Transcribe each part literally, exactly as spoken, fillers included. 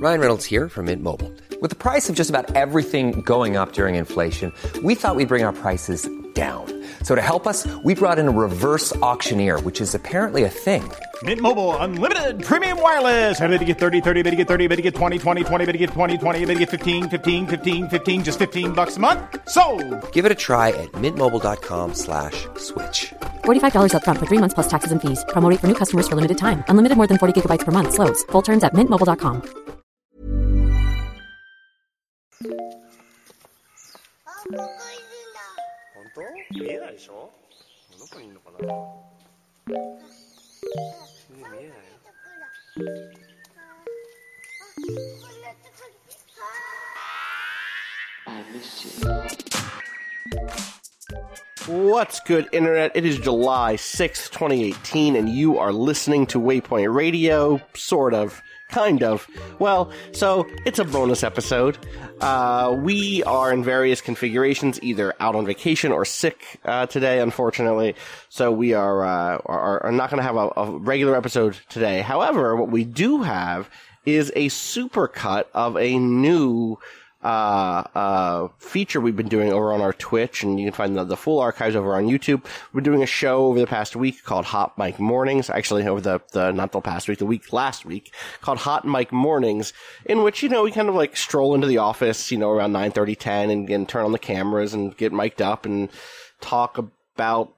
Ryan Reynolds here from Mint Mobile. With the price of just about everything going up during inflation, we thought we'd bring our prices down. So to help us, we brought in a reverse auctioneer, which is apparently a thing. Mint Mobile Unlimited Premium Wireless. How to get thirty, thirty, how to get thirty, how to get twenty, twenty, twenty, how to get twenty, twenty, how to get fifteen, fifteen, fifteen, fifteen, just fifteen bucks a month? Sold! Give it a try at mintmobile.com slash switch. forty-five dollars up front for three months plus taxes and fees. Promo rate for new customers for limited time. Unlimited more than forty gigabytes per month. Slows full terms at mint mobile dot com. What's good, Internet? It is July sixth, twenty eighteen, and you are listening to Waypoint Radio, sort of, kind of. Well, so, it's a bonus episode. Uh, we are in various configurations, either out on vacation or sick uh, today, unfortunately, so we are, uh, are, are not going to have a, a regular episode today. However, what we do have is a supercut of a new Uh, uh, feature we've been doing over on our Twitch, and you can find the, the full archives over on YouTube. We're doing a show over the past week called Hot Mic Mornings, actually over the, the, not the past week, the week last week, called Hot Mic Mornings, in which, you know, we kind of like stroll into the office, you know, around nine thirty, ten, and, and turn on the cameras and get mic'd up and talk about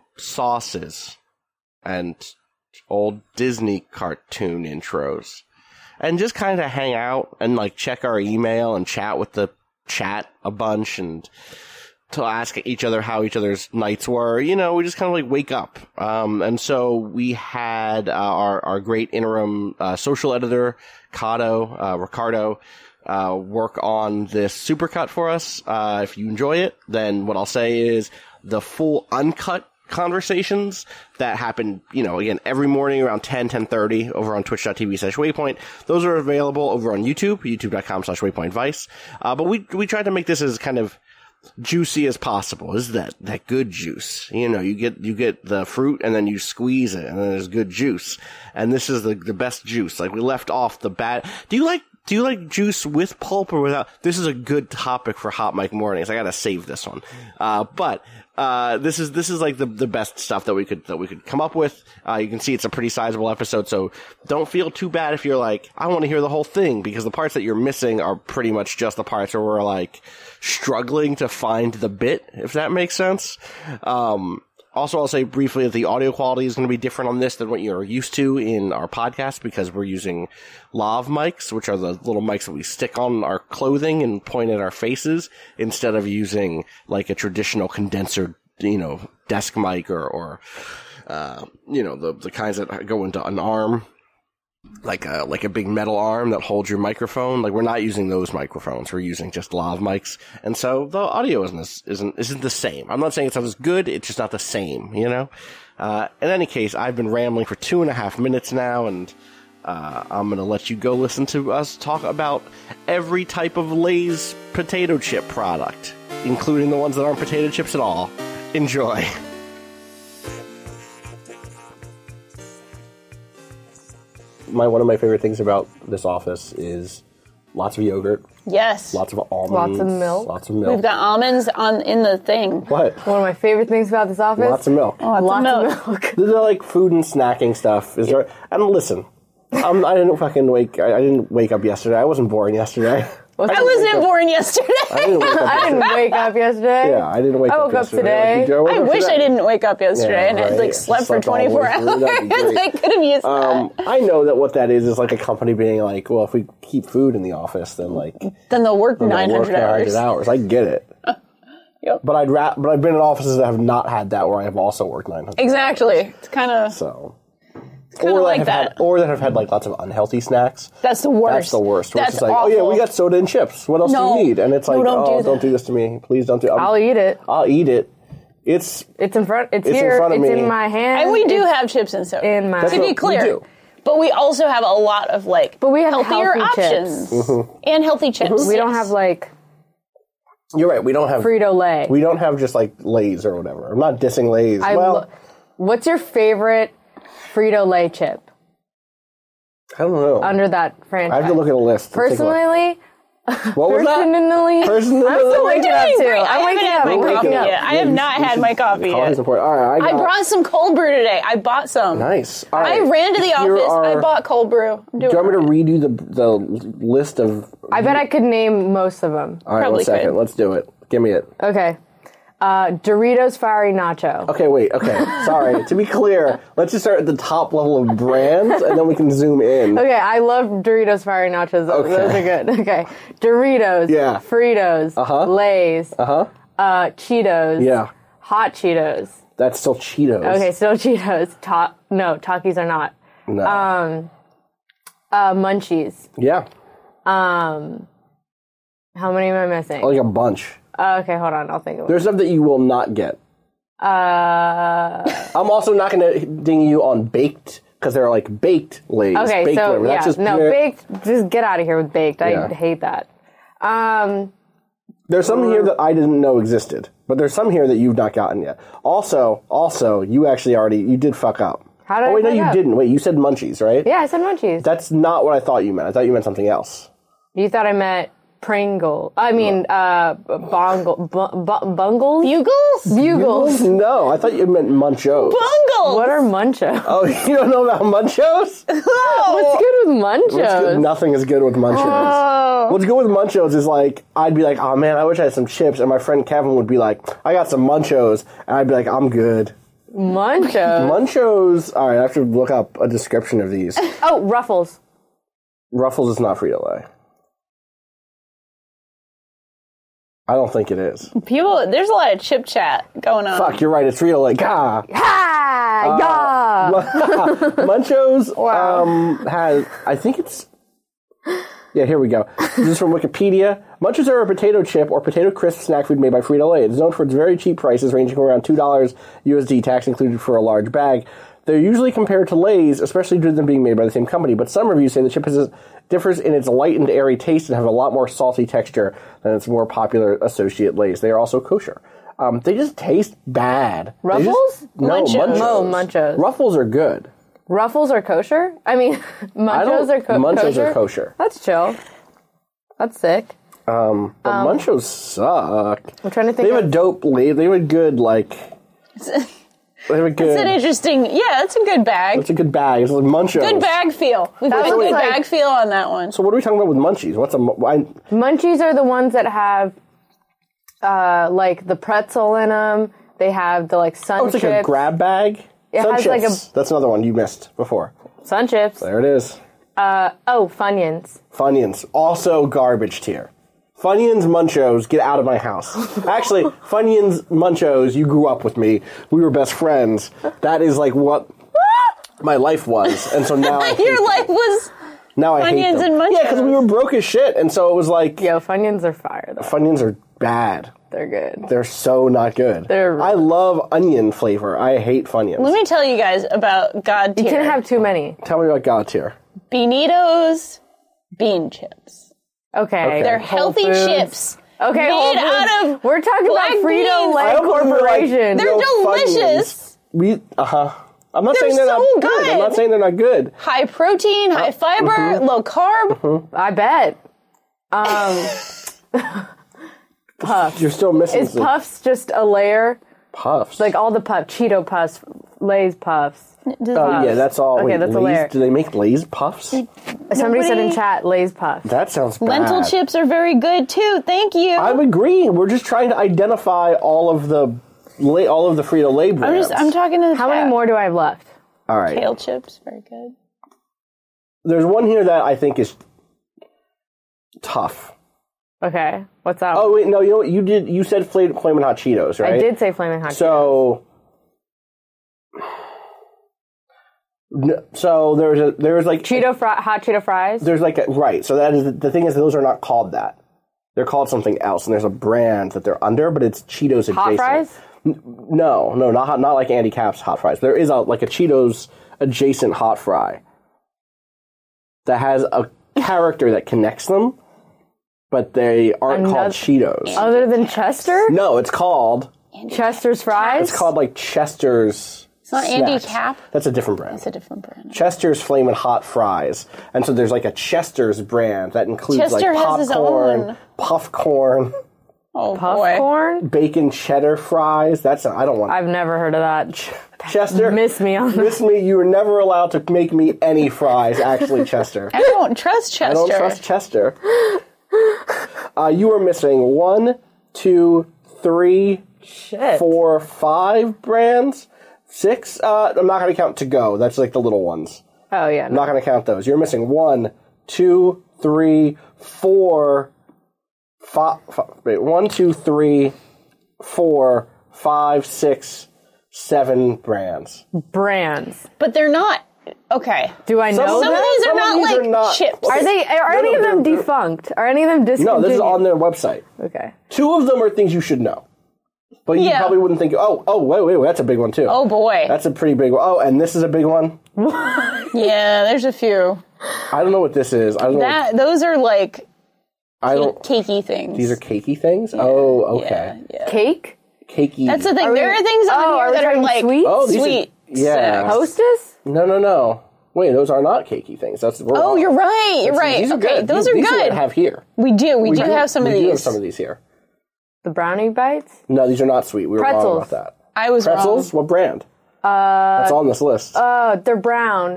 sauces and old Disney cartoon intros. And just kind of hang out and, like, check our email and chat with the chat a bunch and to ask each other how each other's nights were. You know, we just kind of, like, wake up. Um, and so we had uh, our, our great interim uh, social editor, Kato, uh, Ricardo, uh, work on this supercut for us. Uh, if you enjoy it, then what I'll say is the full uncut conversations that happen, you know, again, every morning around ten, ten thirty over on twitch.tv slash waypoint. Those are available over on YouTube, youtube.com slash waypoint vice. Uh, but we, we tried to make this as kind of juicy as possible. This is that, that good juice. You know, you get, you get the fruit and then you squeeze it and then there's good juice. And this is the, the best juice. Like, we left off the bad. Do you like, do you like juice with pulp or without? This is a good topic for Hot Mic Mornings. I gotta save this one. Uh, but, Uh, this is, this is like the, the best stuff that we could, that we could come up with. Uh, you can see it's a pretty sizable episode, so don't feel too bad if you're like, I want to hear the whole thing, because the parts that you're missing are pretty much just the parts where we're like struggling to find the bit, if that makes sense. Um, Also, I'll say briefly that the audio quality is going to be different on this than what you're used to in our podcast, because we're using lav mics, which are the little mics that we stick on our clothing and point at our faces, instead of using like a traditional condenser, you know, desk mic or, or uh, you know, the the kinds that go into an arm. Like a, like a big metal arm that holds your microphone. Like, we're not using those microphones. We're using just lav mics. And so the audio isn't, this, isn't, isn't the same. I'm not saying it's not as good. It's just not the same, you know? Uh, in any case, I've been rambling for two and a half minutes now, and, uh, I'm gonna let you go listen to us talk about every type of Lay's potato chip product, including the ones that aren't potato chips at all. Enjoy. My one of my favorite things about this office is lots of yogurt. Yes. Lots of almonds. Lots of milk. Lots of milk. We've got almonds on in the thing. What? One of my favorite things about this office. Lots of milk. Oh, lots, lots of milk. of milk. These are like food and snacking stuff. Is there? And listen, um, I didn't fucking wake. I, I didn't wake up yesterday. I wasn't born yesterday. I, I wasn't born yesterday. I didn't wake up. I yesterday. didn't wake up yesterday. Yeah, I didn't wake I up. woke up yesterday. today. Like, you, I, I woke wish up I didn't wake up yesterday yeah, and I right. like slept, slept for twenty-four hours. I could have used um, that. I know that what that is is like a company being like, well, if we keep food in the office, then like then they'll work then nine hundred hours. hours. I get it. Yep. But I'd ra- but I've been in offices that have not had that, where I have also worked nine hundred. Exactly. It's kind of so. Kinda or like have that. Had, or that have had like lots of unhealthy snacks. That's the worst. That's the worst. Where That's it's just like, awful. oh yeah, we got soda and chips. What else No. do you need? And it's No, like, don't oh, do don't that. do this to me, please don't do. I'm, I'll eat it. I'll eat it. It's It's in front. It's, It's in here. front of it's me. in my hand. And we do It's have chips and soda. in my. That's to what be we clear. do. But we also have a lot of like But we have healthier healthy options. chips. Mm-hmm. And healthy chips. We don't yes. have like You're right. We don't have Frito Lay. We don't have just like Lay's or whatever. I'm not dissing Lay's. I well, lo- what's your favorite Frito Lay chip? I don't know. under that franchise. I have to look at a list. Let's take a look. Personally, What was that? personally, Personally? I'm still waking up too. Great. I I'm haven't waking had up. my I'm coffee waking up. yet. I have you not should- had you my should- coffee Coffee's yet. important. All right, I, I got, brought some cold brew today. I bought some. Nice. All I right. ran to the Here office. are- I bought cold brew. I'm doing Do you want all me to right. redo the the list of? I bet I could name most of them. All right, Probably one second. could. Let's do it. Give me it. Okay. Uh, Doritos Fiery Nacho. Okay, wait. Okay, sorry. To be clear, let's just start at the top level of brands, and then we can zoom in. Okay, I love Doritos Fiery Nachos. Those Okay. are good. Okay. Doritos. Yeah. Fritos. Uh-huh. Lay's. Uh-huh. Uh, Cheetos. Yeah, Hot Cheetos. that's still Cheetos. Okay, still Cheetos. Ta- no, Takis are not. No. Um, uh, Munchies. yeah, Um, how many am I missing? like a bunch. Uh, okay, hold on. I'll think of it. There's stuff that you will not get. Uh, I'm also not going to ding you on baked, because they're like baked Lay's. okay, baked so flavor. yeah, That's just no, pure- baked. Just get out of here with baked. I Yeah. hate that. Um, There's some here that I didn't know existed, but there's some here that you've not gotten yet. Also, also, you actually already, you did fuck up. How did oh, I wait, no, fuck you up? didn't. Wait, you said Munchies, right? yeah, I said Munchies. That's not what I thought you meant. I thought you meant something else. You thought I meant Pringle. I mean, uh, bongle, bu- bu- bungles? Bugles? Bugles. No, I thought you meant Munchos. Bungles. What are munchos? Oh, you don't know about Munchos? What's good with What's good? munchos? Nothing is good with Munchos. Oh. What's good with Munchos is like, I'd be like, oh man, I wish I had some chips. And my friend Kevin would be like, I got some Munchos. And I'd be like, I'm good. Munchos. Munchos, all right, I have to look up a description of these. Oh, Ruffles. Ruffles is not Frito-Lay. I don't think it is. People, there's a lot of chip chat going on. Fuck, you're right, it's Frito-Lay. Gah! Ha! Yeah! Munchos Wow. um, has, I think it's, yeah, here we go. This is from Wikipedia. Munchos are a potato chip or potato crisp snack food made by Frito-Lay. It is known for its very cheap prices, ranging from around two dollars U S D, tax included, for a large bag. They're usually compared to Lay's, especially due to them being made by the same company, but some reviews say the chip is, differs in its light and airy taste and have a lot more salty texture than its more popular associate Lay's. They are also kosher. Um, they just taste bad. They Ruffles? just- no, Munchos. Munchos. Oh, Munchos. Ruffles are good. Ruffles are kosher? I mean, I don't- munchos are co- Munchos kosher? are kosher. That's chill. That's sick. Um, but Munchos suck. I'm trying to think They have of- a dope Lay. They have a good, like... They have a good... It's an interesting, yeah, it's a good bag. It's a good bag. It's like Munchos. Good bag feel. We've That got a looks good like- bag feel on that one. So what are we talking about with Munchies? What's a... mu- I, Munchies are the ones that have, uh, like, the pretzel in them. They have the, like, sun oh, it's like chips. a grab bag? It Sun has like chips. That's another one you missed before. Sun chips. There it is. Uh, oh, Funyuns. Funyuns. Also garbage tier. Funyuns, Munchos, get out of my house. Actually, Funyuns, Munchos, you grew up with me. We were best friends. That is like what my life was. And so now I hate Your them. life was Now I hate Funyuns them. and Munchos. Yeah, because we were broke as shit. And so it was like, Yo, Funyuns are fire, though. Funyuns are bad. They're good. They're so not good. They're- I love onion flavor. I hate Funyuns. Let me tell you guys about God tier. You can't have too many. Tell me about God tier. Beanitos bean chips. Okay. Okay. They're Whole healthy Foods. chips. Okay, made Whole Foods. out of We're talking black about beans. Frito-Lay I hope you were like, Corporation. They're yo, delicious. Funyuns. We, uh-huh. I'm not They're saying they're so not good. I'm not good. saying they're not good. High protein, high fiber, mm-hmm. low carb. I bet. Um, Puffs. You're still missing Is some Puffs just a layer? puffs. Like all the puffs, Cheeto Puffs, Lay's Puffs. oh yeah, that's all. Okay, Wait, that's a Lay's, layer. do they make Lay's puffs? Somebody said in chat, Lay's Puffs. That sounds bad. Lentil chips are very good too. Thank you. I'm agreeing. We're just trying to identify all of the Lay, all of the Frito-Lay I'm brands. just I'm talking to the How chat. many more do I have left? all right. Kale chips, very good. There's one here that I think is tough. Okay, what's up? Oh wait, no, you know what? You did. You said Flamin' Flamin' Hot Cheetos, right? I did say Flaming Hot Cheetos. So, no, so there's a there's like Cheeto fri- hot Cheeto fries. there's like a, right. So that is the thing is those are not called that. They're called something else, and there's a brand that they're under, but it's Cheetos adjacent. Hot fries? No, no, not hot, not like Andy Capp's hot fries. There is a like a Cheetos adjacent hot fry that has a character that connects them, but they aren't Another- called Cheetos. Other than Chester? No, it's called Chester's fries? it's called like Chester's It's not Andy Cap. That's a different brand. It's a different brand. Chester's Flamin' Hot Fries. And so there's like a Chester's brand that includes Chester like has his popcorn, own. puffcorn, Oh, boy. Popcorn? bacon cheddar fries. That's, I don't want I've never heard of that. Chester. Miss me on that. Miss me, you were never allowed to make me any fries, actually, Chester. I don't trust Chester. I don't trust Chester. Uh, you are missing one, two, three, Shit. four, five brands. Six. Uh, I'm not going to count to go. That's like the little ones. Oh, yeah. I'm not going to count those. You're missing one, two, three, four, five. five wait, one, two, three, four, five, six, seven brands. Brands. But they're not. Okay. Do I know Some of them? these are Some of not these like are not- chips. Are they? Are No, any no, of them they're- they're- defunct? Are any of them No, discontinued? this is on their website. Okay. Two of them are things you should know. But you Yeah. probably wouldn't think, oh, oh, wait, wait, wait, that's a big one too. Oh, boy. That's a pretty big one. Oh, and this is a big one. Yeah, there's a few. I don't know what this is. I don't know. That Those are like What, I don't. cakey things. These are cakey things. Oh, okay. Yeah, yeah. Cake? Cakey. That's the thing. Are there we- are things on oh, are here we that are talking like sweets? Oh, these are- sweet. yeah. six. Hostess? No, no, no. Wait, those are not cakey things. That's we're Oh, wrong. you're right. You're That's- right. These are Okay, good. those these, are these good. I have here. We do. We, do have some we of do these. have some of these here. The brownie bites? No, these are not sweet. We were wrong Pretzels. about that. I was Pretzels? wrong. What brand? Uh, That's on this list. Oh, they're brown.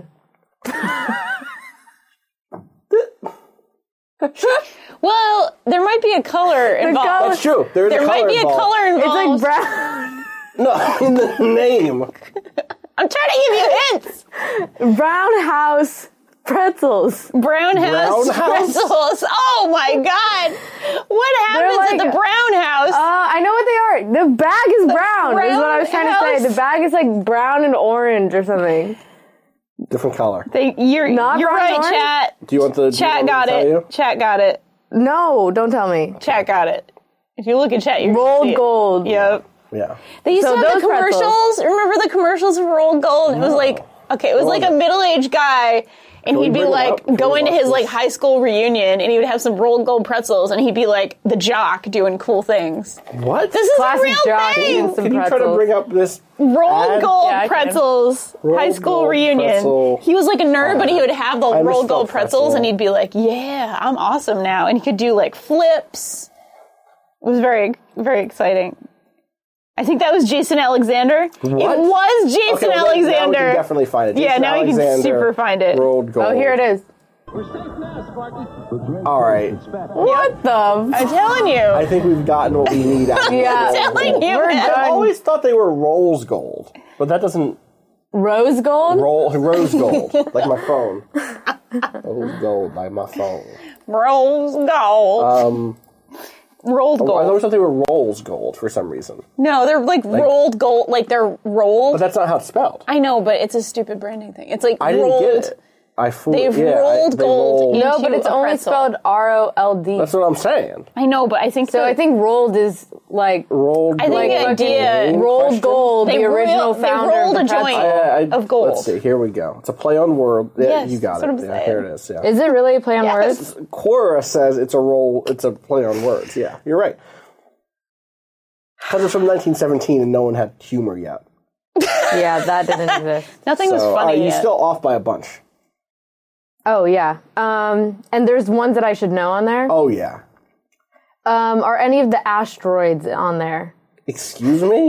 Well, there might be a color involved. color- That's true. There's There a color might be involved. a color It's involved. like brown. No, in the name. I'm trying to give you hints. Brown house pretzels. Brown House Brown House? pretzels. Oh my God! What happens like- at the Brown House? Uh, I know what they are. The bag is brown, is what I was trying brown to say. house? The bag is like brown and orange or something. Different color. they, you're Not you're brown right, orange? chat. Do you want the do you Chat want me to got tell it. you? Chat got it. No, don't tell me. Chat got it. If you look at chat, you're Rolled gold. Yep. Yeah. They used So to have the those pretzels. commercials. Remember the commercials for Rolled Gold? It was like, okay, it was like a middle-aged guy, and Can we he'd be bring 'em like up? Can we going to watch his like this? high school reunion, and he would have some Rolled Gold pretzels, and he'd be like the jock doing cool things. What? This is Classic a real jock thing. eating some Can you try to pretzels. bring up this Rolled ad? Gold Yeah, I can. pretzels, Rolled high school Gold reunion. pretzel. He was like a nerd, but he would have the I Rolled misspelled Gold pretzels, pretzel. and he'd be like, "Yeah, I'm awesome now," and he could do like flips. It was very, very exciting. I think that was Jason Alexander. What? It was Jason Okay, well, now- Alexander. Now we can definitely find it. Yeah, Jason now you can Alexander, super find it. Rolled Gold. Oh, here it is. All right. What the? I'm telling you. I think we've gotten what we need out of this. Yeah. I'm telling you. We're man. done. I always thought they were Rolls Gold, but that doesn't Rose gold? roll. Rose Gold, like my phone. Rose Gold, like my phone. Rose Gold. Um, rolled I gold. always thought they were Rolls Gold for some reason, No, they're like, rolled gold. Like they're rolled. but that's not how it's spelled. I know, but it's a stupid branding thing. It's like I didn't rolled. get it. I fool. They've yeah, rolled I, they gold rolled- in- No, but into it's a only pretzel. spelled R O L D. That's what I'm saying. I know, but I think So the- I think rolled is like Rolled. I think Gold. the idea- Name rolled question? gold, They the original roll- they founder rolled of a the pretzel. joint. I- I- of gold. Let's see. Here we go. It's a play on word. Yeah, Yes, you got that's what it. I'm Yeah, saying. here it is. Yeah. Is it really a play on Yes. words? Quora says it's a roll. It's a play on words. Yeah, you're right. But it's from nineteen seventeen, and no one had humor yet. Yeah, that didn't exist. Nothing was So, funny uh, you're yet. still off by a bunch. Oh yeah. Um, and there's ones that I should know on there. Oh yeah. Um, are any of the asteroids on there? Excuse me?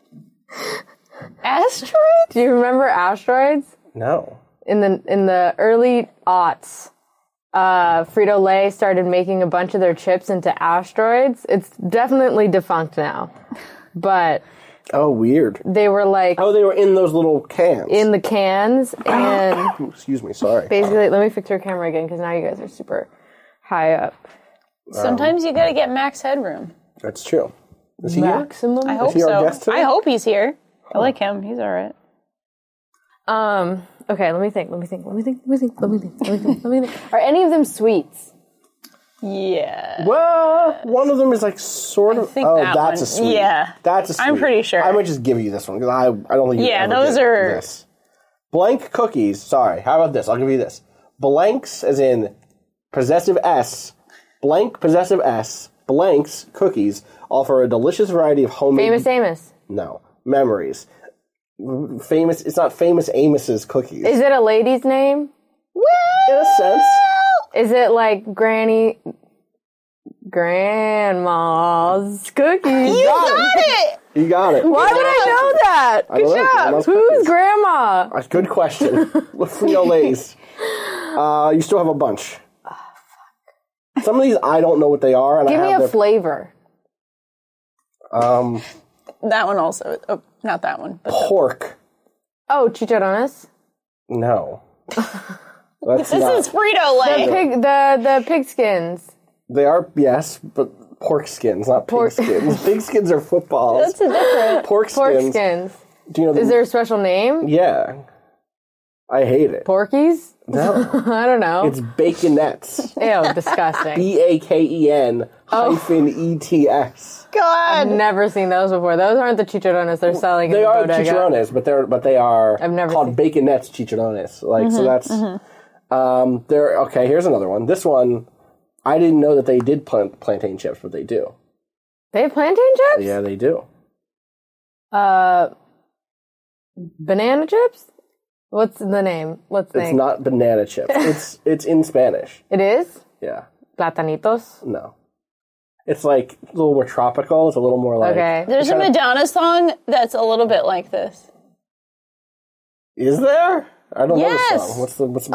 Asteroid? Do you remember asteroids? No. In the in the early aughts, uh, Frito-Lay started making a bunch of their chips into asteroids. It's definitely defunct now, but Oh, weird. they were like Oh, they were in those little cans. in the cans, and Ooh, excuse me. Sorry. basically, let me fix your camera again because now you guys are super high up. Sometimes you gotta get max headroom. That's true. Is he here? Maximum. I hope he our so. guest today? I hope he's here. I like him. He's all right. Um. Okay. Let me think. Let me think. Let me think. Let me think. Let me think. Let me think. Let me think. Are any of them sweets? Yeah. Well, one of them is like sort of. think oh, that that's one- a sweet. yeah. That's a sweet. I'm pretty sure. I might just give you this one because I I don't think you Yeah, ever those get are- this. Blank cookies. Sorry. How about this? I'll give you this. Blanks, as in possessive S. Blank possessive S. Blanks cookies offer a delicious variety of homemade. Famous Amos. No memories. famous. It's not Famous Amos's cookies. Is it a lady's name? In a sense. Is it like Granny, Grandma's cookies? You got it! You got it. Why would I know that? I don't know. Grandma's Who's cookies. Grandma? Uh, Good question. Frito-Lays. Uh, you still have a bunch. Some of these I don't know what they are. And Give I me have a their- flavor. Um, That one also. Oh, not that one. But the, pork. Oh, chicharrones? No. That's this not. is Frito-Lay. The pig, the the pig skins. They are, yes, but pork skins, not Pork- pig skins. Pig skins are footballs. That's a different. pork Pork skins. skins. Do you know the, Is there a special name? Yeah. I hate it. Porkies? No. I don't know. It's baconettes. Ew, disgusting. B A K E N Oh. hyphen E T S. I've God. never seen those before. Those aren't the chicharrones they're selling They in the are bodega. chicharrones, but they're but they are I've never called seen- baconettes chicharrones. Like Mm-hmm, so that's um they're okay, here's another one. This one I didn't know that they did plant, plantain chips, but they do. They have plantain chips? Yeah, they do. Uh, banana chips? What's the name? Let's It's think. not banana chips. It's it's in Spanish. It is? Yeah. Platanitos? No. It's like a little more tropical. It's a little more like Okay. There's a kinda- Madonna song that's a little bit like this. Is there? I don't know Yes. the song. What's the what's the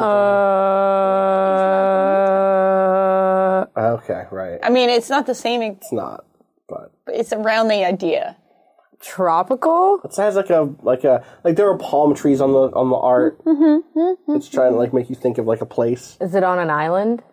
Uh, Okay, right. I mean, it's not the same, It's not, but but it's around the idea. tropical? it has like a like a like there are palm trees on the on the art. It's trying to like make you think of like a place. Is it on an island?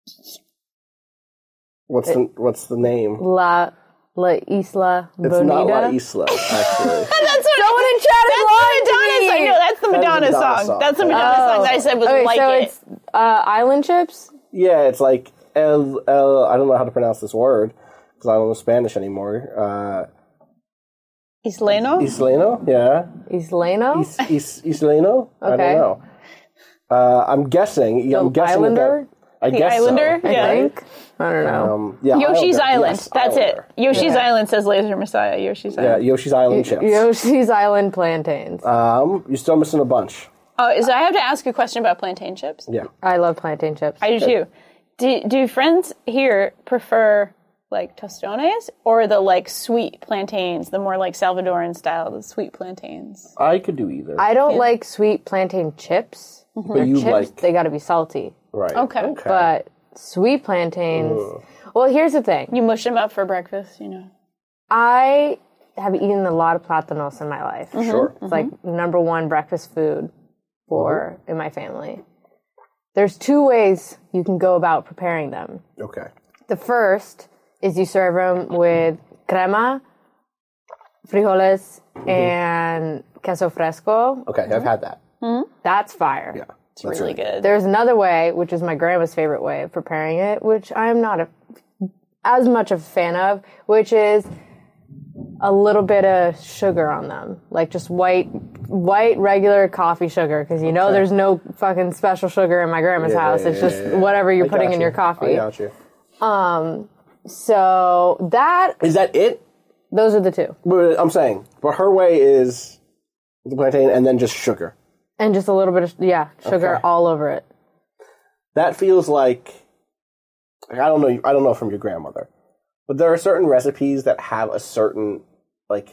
What's the what's the name? La La Isla Bonita? It's not La Isla, actually. That's what Someone in chat is That's the lying to Madonna me. song. No, that's the That is a Madonna, Madonna song. song. That's the Madonna Oh. song that I said was Okay, like so it. it's uh, island chips? Yeah, it's like El El. I don't know how to pronounce this word because I don't know Spanish anymore. Uh, Isleno? Isleno, yeah. Isleno? Is, is, Isleno? I Okay. don't know. Uh, I'm guessing. I'm guessing Islander? That, I The guess Islander? So. I Yeah. think. I don't know. Um, yeah, Yoshi's Islander. Island. Yes, That's Islander. it. Yoshi's Island says Laser Messiah. Yoshi's Yeah, Island. Yoshi's Island chips. Yoshi's Island plantains. Um, you're still missing a bunch. Oh, so I have to ask you a question about plantain chips. Yeah. I love plantain chips. I do too. Do, do friends here prefer like tostones or the like sweet plantains, the more like Salvadoran style, the sweet plantains? I could do either. I don't like sweet plantain chips. but you Chips, like they got to be salty. right? Okay. Okay. But sweet plantains. Well, here's the thing. You mush them up for breakfast, you know. I have eaten a lot of plátanos in my life. Sure. It's like number one breakfast food for in my family. There's two ways you can go about preparing them. Okay. The first is you serve them with crema, frijoles, and queso fresco. Okay. I've had that. That's fire. Yeah. It's really good. There's another way, which is my grandma's favorite way of preparing it, which I'm not a, as much of a fan of, which is a little bit of sugar on them, like just white, white regular coffee sugar, because you know Okay. there's no fucking special sugar in my grandma's Yeah, house. yeah, It's yeah, just yeah, yeah. whatever you're I putting got in you. your coffee. I got you. So that Is that it? those are the two, But I'm saying, but her way is the plantain and then just sugar. and just a little bit of yeah sugar Okay. all over it. That feels like I don't know. I don't know from your grandmother, but there are certain recipes that have a certain like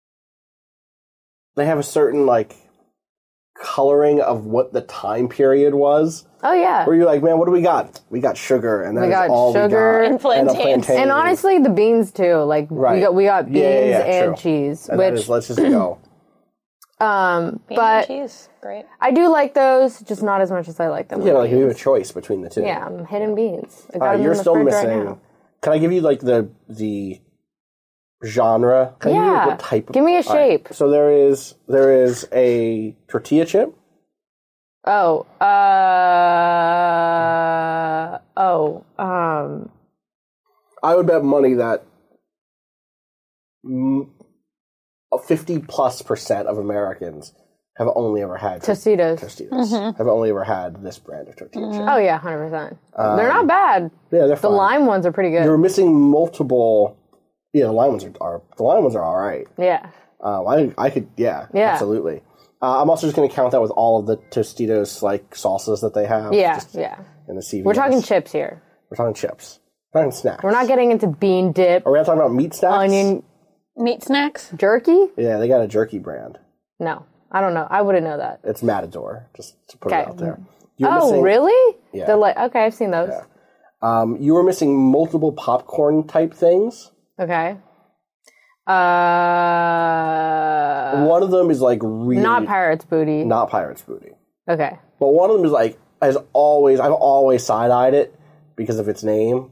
they have a certain like coloring of what the time period was. Oh yeah. Where you're like, man, what do we got? We got sugar, and that's got all sugar we got. and plantains. a plantain. And honestly, the beans too. Like Right. we got we got beans Yeah, yeah, yeah, and true. cheese, And that which is- let's just go. um, Beans but and cheese, great. I do like those, just not as much as I like them. Yeah, with like you have a beans. choice between the two. Yeah, I'm hidden beans. I got Uh, them you're in the still fridge missing. Right now. Can I give you like the the genre? Can I give you, like, Yeah. what type? Of, Give me a All right. shape. So there is there is a tortilla chip. Oh, uh, oh, um, I would bet money that mm, fifty plus percent of Americans have only ever had Tostitos. Tostitos. Have only ever had this brand of tortilla chip. Oh yeah, one hundred percent. They're not bad. Yeah, they're The fine. lime ones are pretty good. You're missing multiple. Yeah, the lime ones are, are the lime ones are all right. yeah. Uh, I, I could, yeah, Yeah. absolutely. Uh, I'm also just going to count that with all of the Tostitos like salsas that they have. Yeah, just yeah. In the C V S. We're talking chips here. We're talking chips. We're talking snacks. We're not getting into bean dip, Are we not talking about meat snacks? onion Meat snacks? jerky. Yeah, they got a jerky brand. No, I don't know. I wouldn't know that. It's Matador, just to put Okay. it out there. You're Oh, missing, really? Yeah. They're like, okay, I've seen those. Um, you were missing multiple popcorn type things. Okay. Uh, One of them is like really not Pirate's Booty. not Pirate's Booty, Okay. but one of them is like has always I've always side eyed it because of its name.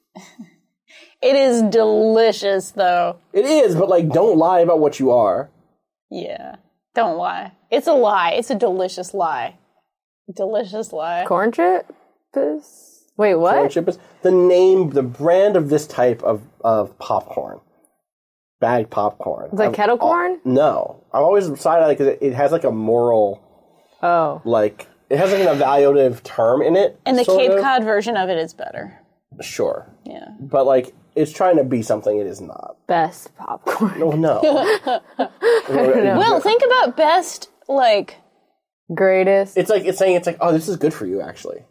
It is delicious, though. It is, but like, don't lie about what you are. Yeah. Don't lie. It's a lie. It's a delicious lie. Delicious lie. Corn chips? Wait, what? Corn chip is the name, the brand of this type of, of popcorn, bagged popcorn. It's like I've kettle al- corn? No, I'm always side eyed because it, it has like a moral, Oh. like it has like an evaluative term in it. And the sort Cape of. Cod version of it is better. Sure, Yeah. but like it's trying to be something it is not. Best popcorn. Oh no. Well, think about best, like, Greatest. It's like it's saying it's like, oh, this is good for you actually.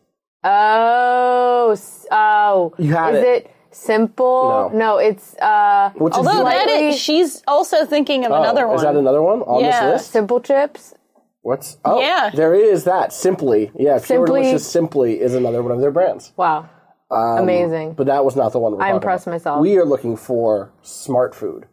Oh. s- Oh. You had Is it. it simple? No. it's uh What's although its that Slightly- is, she's also thinking of Oh, another one. Is that another one on Yeah. this list? simple chips. What's oh Yeah. there is that Simply. Yeah, Pure Simply- Delicious Simply is another one of their brands. Wow. Amazing. But that was not the one we're I talking impressed about. myself. We are looking for Smart Food.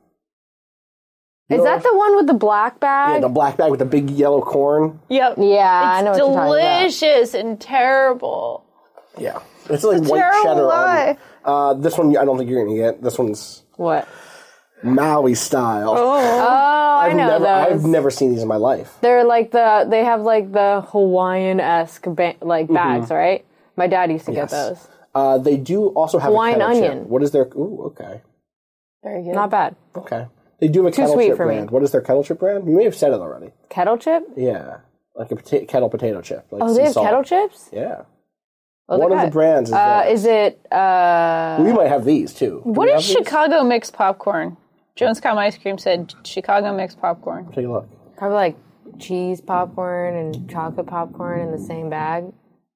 You Is know that what- the one with the black yeah, bag? the black bag with the big yellow corn? Yep. Yeah, I know It's what you're talking about. delicious and terrible. Yeah. It's like white terrible cheddar lie. on uh this one I don't think you're gonna get. This one's What? Maui style. Oh, I I've know never those. I've never seen these in my life. They're like the they have like the Hawaiian-esque ba- like bags, right? My dad used to Mm-hmm. Yes. get those. Uh, they do also have Hawaiian a kettle onion. chip. What is their ooh, okay. Very good. Not bad. Okay. They do have a Too kettle sweet chip for me. brand. What is their kettle chip brand? You may have said it already. Kettle chip? Yeah. Like a pota- kettle potato chip. Like Oh, sea they have salt. kettle chips? Yeah. Oh, One they're of the good. brands is Uh, that. is it uh We might have these too. Do What we is have these? Chicago mixed popcorn? Jonescom Ice Cream said Chicago mixed popcorn. Take a look. probably like cheese popcorn and chocolate popcorn in the same bag?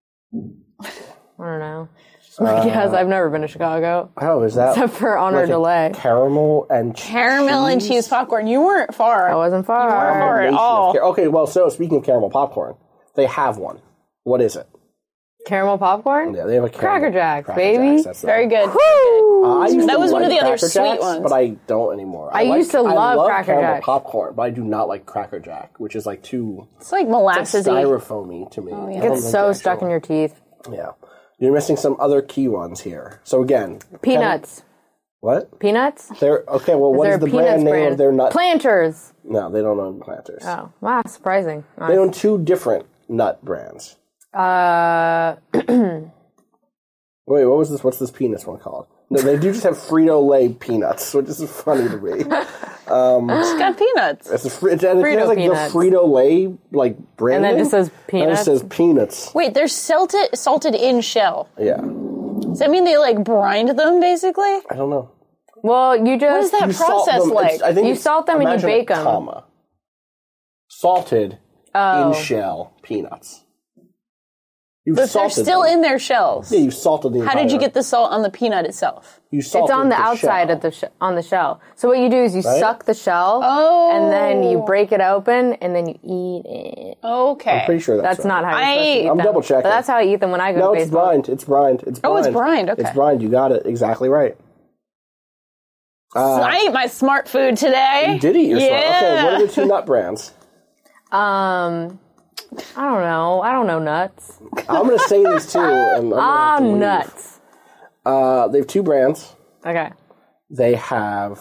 I don't know. Uh, Yes, I've never been to Chicago. Oh, is that Except for on our like a delay. caramel and cheese? Caramel and cheese popcorn. You weren't far. I wasn't far. far at Combination of all. car- Okay, well, so speaking of caramel popcorn, they have one. What is it? Caramel popcorn? Yeah, they have a caramel. Cracker Jacks, Cracker baby. Jacks, that's the Very one. good. Uh, I used That to was one of like the other Cracker sweet Jacks, ones. but I don't anymore. I like- used to love I love Cracker caramel Jack. popcorn, but I do not like Cracker Jack, which is like too It's like it's molasses. styrofoamy to me. Oh, I It don't gets like so the stuck actual- in your teeth. Yeah, you're missing some other key ones here. So again, Peanuts. what? Peanuts? They're okay. Well, what There is are the Peanuts brand name brand. of their nut? Planters. No, they don't own Planters. Oh, wow, surprising. They own two different nut brands. Uh, Wait, what was this? What's this peanuts one called? No, they do just have Frito-Lay peanuts, which is funny to me. It's got peanuts. It's a fr- it, and it Frito has like peanuts. the Frito-Lay like brand, And then it just says And peanuts? it says peanuts. Wait, they're salted, salted in shell. Yeah, Does that mean they like grind them, basically? I don't know. well, you just What is that You salt process them- like? it's- I think You it's- salt them and you imagine a bake 'em. Comma. Salted Oh. in shell peanuts. You've But they're salted still them. in their shells. Yeah, you salted the. How did you entire- get the salt on the peanut itself? You salted It's on the, outside shell. of the sh- on the shell. So what you do is you Right? suck the shell, Oh. and then you break it open, and then you eat it. Okay. I'm pretty sure that's, That's right. not how you're I- supposed to eat I'm them. double checking. But that's how I eat them when I go No, to it's baseball. brined. It's brined. It's brined. Oh, it's brined, okay. It's brined. You got it exactly right. I ate my smart food today. You did eat your yeah. smart. Okay, what are the two nut brands? Um, I don't know. I don't know nuts. I'm going to say these two. And I'm Ah, gonna have to leave. nuts. Uh, they have two brands. Okay. They have.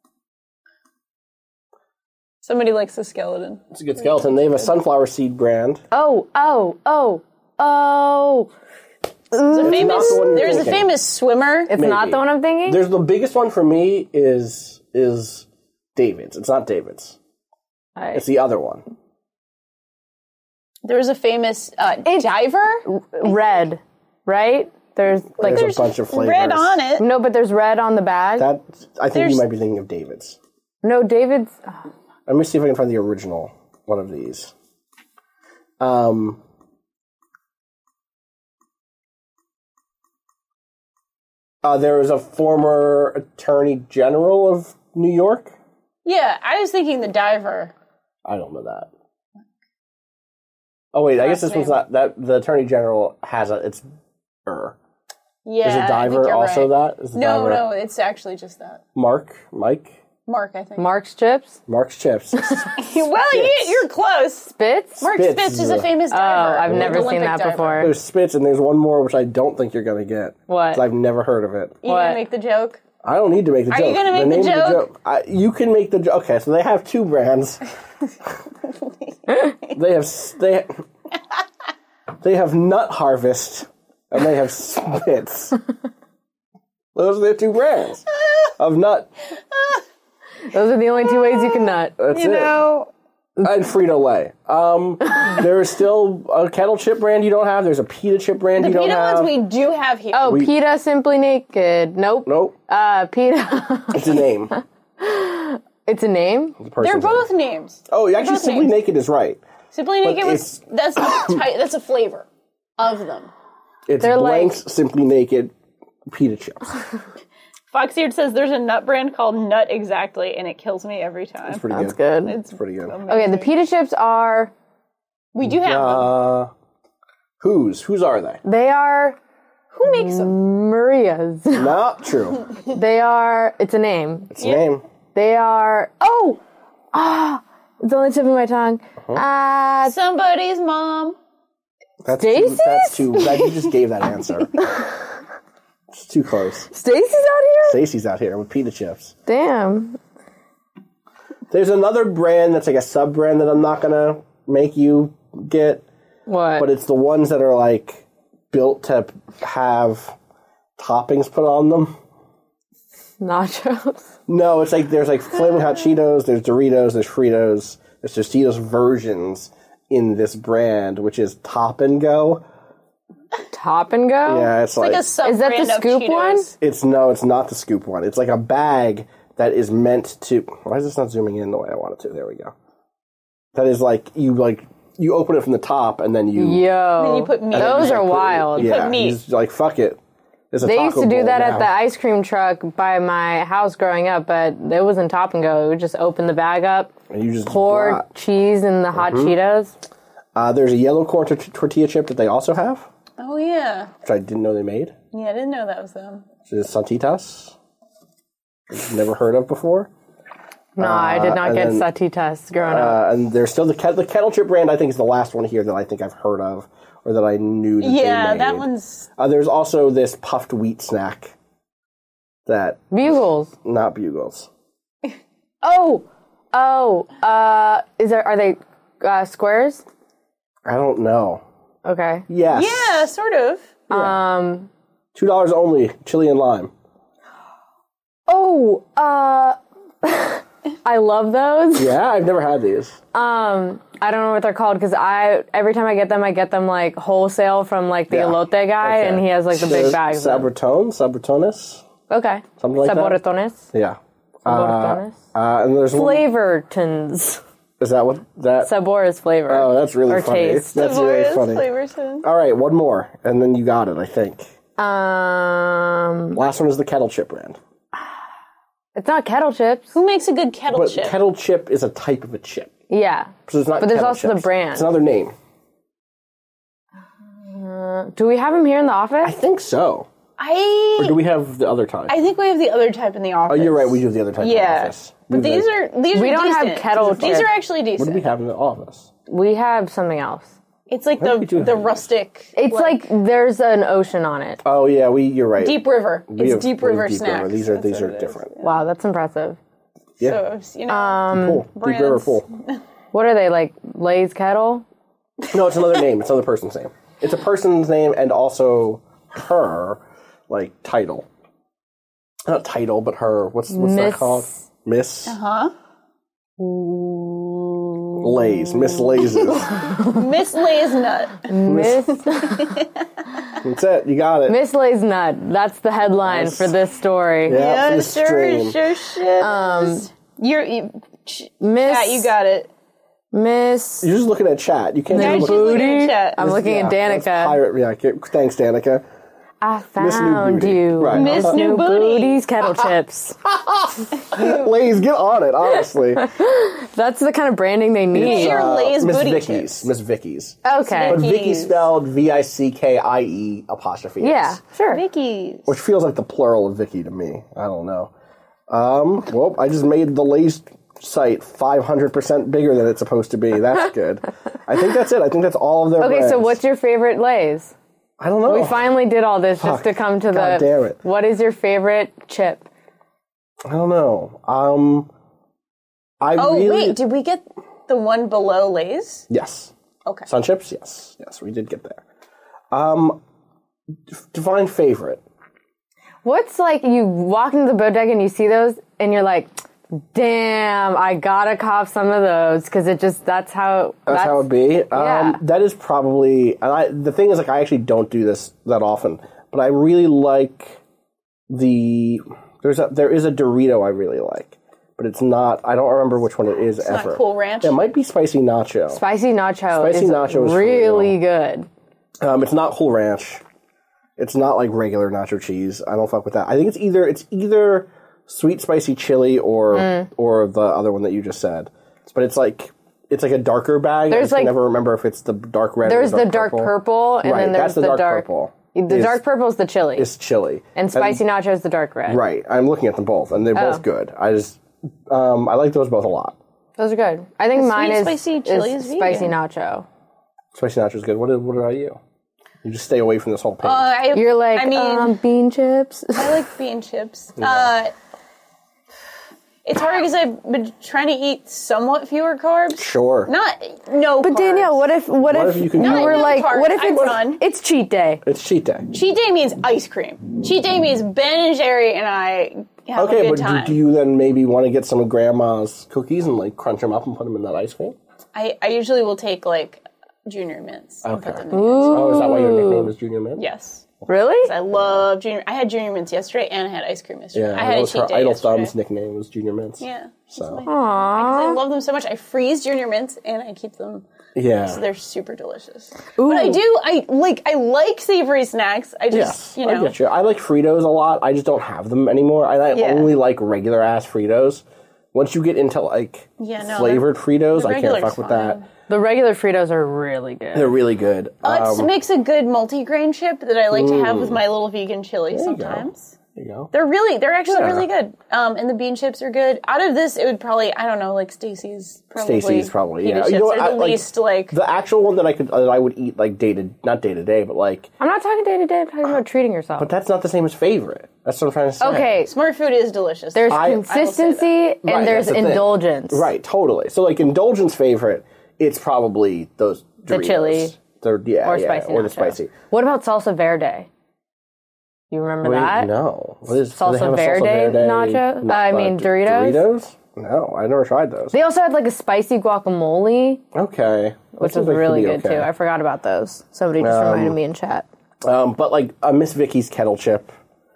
Somebody likes the skeleton. It's a good skeleton. They have a sunflower seed brand. Oh, oh, oh, oh. There's a famous, the one you're there's a thinking. famous swimmer. It's Maybe. not the one I'm thinking? There's the biggest one for me is is David's. It's not David's. Alright. It's the other one. There's a famous uh, diver. Red, right? There's like There's, a bunch of flavors. Red on it. no, but there's red on the bag. That I think There's- you might be thinking of David's. no, David's. Oh, Let me see if I can find the original one of these. Um, uh, there was a former Attorney General of New York. Yeah, I was thinking the diver. I don't know that. Oh wait, I guess this Last one's not that. The Attorney General has a. It's er. Yeah, Is the I think diver you're also right. that? Is the No, diver no, it's actually just that. Mark, Mike, Mark, I think. Mark's Chips? Mark's Chips. well, you, you're close. Spitz? Mark Spitz Spitz, is is a a- famous Oh, diver. I've An never seen Olympic that diver. before. There's Spitz, and there's one more which I don't think you're gonna get. What? 'Cause I've never heard of it. You What? gonna make the joke? I don't need to make the Are joke. you gonna make the, the name of joke? I, you can make the joke. Okay, so they have two brands. they have s- they they have Nut Harvest and they have Spitz. Those are their two brands of nut. Those are the only two ways you can nut. That's You it. know, And Frito-Lay. Um, there is still a kettle chip brand you don't have. There's a pita chip brand the you don't pita have. ones we do have here. Oh, We- PETA Simply Naked. Nope. Nope, Uh, PETA. it's a name. It's a name? The person's They're both name. names. Oh, actually, both Simply names. Naked is right. Simply Naked was it's- that's a type, that's a flavor of them. It's They're Blank's Simply Naked pita chips. Foxeared says there's a nut brand called Nut Exactly, and it kills me every time. It's pretty That's good. good. It's Pretty good. Okay, the PETA chips are, We do have them. Uh, whose? Whose are they? they are Who makes them? Maria's. Not true. They are, it's a name. It's a name. They are, oh! Ah! It's on the tip of my tongue. Uh, Somebody's mom. That's Stacey's? too, that's too. That, you just gave that answer. It's too close. Stacy's out here? Stacey's out here with pita chips. Damn. There's another brand that's like a sub brand that I'm not gonna make you get, What? but it's the ones that are like built to have toppings put on them. Nachos. No, it's like there's like Flamin' Hot Cheetos, there's Doritos, there's Fritos, there's Tostitos versions in this brand, which is Top and Go. Top and go? Yeah, it's, Like like, a sub Is that the brand of scoop Cheetos. one? it's no, it's not the scoop one. It's like a bag that is meant to. Why is this not zooming in the way I want it to? There we go. That is like you like you open it from the top and then you. Yo. Then you put meat. Those you are put- wild. Yeah, put meat. you just like fuck it. There's a They taco used to do bowl that now. at the ice cream truck by my house growing up, but it wasn't Top and Go. It would just open the bag up, And you just pour blah. cheese in the hot Mm-hmm. Cheetos. Uh, there's a yellow corn tor- tortilla chip that they also have, Oh yeah, which I didn't know they made. yeah. I didn't know that was them. Which is Santitas. Never heard of before. No, I did not and get then- Satitas growing up. Uh, and there's still the ket- the kettle chip brand. I think is the last one here that I think I've heard of or that I knew. That Yeah, they that made. one's Uh, there's also this puffed wheat snack that Bugles. not Bugles. Oh, oh. Uh, is there? Are they uh, squares? I don't know. Okay. Yes. yeah, sort of. Um. Two dollars only. Chili and lime. Oh. Uh. I love those. Yeah, I've never had these. Um, I don't know what they're called because I every time I get them, I get them like wholesale from like the Yeah. elote guy, Okay. and he has like the big bags. of them. Sabratone, Sabratones. Okay, Something like that? Saboretones. Yeah. Saboretones. Uh, and there's one. Flavortons. Is that what that? Sabor is flavor. Oh, that's really or funny. taste. That's really Savoy's funny. flavors and- All right, one more, and then you got it. I think. Um, Last one is the kettle chip brand. it's not kettle chips. Who makes a good kettle But chip? kettle chip is a type of a chip. Yeah, So it's not but there's kettle also the chips. brand. It's another name. Do we have them here in the I office? think so. I Or do we have the other type? I think we have the other type in the oh, office. you're right. We do have the other type in the Yeah, office. but We have these the- are these We are don't have decent. kettle These chip. are actually What decent. do we have in the office? We have something else. It's like I think the we do have the these. rustic. It's like, there's an ocean on it. Oh yeah, we. You're right. Deep River. We It's have- Deep we have River Deep snacks. These are That's these what are it is. different. Wow, that's impressive. Yeah. So you know, Um, Cool. Deep River brands. full. What are they, like Lay's Kettle? No, it's another name. It's another person's name. It's a person's name and also her like title. Not title, but her. What's what's that Miss- called? Miss huh? Lays. Miss Lays. Miss Lay's nut. Miss That's it. You got it. Miss Lay's Nut. That's the headline Nice. for this story. Yeah, Yeah, this sure, stream. sure, shit. Um, You're, you, Miss. Yeah, you got it. Miss. You're just looking at chat. You can't Yeah, even she's look. looking at chat. I'm looking Yeah, at that's Danica. pirate, yeah, okay, thanks, Danica. I Miss New found Booty. you. Right. Miss Uh, New Booty. Booty's kettle chips. Lay's, get on it, honestly. That's the kind of branding they need. Your Lay's Miss booty Vicky's. chips. Miss Vicky's. Okay. But Vicky Vicky's. spelled V I C K I E apostrophe S. Yeah, sure. Vicky's. Which feels like the plural of Vicky to me. I don't know. Um, well, I just made the Lay's site five hundred percent bigger than it's supposed to be. That's good. I think that's it. I think that's all of their Okay, so brands. what's your favorite Lay's? I don't know. We finally did all this Fuck. just to come to God the. damn it. What is your favorite chip? I don't know. Um, I Oh, really... wait, did we get the one below Lay's? Yes. Okay. Sun chips? Yes. Yes, we did get there. Um, d- define favorite. What's like you walk into the bodega and you see those and you're like, damn, I gotta cop some of those because it just that's how That's, how it be. Um, yeah. That is probably, and I. The thing is, like, I actually don't do this that often, but I really like the. There's a there is a Dorito I really like, but it's not. I don't remember which one it is It's ever. not Cool Ranch? It might be spicy nacho. Spicy nacho Spicy is nacho is for really real. good. Um, it's not Cool Ranch. It's not like regular nacho cheese. I don't fuck with that. I think it's either it's either sweet spicy chili or Mm. or the other one that you just said. But it's like it's like a darker bag. I There's just can like- never remember if it's the dark red. There's or the the dark purple, and right, then there's that's the, the dark, dark. purple. The is- dark purple is the chili, is chili and spicy nacho is the dark red. Right. I'm looking at them both, and they're Oh. both good. I just um, I like those both a lot. Those are good. I think The mine sweet is, spicy chili is spicy vegan. nacho. Spicy nacho is good. What, what about you? You just stay away from this whole page. Uh, I, You're like, I mean, um, bean chips. I like bean chips. Uh, it's hard because I've been trying to eat somewhat fewer carbs. sure. Not no. But carbs. Danielle, what if what, What if, if you can you do were it? like, No what if carbs. I it's run. it's cheat day? It's cheat day. Cheat day means ice cream. Cheat day means Ben and Jerry and I have Okay, a good but time. do, do you then maybe want to get some of Grandma's cookies and like crunch them up and put them in that ice cream? I, I usually will take like Junior Mints and Okay. put them in the ice cream. Oh, is that why your nickname is Junior Mint? Yes. Really? I love Junior. I had Junior Mints yesterday and I had ice cream yesterday. Yeah, I had that a was cheat her day Idle yesterday. Thumb's nickname was Junior Mints. Yeah. So Because I love them so much. I freeze Junior Mints and I keep them. yeah, So they're super delicious. But I do, I like, I like savory snacks. I just, yes, you know. I get you. I like Fritos a lot. I just don't have them anymore. I, I Yeah. only like regular ass Fritos. Once you get into like Yeah, no, flavored Fritos, the I can't regular's fuck with fine. that. The regular Fritos are really good. They're really good. Utz Um, makes a good multigrain chip that I like to have with my little vegan chili you go. sometimes. there you go. They're really, they're actually Yeah. really good. Um, and the bean chips are good. Out of this, it would probably, I don't know, like Stacy's probably. Stacy's probably, pita yeah. Chips You know what, are the I- like, least like. The actual one that I could that I would eat like day to not day to day, but like, I'm not talking day to day. I'm talking about treating yourself. but that's not the same as favorite. That's what I'm trying to say. Okay, Smart food is delicious. there's I- I will say consistency and Right, there's that's the thing. indulgence. Right, totally. So like indulgence favorite, it's probably those The Doritos. chili. The, yeah, Or yeah, spicy or the nacho. spicy. What about salsa verde? You remember Wait, that? no. What is, do Salsa they have a verde nacho? no- I uh, mean, D- Doritos? Doritos? No, I never tried those. They also had like a spicy guacamole, Okay, which was really good too. I forgot about those. Somebody just Um, reminded me in chat. Um, but like a Miss Vicky's kettle chip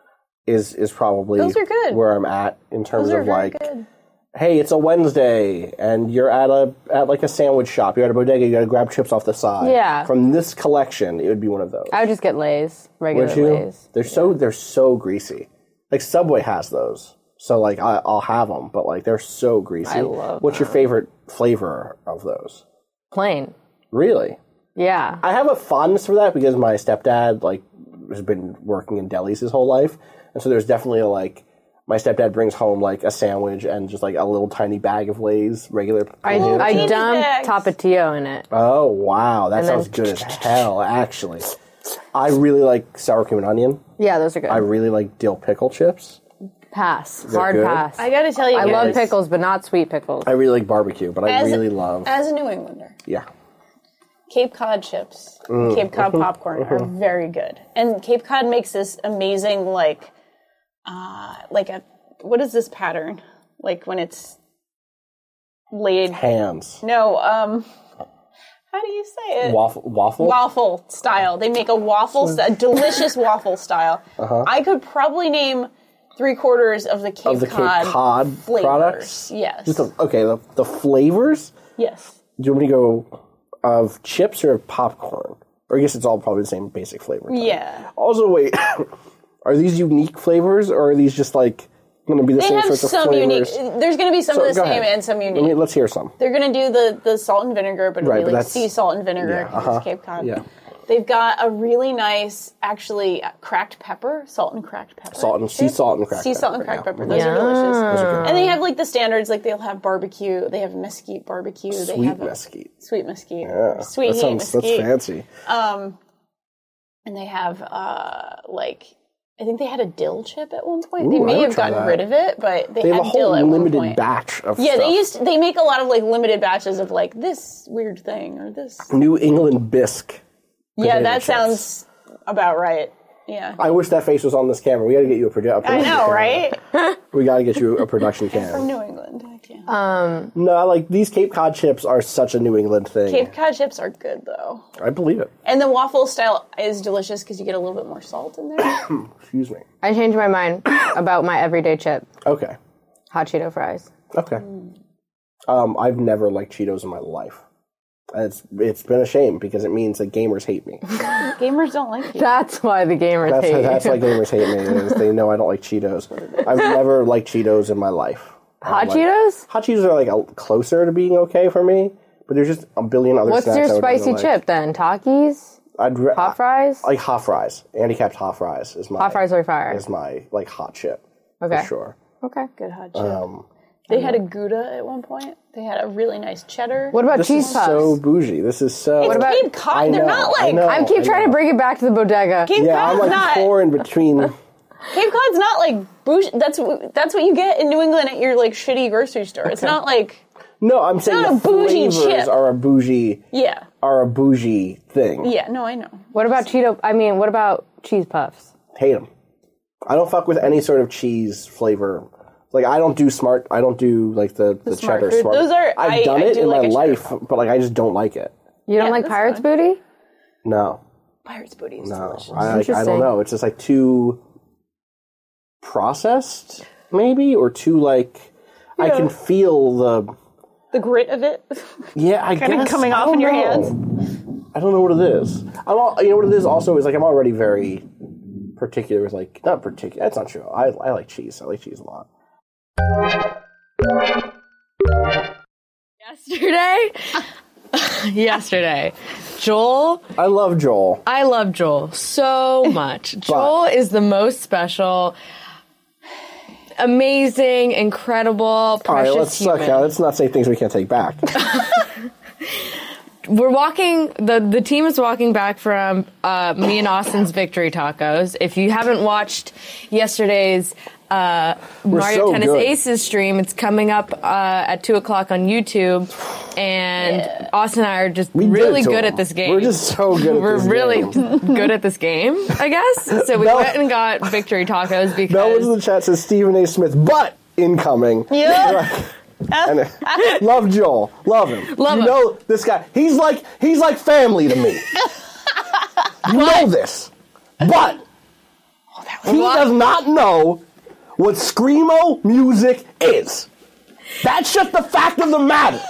is is probably Those are good. where I'm at in terms Those are of very like, good. hey, it's a Wednesday and you're at a at like a sandwich shop. You're at a bodega. You got to grab chips off the side. Yeah. From this collection, it would be one of those. I would just get Lay's, regular Would you? Lay's. They're so they're so greasy. Like Subway has those, so like I, I'll have them. But like they're so greasy. I love What's your favorite flavor of those? Plain. Really? Yeah. I have a fondness for that because my stepdad like has been working in delis his whole life, and so there's definitely a, like my stepdad brings home like a sandwich and just like a little tiny bag of Lay's regular. I, potato I chips. dumped bags. Tapatio in it. Oh wow, that And sounds then- good as hell. Actually, I really like sour cream and onion. Yeah, those are good. I really like dill pickle chips. pass. Hard good? pass. I gotta tell you, I guys, love pickles, but not sweet pickles. I really like barbecue, but I as, really love as a New Englander, yeah. Cape Cod chips, Mm. Cape Cod popcorn are very good. And Cape Cod makes this amazing, like, uh, like a, what is this pattern? Like when it's laid. Hands, No, um, how do you say it? waffle, waffle. Waffle style. They make a waffle, st- a delicious waffle style. Uh-huh. I could probably name three quarters of the Cape of the Cod, Cape Cod flavors. products? Yes. Just the, okay, the, the flavors? Yes. Do you want me to go of chips or of popcorn? Or I guess it's all probably the same basic flavor. Yeah. Also, wait, are these unique flavors or are these just like going to be the They same have sorts of some flavors? unique. There's going to be some So, of the go same ahead. and some unique. Let me, let's hear some. They're going to do the, the salt and vinegar, but it'll Right, be but like that's- sea salt and vinegar yeah, because uh-huh. it's Cape Cod. Yeah. They've got a really nice, actually, uh, cracked pepper, salt and cracked pepper. Salt and sea chip. salt and cracked sea pepper. salt and cracked yeah. pepper. Those Yeah. are delicious. Those are good. And they have like the standards, like they'll have barbecue. They have mesquite barbecue. They Sweet have a- mesquite. Sweet mesquite. Yeah, Sweet that heat sounds, mesquite. That's fancy. And they have uh, like I think they had a dill chip at one point. they Ooh, I may would have try gotten that. rid of it, but they, They have had a dill whole at one limited point. batch of Yeah, stuff. they used they make a lot of like limited batches of like this weird thing or this. New England bisque. Yeah, potato that chips. sounds about right. Yeah. I wish that face was on this camera. We got to get you a, produ- a production I know, camera. right? We got to get you a production From camera. New England. I can't. No, like these Cape Cod chips are such a New England thing. Cape Cod chips are good though. I believe it. And the waffle style is delicious because you get a little bit more salt in there. Excuse me. I changed my mind about my everyday chip, Okay. hot Cheeto fries. Okay. Um, I've never liked Cheetos in my life. And It's it's been a shame because it means that gamers hate me. Gamers don't like you. That's why the gamers That's hate that's you. why gamers hate me. Is they know I don't like Cheetos. I've never liked Cheetos in my life. Hot Like- Cheetos? Hot Cheetos are like a, closer to being okay for me, but there's just a billion other What's snacks. your I would rather spicy like. chip then? Takis? I'd re- Hot fries? Like hot fries. Handicapped hot fries is my Hot fries are fire. is my like hot chip. Okay. For sure. Okay. Good hot chip. Um, They had a Gouda at one point. They had a really nice cheddar. What about this cheese is puffs? so bougie. This is so. It's about- Cape Cod. I They're know, not I like know. I keep I trying know. to bring it back to the bodega. Cape Yeah, I'm Cod's like not. torn between. Cape Cod's not like bougie. That's what- that's what you get in New England at your like shitty grocery store. It's not like No, I'm saying not the a bougie flavors chip. are a bougie yeah, are a bougie thing. yeah. No, I know. What about Cheeto? I mean, what about cheese puffs? Hate them. I don't fuck with any sort of cheese flavor. Like I don't do smart. I don't do like the, the, smart cheddar food. smart. Those are- I've I- done I it do in like my a cheddar life, but like I just don't like it. You don't Yeah, like that's Pirate's fine. Booty? No, Pirate's Booty is no. delicious. I, like, I Interesting. don't know. It's just like too processed, maybe, or too like I can feel the The grit of it. yeah. I Kinda guess coming I off don't in your know. hands. I don't know what it is. I'm all, you know what it is also is like I'm already very particular with like not particular. That's not true. I I like cheese. I like cheese a lot. Yesterday, yesterday, Joel, I love Joel. I love Joel so much. Joel is the most special, amazing, incredible, All right, precious let's human. okay, let's not say things we can't take back. We're walking, the, the team is walking back from uh, me and Austin's Victory Tacos. If you haven't watched yesterday's uh, Mario so Tennis good. Aces stream, it's coming up uh, at two o'clock on YouTube. And Austin and I are just We did really it to good him. at this game. We're just so good at We're this really game. good at this game, I guess. So we Bella- went and got Victory Tacos because... Bell was in the chat says Stephen A. Smith, but incoming. Yeah. And, uh, love Joel. Love him. Love you him. know this guy. He's like he's like family to me. You know this. But he What? does not know what Screamo music is. That's just the fact of the matter.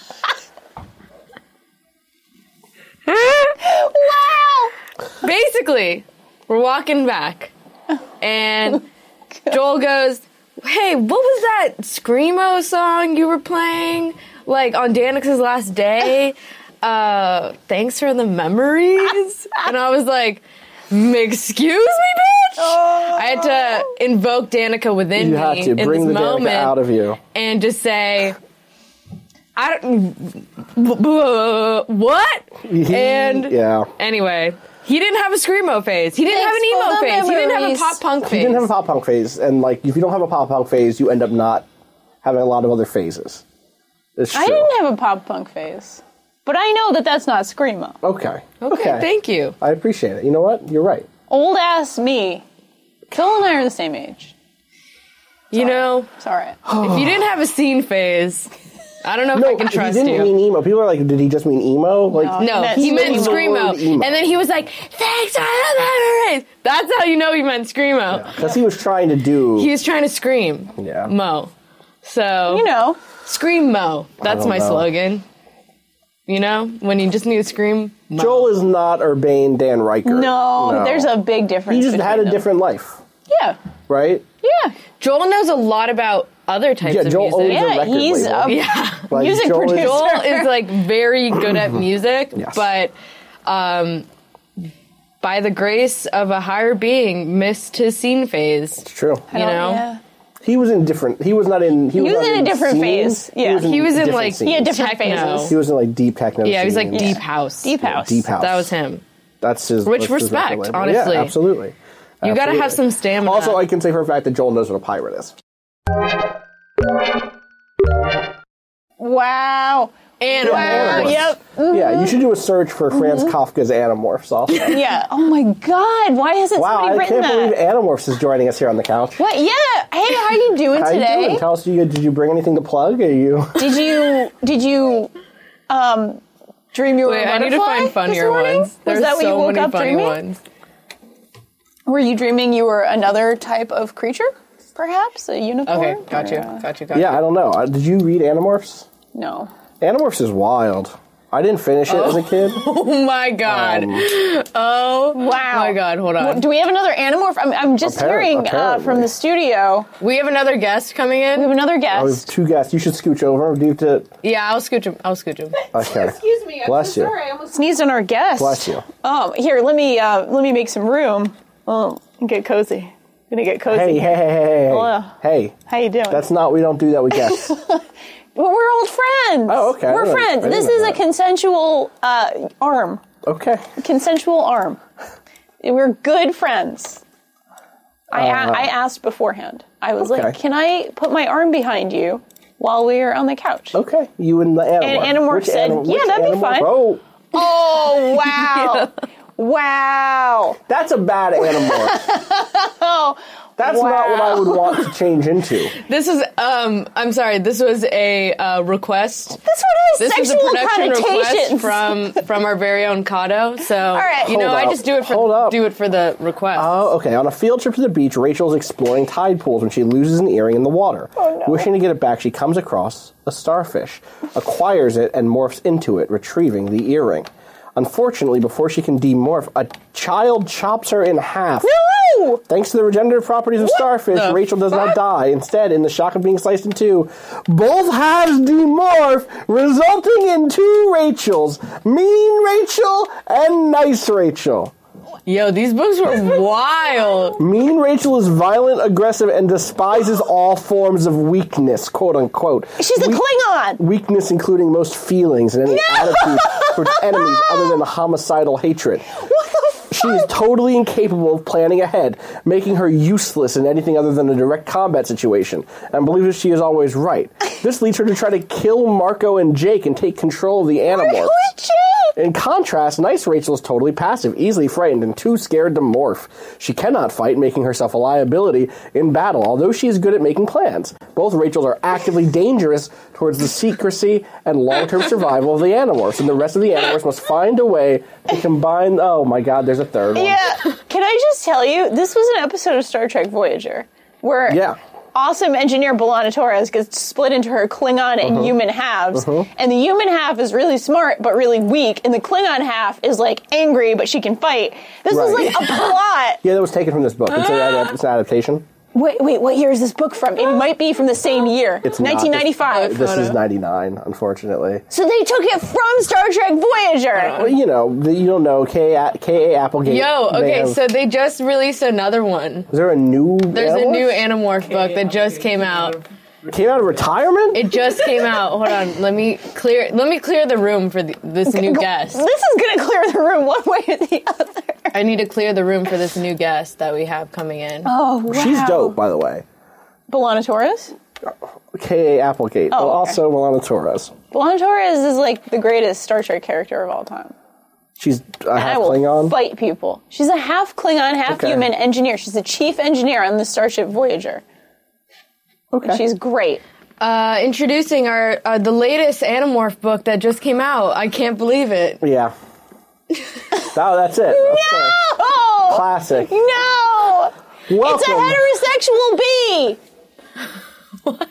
Wow. Basically, we're walking back, and Joel goes, "Hey, what was that Screamo song you were playing, like on Danix's last day? Uh, thanks for the memories." And I was like, "Excuse me, bitch!" I had to invoke Danica within You me have to in bring this the Danica moment out of you. and just say, "I don't, what?" And yeah. anyway, he didn't have a Screamo phase. He didn't Thanks have an for emo the phase. He didn't have a memories. pop punk He phase. didn't have a pop punk phase, and like if you don't have a pop punk phase, you end up not having a lot of other phases. It's true. I didn't have a pop punk phase, but I know that that's not Screamo. Okay. okay, thank you. I appreciate it. You know what? You're right. Old ass me. Phil and I are the same age. You know, It's all right. if you didn't have a scene phase, I don't know if No, I can trust he didn't you. mean emo. People are like, did he just mean emo? Like, No, meant he meant screamo. screamo. Emo. And then he was like, thanks for the memories. That's how you know he meant screamo. because he was trying to do. He was trying to scream. Yeah. Mo. So, You know. scream Mo. That's don't my know. slogan. You know, when you just need to scream, Mo. Joel is not Urbane Dan Riker. No, there's a big difference. He just had a between them. different life, Yeah. right? Yeah. Joel knows a lot about other types Yeah, of Joel owns music. a Yeah, record he's label. a Yeah. Like, music Joel is- producer. Joel is like very good at music, Yes. but um, by the grace of a higher being, missed his scene phase. It's true. You know, Yeah. He was in different. He was not in. He was, was not in a different scenes. phase. Yeah. He was in, different like, scenes. He had different Techno. phases. He was in like deep techno. yeah, he was like scenes. deep house. Deep house. Deep house. That was him. That's his. Which that's his respect, record label. honestly. Yeah, absolutely. You got to Absolutely. have some stamina. Also, I can say for a fact that Joel knows what a pirate is. Wow. Animal. Wow. Yep. Yeah, you should do a search for Franz Kafka's Animorphs. Also. Yeah. Oh my God. Why hasn't Wow, somebody I written can't that? believe Animorphs is joining us here on the couch. What? Yeah. Hey, how are you doing How today? you doing? Tell us, you, did you bring anything to plug? Are you? Did you did you um dream you were Wait, a I need to butterfly find this funnier morning? ones. There's Was that what so you woke many up funny dreaming? ones. Were you dreaming you were another type of creature? Perhaps a unicorn? Okay, got you, Or, uh, got you, got you. Yeah, I don't know. Uh, Did you read Animorphs? No. Animorphs is wild. I didn't finish it as a kid. Oh my god. Um, oh Wow. my god, hold on. Well, do we have another Animorph? I'm, I'm just Apparent- hearing uh, apparently. from the studio. We have another guest coming in. We have another I have guest. two guests. You should scooch over. Do you have to? Yeah, I'll scooch him. I'll scooch him. Okay. Excuse me. I'm Bless so you. sorry. I almost sneezed on our guest. Bless you. Um, here, let me uh, let me make some room. Oh, and get cozy. Gonna get cozy. Hey, hey, hey, hey, hey, Hello. hey. How you doing? That's not. We don't do that with guests. Well, we're old friends. Oh, okay. I We're didn't- friends. I didn't This know is a that. consensual uh, arm. Okay. Consensual arm. We're good friends. I, a- I asked beforehand. I was Uh. okay. like, "Can I put my arm behind you while we're on the couch?" Okay. You and the Animorph. And Animorph Which said, anim- "Yeah, which that'd be Animorph? fine." Oh, Oh wow! Wow! that's a bad Animorph. Oh, That's wow. not what I would want to change into. This is um I'm sorry, this was a uh, request. This one has This is a sexual production request connotations. from from our very own Kato. So right. you know, Hold I up. just do it Hold for up. do it for the request. Oh, okay. On a field trip to the beach, Rachel's exploring tide pools when she loses an earring in the water. Oh, no. Wishing to get it back, she comes across a starfish, acquires it, and morphs into it, retrieving the earring. Unfortunately, before she can demorph, a child chops her in half. No! Thanks to the regenerative properties of starfish, the Rachel does not fuck? die. Instead, in the shock of being sliced in two, both halves demorph, resulting in two Rachels. Mean Rachel and Nice Rachel. Yo, these books were wild. Mean Rachel is violent, aggressive, and despises all forms of weakness, quote unquote. She's a We- Klingon. Weakness including most feelings and any attitude towards enemies other than homicidal hatred. What the fuck? She is totally incapable of planning ahead, making her useless in anything other than a direct combat situation, and believes that she is always right. This leads her to try to kill Marco and Jake and take control of the Animorphs. Who is Jake? In contrast, Nice Rachel is totally passive, easily frightened, and too scared to morph. She cannot fight, making herself a liability in battle, although she is good at making plans. Both Rachels are actively dangerous towards the secrecy and long-term survival of the Animorphs, and the rest of the Animorphs must find a way to combine... Oh my god, there's a third one. Yeah. Can I just tell you, this was an episode of Star Trek Voyager where Yeah. awesome engineer B'Elanna Torres gets split into her Klingon and Uh-huh. human halves, and the human half is really smart but really weak, and the Klingon half is like angry but she can fight. This was Right. like a plot. Yeah, that was taken from this book. It's, a, it's an adaptation. Wait, wait, what year is this book from? It might be from the same year. It's not. nineteen ninety-five. This is ninety-nine, unfortunately. So they took it from Star Trek Voyager. Well, you know, the, you don't know. K A. K A. Applegate. Yo, they okay, have- so they just released another one. Is there a new There's a Animorphs? new Animorph book that just came out. Came out of retirement? It just came out. Hold on, let me clear. Let me clear the room for the, this new guest. This is going to clear the room one way or the other. I need to clear the room for this new guest that we have coming in. Oh, wow. She's dope, by the way. B'Elanna Torres? K A. Applegate. Oh, but okay. also B'Elanna Torres. B'Elanna Torres is like the greatest Star Trek character of all time. She's a And I half will Klingon. fight people. She's a half Klingon, half Okay. human engineer. She's the chief engineer on the starship Voyager. Okay. She's great. Uh, introducing our uh, the latest Animorph book that just came out. I can't believe it. Yeah. Oh, that's it. Okay. No! Classic. No! Welcome. It's a heterosexual bee! What?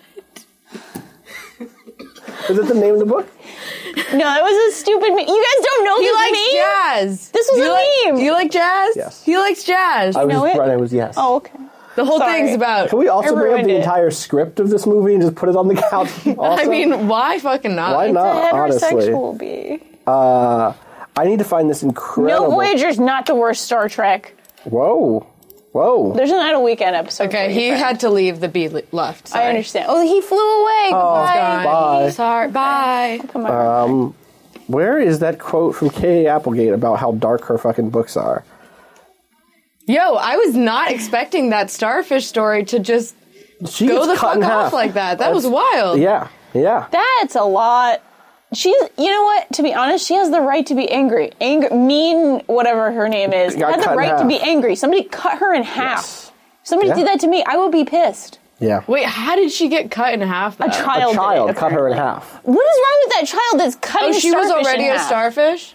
Is it the name of the book? No, that was a stupid meme. You guys don't know He this likes meme? jazz. This was you a like, meme. You like jazz? Yes. He likes jazz. I was know just it? running. It was yes. Oh, okay. the whole sorry. thing's about. Can we also I bring up ruined the it. entire script of this movie and just put it on the couch? Also? I mean, why fucking not? Why It's not? a Honestly, heterosexual bee. uh, I need to find this incredible. No, Voyager's not the worst Star Trek. Whoa, whoa. There's not a weekend episode. Okay, for he you, had to leave. The bee le- left. Sorry. I understand. Oh, he flew away. Goodbye. Bye. Sorry. Bye. Come on. Where is that quote from Katie Applegate about how dark her fucking books are? Yo, I was not expecting that starfish story to just She go gets the cut fuck in off half. like that. That was That's- wild. Yeah, yeah. That's a lot. She's, you know what? To be honest, she has the right to be angry. Angry, mean, whatever her name is, Got has cut the in right to half. be angry. Somebody cut her in half. Yes. If somebody Yeah. did that to me, I would be pissed. Yeah. Wait, how did she get cut in half? Though? A child. A child did it, cut her in apparently. half. What is wrong with that child that's cutting Oh, she was starfish already in a half? starfish.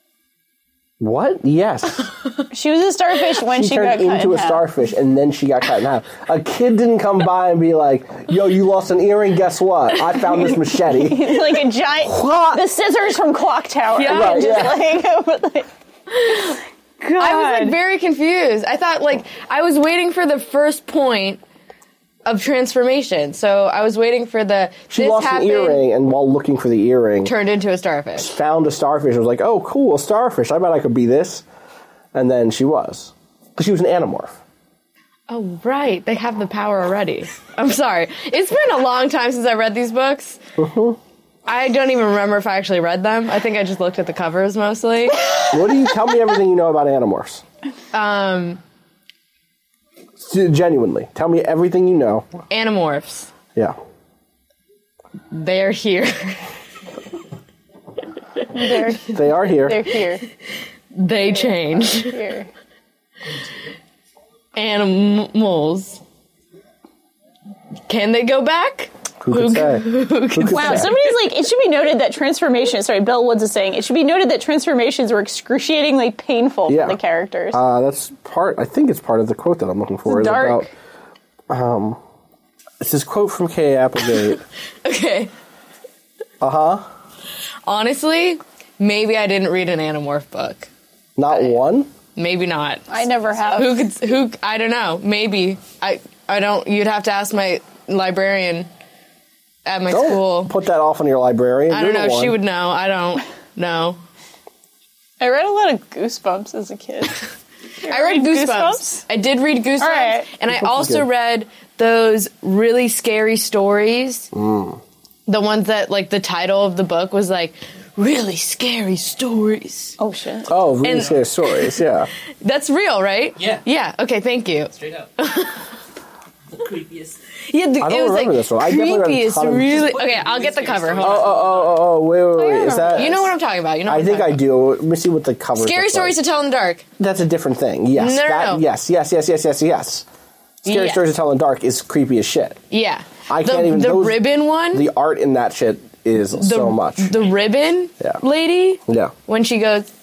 What? Yes. She was a starfish when she she, turned got cut into in a half. starfish and then she got cut in half. A kid didn't come by and be like, yo, you lost an earring, guess what? I found this machete. like a giant, What? the scissors from Clock Tower. Yeah. Right, just yeah. like, like God. I was like very confused. I thought like I was waiting for the first point of transformation. So I was waiting for the She this lost happened, an earring, and while looking for the earring, turned into a starfish. found a starfish and was like, oh, cool, a starfish. I bet I could be this. And then she was. Because she was an Animorph. Oh right, they have the power already. I'm sorry. It's been a long time since I read these books. Mm-hmm. I don't even remember if I actually read them. I think I just looked at the covers mostly. What do you tell me everything you know about Animorphs? Um, Genuinely. Tell me everything you know. Animorphs. Yeah. They're here. they're, They are here. they're here. They change. Here. Animals. Can they go back? Who could say? Who could Wow, say? somebody's like, it should be noted that transformations, sorry, Bill Woods is saying, it should be noted that transformations were excruciatingly painful Yeah. for the characters. Uh, that's part, I think it's part of the quote that I'm looking for. It's is dark. About, um, it's this quote from Kay Applegate. Okay. Uh-huh. Honestly, maybe I didn't read an Animorph book. Not one? Maybe not. I never have. Who could? Who? I don't know. Maybe I. I don't. You'd have to ask my librarian at my Don't school. put that off on your librarian. I don't You're the know. She one. would know. I don't know. I read a lot of Goosebumps as a kid. I read read Goosebumps. Goosebumps? I did read Goosebumps, All right. and I Goosebumps is also good. read those really scary stories. Mm. The ones that, like, the title of the book was like really scary stories. Oh, shit. Oh, really And- scary stories, yeah. That's real, right? Yeah. Yeah. Okay. Thank you. Straight up. The creepiest. Yeah. The, I don't it was remember like this one. I definitely read a creepiest. ton of- Really. Okay. I'll get the cover. Hold Oh, on. oh, oh, oh, oh, wait, wait, wait. Is that... You know what I'm talking about. You know. What I I'm think talking I about. do. Let me see what the cover Scary stories to tell in the dark. That's a different thing. Yes. No, no, that, no. Yes, yes, yes, yes, yes, yes. Scary Yeah. stories to tell in the dark is creepy as shit. Yeah. I the, can't even... The those- ribbon one. The art in that shit is the, so much. The ribbon Yeah. lady. Yeah. When she goes,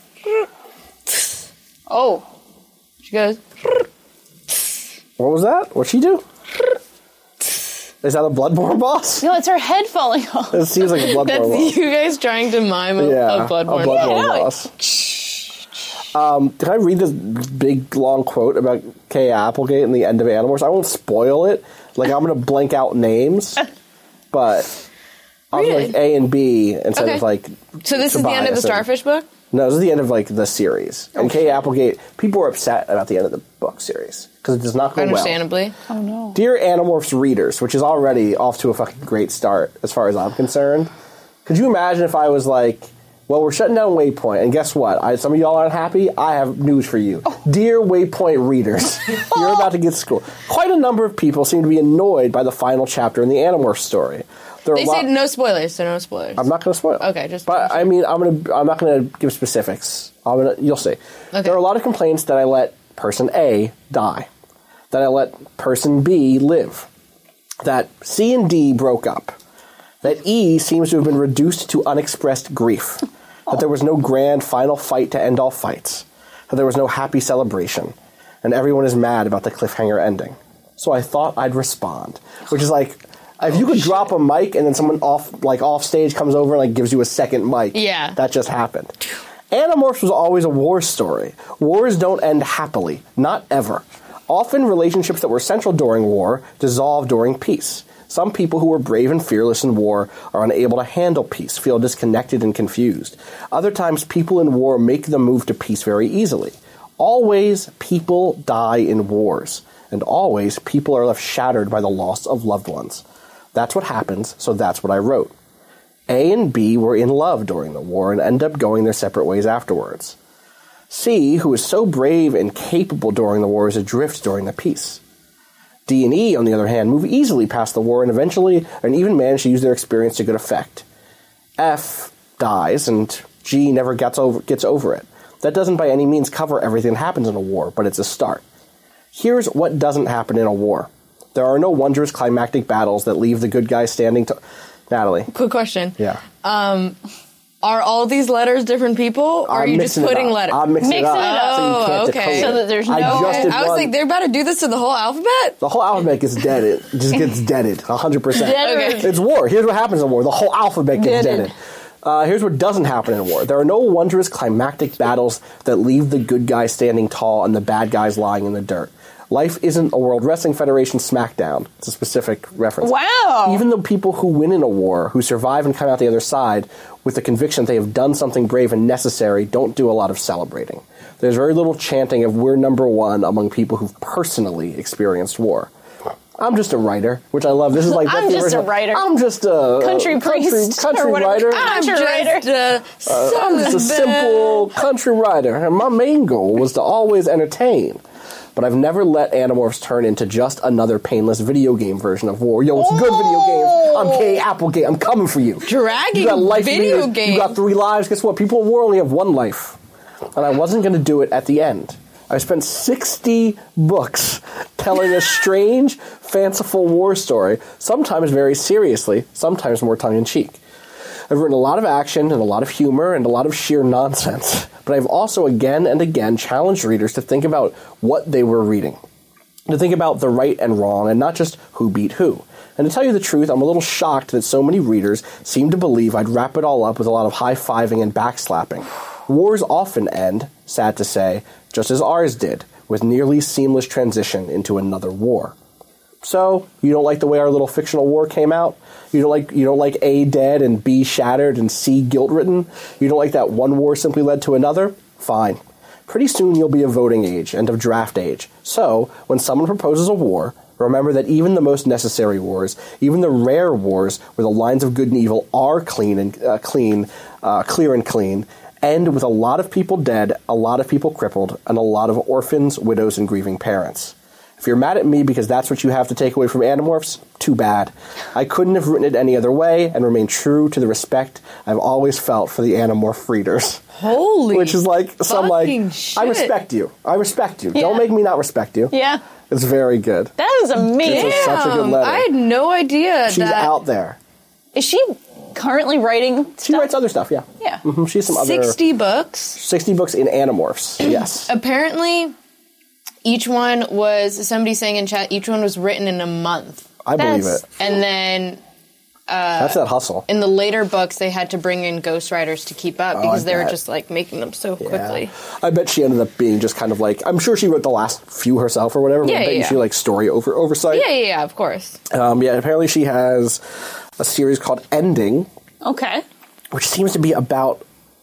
Oh. she goes. What was that? What'd she do? Is that a Bloodborne boss? No, it's her head falling off. It seems like a Bloodborne That's boss. you guys trying to mime a, Yeah, a Bloodborne. a Bloodborne Yeah. boss. Um, can I read this big long quote about Kay Applegate in the end of Animorphs? I won't spoil it. Like I'm going to blank out names, but I'll do Read like it. A and B instead Okay. of like. So this is the end of the Tobias and- Starfish book. No, this is the end of like the series. And Kay Applegate, people were upset about the end of the book series because it does not go well. Understandably. Dear Animorphs readers, which is already off to a fucking great start as far as I'm concerned. Could you imagine if I was like, well, we're shutting down Waypoint, and guess what? I, some of y'all aren't happy. I have news for you. Dear Waypoint readers, you're about to get schooled. Quite a number of people seem to be annoyed by the final chapter in the Animorphs story. There are They a lot- say no spoilers, so no spoilers. I'm not going to spoil. Okay, just- But I mean, I'm gonna. I'm not going to give specifics. I'm gonna. You'll see. There are a lot of complaints that I let person A die, that I let person B live, that C and D broke up, that E seems to have been reduced to unexpressed grief, that there was no grand final fight to end all fights, that there was no happy celebration, and everyone is mad about the cliffhanger ending. So I thought I'd respond, which is like, if you could drop a mic and then someone off, like off stage comes over and like gives you a second mic, Yeah. that just happened. Animorphs was always a war story. Wars don't end happily, not ever. Often relationships that were central during war dissolve during peace. Some people who were brave and fearless in war are unable to handle peace, feel disconnected and confused. Other times, people in war make the move to peace very easily. Always, people die in wars. And always, people are left shattered by the loss of loved ones. That's what happens, so that's what I wrote. A and B were in love during the war and end up going their separate ways afterwards. C, who was so brave and capable during the war, is adrift during the peace. D and E, on the other hand, move easily past the war and eventually and even manage to use their experience to good effect. F dies, and G never gets over, gets over it. That doesn't by any means cover everything that happens in a war, but it's a start. Here's what doesn't happen in a war. There are no wondrous climactic battles that leave the good guys standing to... Natalie. Quick question. Yeah. Um, are all these letters different people, or I'm are you just mixing it putting up. letters? I'm mixing Mixing it up. it up. So you can't Oh, okay. decode So it. that there's I no- just did I was one. like, they're about to do this to the whole alphabet? The whole alphabet gets deaded. It just gets deaded. one hundred percent. Deaded. Okay. It's war. Here's what happens in war. The whole alphabet gets Deaded. deaded. Uh, here's what doesn't happen in war. There are no wondrous climactic battles that leave the good guys standing tall and the bad guys lying in the dirt. Life isn't a World Wrestling Federation SmackDown. It's a specific reference. Wow. Even the people who win in a war, who survive and come out the other side with the conviction that they have done something brave and necessary, don't do a lot of celebrating. There's very little chanting of we're number one among people who've personally experienced war. I'm just a writer, which I love. This is like I'm that's the just a original- writer. I'm just a Country a priest, country, country or whatever. writer. I'm I'm Country just writer. a I'm just a simple country writer, and my main goal was to always entertain. But I've never let Animorphs turn into just another painless video game version of war. Yo, it's good video games. I'm K. Applegate. I'm coming for you. Dragging You got life video meters. games. You got three lives. Guess what? People in war only have one life. And I wasn't going to do it at the end. I spent sixty books telling a strange, fanciful war story, sometimes very seriously, sometimes more tongue-in-cheek. I've written a lot of action and a lot of humor and a lot of sheer nonsense, but I've also again and again challenged readers to think about what they were reading, to think about the right and wrong and not just who beat who. And to tell you the truth, I'm a little shocked that so many readers seem to believe I'd wrap it all up with a lot of high-fiving and backslapping. Wars often end, sad to say, just as ours did, with nearly seamless transition into another war. So, you don't like the way our little fictional war came out? You don't like you don't like A dead and B shattered and C guilt-ridden? You don't like that one war simply led to another? Fine. Pretty soon you'll be of voting age and of draft age. So, when someone proposes a war, remember that even the most necessary wars, even the rare wars where the lines of good and evil are clean and uh, clean, uh, clear and clean, end with a lot of people dead, a lot of people crippled, and a lot of orphans, widows, and grieving parents. If you're mad at me because that's what you have to take away from Animorphs, too bad. I couldn't have written it any other way and remained true to the respect I've always felt for the Animorph readers. Holy Which is like, some like, fucking shit. I respect you. I respect you. Yeah. Don't make me not respect you. Yeah. It's very good. That is amazing. It's such a good Damn, letter. I had no idea She's that out there. Is she currently writing She stuff? writes other stuff, yeah. Yeah. hmm She has some other... sixty books. sixty books in Animorphs, yes. Apparently, each one was, somebody saying in chat, each one was written in a month. I believe That's- it. And then That's that hustle. in the later books, they had to bring in ghostwriters to keep up because I they were bet. just like making them so quickly. Yeah. I bet she ended up being just kind of like, I'm sure she wrote the last few herself or whatever, but Yeah, I bet yeah, you she yeah. like story over oversight. Yeah, yeah, yeah, of course. Um, yeah, apparently she has a series called Ending, Okay. which seems to be about,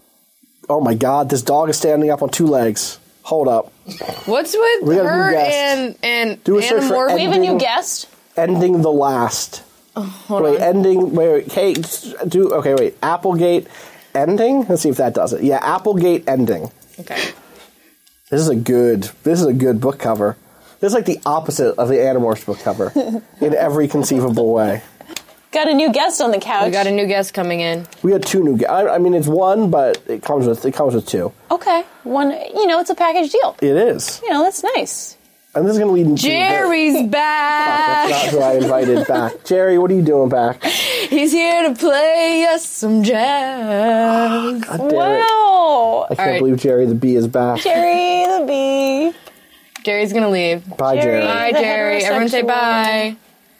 oh my god, this dog is standing up on two legs. Hold up. What's with We got a new her guest. and and Do a search for Animorph? We have a new Ending. guest. Ending the Last. Hold wait, on. ending, wait, wait, Kate, do, okay, wait, Applegate Ending? Let's see if that does it. Yeah, Applegate Ending. Okay. This is a good, this is a good book cover. This is like the opposite of the Animorphs book cover in every conceivable way. Got a new guest on the couch. We got a new guest coming in. We had two new. I, I mean, it's one, but it comes with it comes with two. Okay. One, you know, it's a package deal. It is. You know, that's nice. And this is going to lead into... Jerry's back. That's not who I invited back. Jerry, what are you doing back? He's here to play us some jazz. God damn it. Wow. I can't right. believe Jerry the Bee is back. Jerry the Bee. Jerry's gonna leave. Bye, Jerry. Jerry. Bye, The Jerry. Everyone say heterosexual. bye.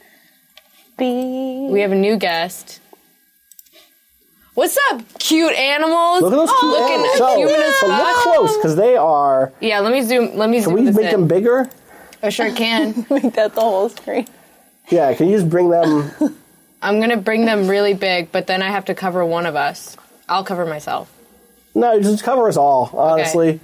Bee. We have a new guest. What's up, cute animals? Look at those cute looking animals. So, human as so fuck. look close, because they are... Yeah, let me zoom. Let me Can zoom we this make in. them bigger? I sure can. Make that the whole screen. Yeah, can you just bring them... I'm gonna bring them really big, but then I have to cover one of us. I'll cover myself. No, just cover us all, honestly.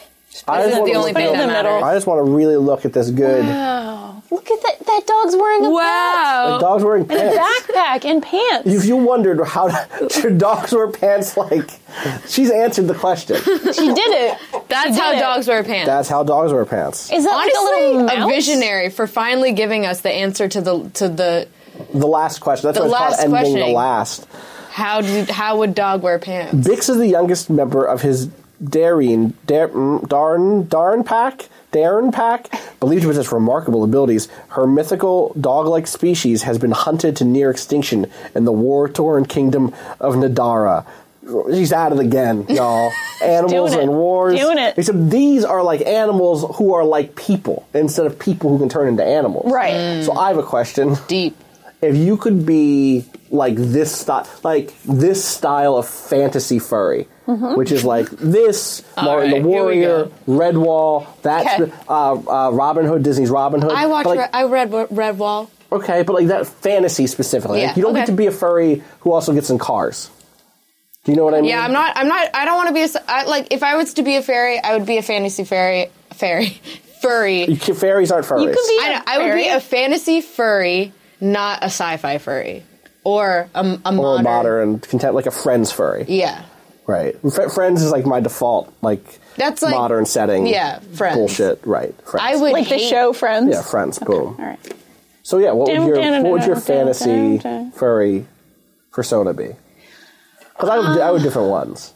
I This is just, the wanna, only Put it thing in that the middle. matters. I just want to really look at this good... Wow. Look at that. That dog's wearing a The Wow. dog's wearing hat. And a pants. backpack and pants. If you wondered how should dogs wear pants like... She's answered the question. She did it. That's She how did it. dogs wear pants. That's how dogs wear pants. Is that Honestly, like a little a mouse? visionary for finally giving us the answer to the to the The last question. That's The why it's last called ending the questioning. last. how do how would dog wear pants? Bix is the youngest member of his Darien, Dar, mm, Darn, Darn pack, Darn pack, believed to possess remarkable abilities. Her mythical dog-like species has been hunted to near extinction in the war-torn kingdom of Nadara. She's at it again, y'all. Animals Doing it. and wars. Doing it. Except these are like animals who are like people instead of people who can turn into animals. Right. So I have a question. Deep. If you could be like this style, like this style of fantasy furry, which is like this, Martin right, the here we Warrior, go. Redwall, that's Okay. uh, uh, Robin Hood, Disney's Robin Hood. I watched. But, Re- like, I read Redwall. okay, but like that fantasy specifically. Like, Yeah, you don't okay. get to be a furry who also gets in cars. Do you know what I mean? Yeah, I'm not. I'm not. I don't want to be a. s- I, like, if I was to be a fairy, I would be a fantasy fairy. Fairy, furry. You can, fairies aren't furries. You could be I, a know, I would be fairy. a fantasy furry, not a sci-fi furry, or a, a modern. or a modern, content like a Friends furry. Yeah, Right. Fr- Friends is like my default, like That's like- modern setting. yeah, Friends. Bullshit. Right. Friends. I would Like the hate- show Friends. Yeah, Friends. Boom. All right. So yeah, what would Dun, your dun, what would your dun, fantasy dun, dun. furry persona be? Because I would I would different ones.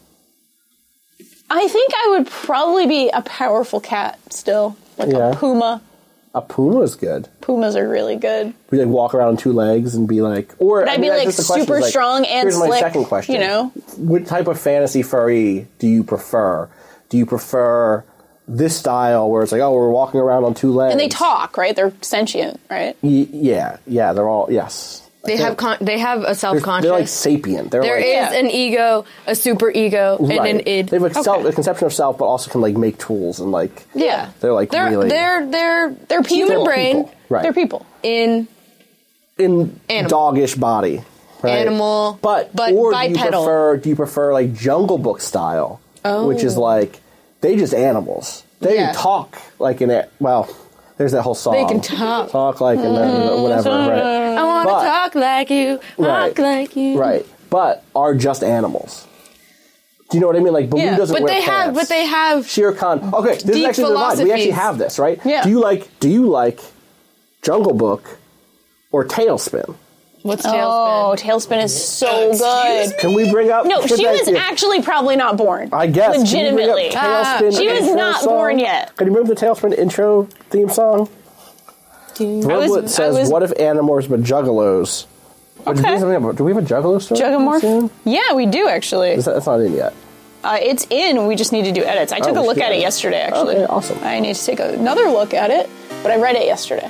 I think I would probably be a powerful cat still. Like Yeah. a puma. A puma is good. Pumas are really good. We like walk around on two legs and be like, or But I I'd mean, be that's like just the question, super is, like, strong and here's slick. my second question. You know? What type of fantasy furry do you prefer? Do you prefer this style where it's like, oh, we're walking around on two legs, And they talk, right? They're sentient, right? Y- yeah, yeah, they're all yes. I They think have. Con- they have a they're, self-conscious. they're like sapient. They're There like, is Yeah. an ego, a super ego, and right. an id. They have a, self, a conception of self, but also can like make tools and like Yeah, they're like they're really they're they're They're people. human They're brain people. Right. They're people. in in Animal. doggish body, right? Animal, but but or do you bipedal. prefer do you prefer like Jungle Book style, Oh. which is like they just animals. They Yeah. talk like in it. Well, there's that whole song. They can talk. talk like in that, whatever. Right, I want to But- talk like you, Right. talk like you. right. But are just animals. Do you know what I mean? Like Baloo Yeah, doesn't But wear they have, pants. but they have. Shere Khan. Okay, this is Deep actually the vibe. We actually philosophies. have this, right? Yeah. Do you like? Do you like Jungle Book or Tailspin? What's Oh, Tailspin? Tailspin is so good. Can we bring up? No, she Thank was you. actually probably not born. I guess. Legitimately. Can you bring up Tailspin She was intro not song? born yet. Can you remember the Tailspin intro theme song? Roblet I says, was- "What if animals but juggalos?" Oh, did, we Okay. have something about- do we have a juggalo story? Juggamorph? soon? Yeah, we do actually. Is that, that's not in yet. Uh, it's in. We just need to do edits. I took Oh, a we look should at do it it. yesterday, actually. Okay, awesome. I need to take another look at it, but I read it yesterday.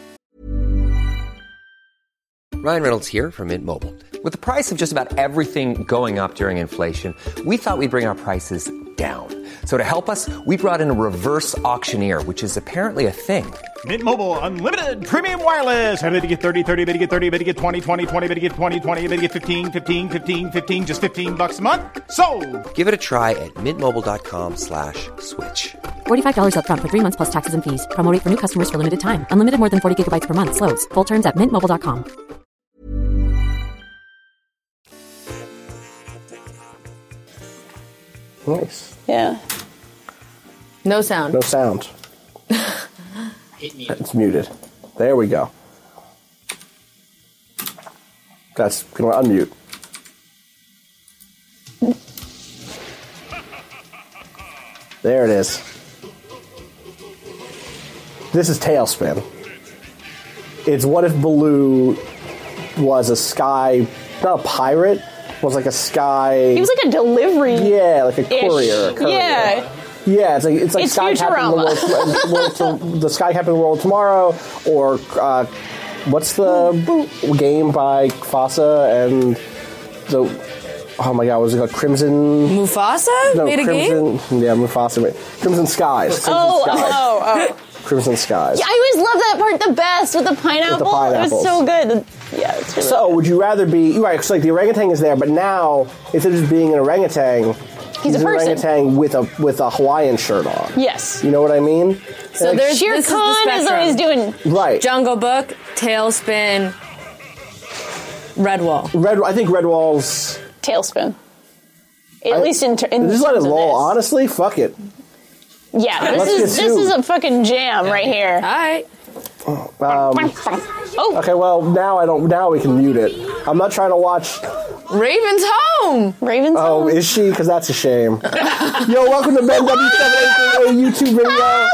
Ryan Reynolds here from Mint Mobile. With the price of just about everything going up during inflation, we thought we'd bring our prices down. So to help us, we brought in a reverse auctioneer, which is apparently a thing. Mint Mobile Unlimited Premium Wireless. How to get thirty, thirty, how to get thirty, how to get twenty, twenty, twenty, how to get twenty, twenty, how to get fifteen, fifteen, fifteen, fifteen, just fifteen bucks a month? Sold! Give it a try at mintmobile.com slash switch. forty-five dollars up front for three months plus taxes and fees. Promo rate for new customers for limited time. Unlimited more than forty gigabytes per month. Slows full terms at mint mobile dot com. Nice. Yeah. No sound. No sound. Hit me. It's muted. There we go. That's going to unmute. There it is. This This is Tailspin. It's what if Baloo was a sky, not a pirate, was like a sky... He was like a delivery. Yeah, like a courier. courier. Yeah. Yeah, it's like it's like It's Sky Captain the Futurama. world, world, the Sky Captain the world tomorrow, or uh, what's the game by Fasa and the oh my god, was it called Crimson? Mufasa No, made a Crimson. game? Yeah, Mufasa made Crimson Skies. Crimson Oh, Skies. oh, oh. Crimson Skies. Yeah, I always loved that part the best with the pineapple. With the pineapples. It was so good. Yeah, it's really So, would you rather be right? So, like the orangutan is there, but now instead of just being an orangutan, He's a an person. orangutan with a with a Hawaiian shirt on. Yes. You know what I mean? So Like, there's Shere this is the Khan is, spectrum. always doing. right. Jungle Book, Tailspin, Redwall. Red. I think Redwall's. Tailspin. At I- least in, ter- in Just let it terms of roll. this. Honestly, fuck it. Yeah, this Let's is get this sued. is a fucking jam right here. All right. oh, Okay, well now I don't. Now we can mute it. I'm not trying to watch. Raven's home. Raven's Oh, home. is she? Because that's a shame. Yo, welcome to Ben W seven eight three YouTube video.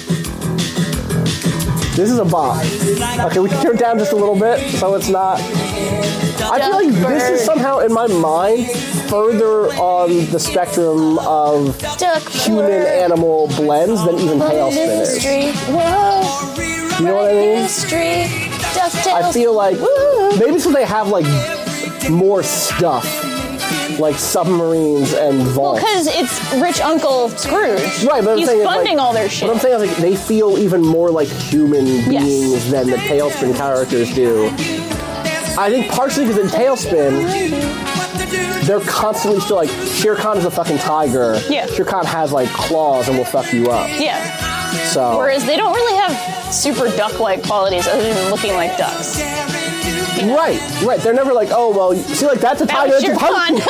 This is a bop. Okay, we can turn it down just a little bit so it's not. I feel like this is somehow in my mind further on the spectrum of human animal blends than even Tailspin is. You know what I mean? I feel like maybe it's because they have like more stuff, like submarines and vaults. Because it's rich Uncle Scrooge. Right, but I'm he's saying is, funding like, all their shit. What I'm saying is like they feel even more like human Yes. beings than the Tailspin characters do. I think partially because in Tailspin, they're constantly still like Shere Khan is a fucking tiger. Yeah. Shere Khan has like claws and will fuck you up. Yeah. So Whereas they don't really have super duck-like qualities other than looking like ducks. right, right. They're never like, oh well, see, like that's a That tiger. was That's a Shere punk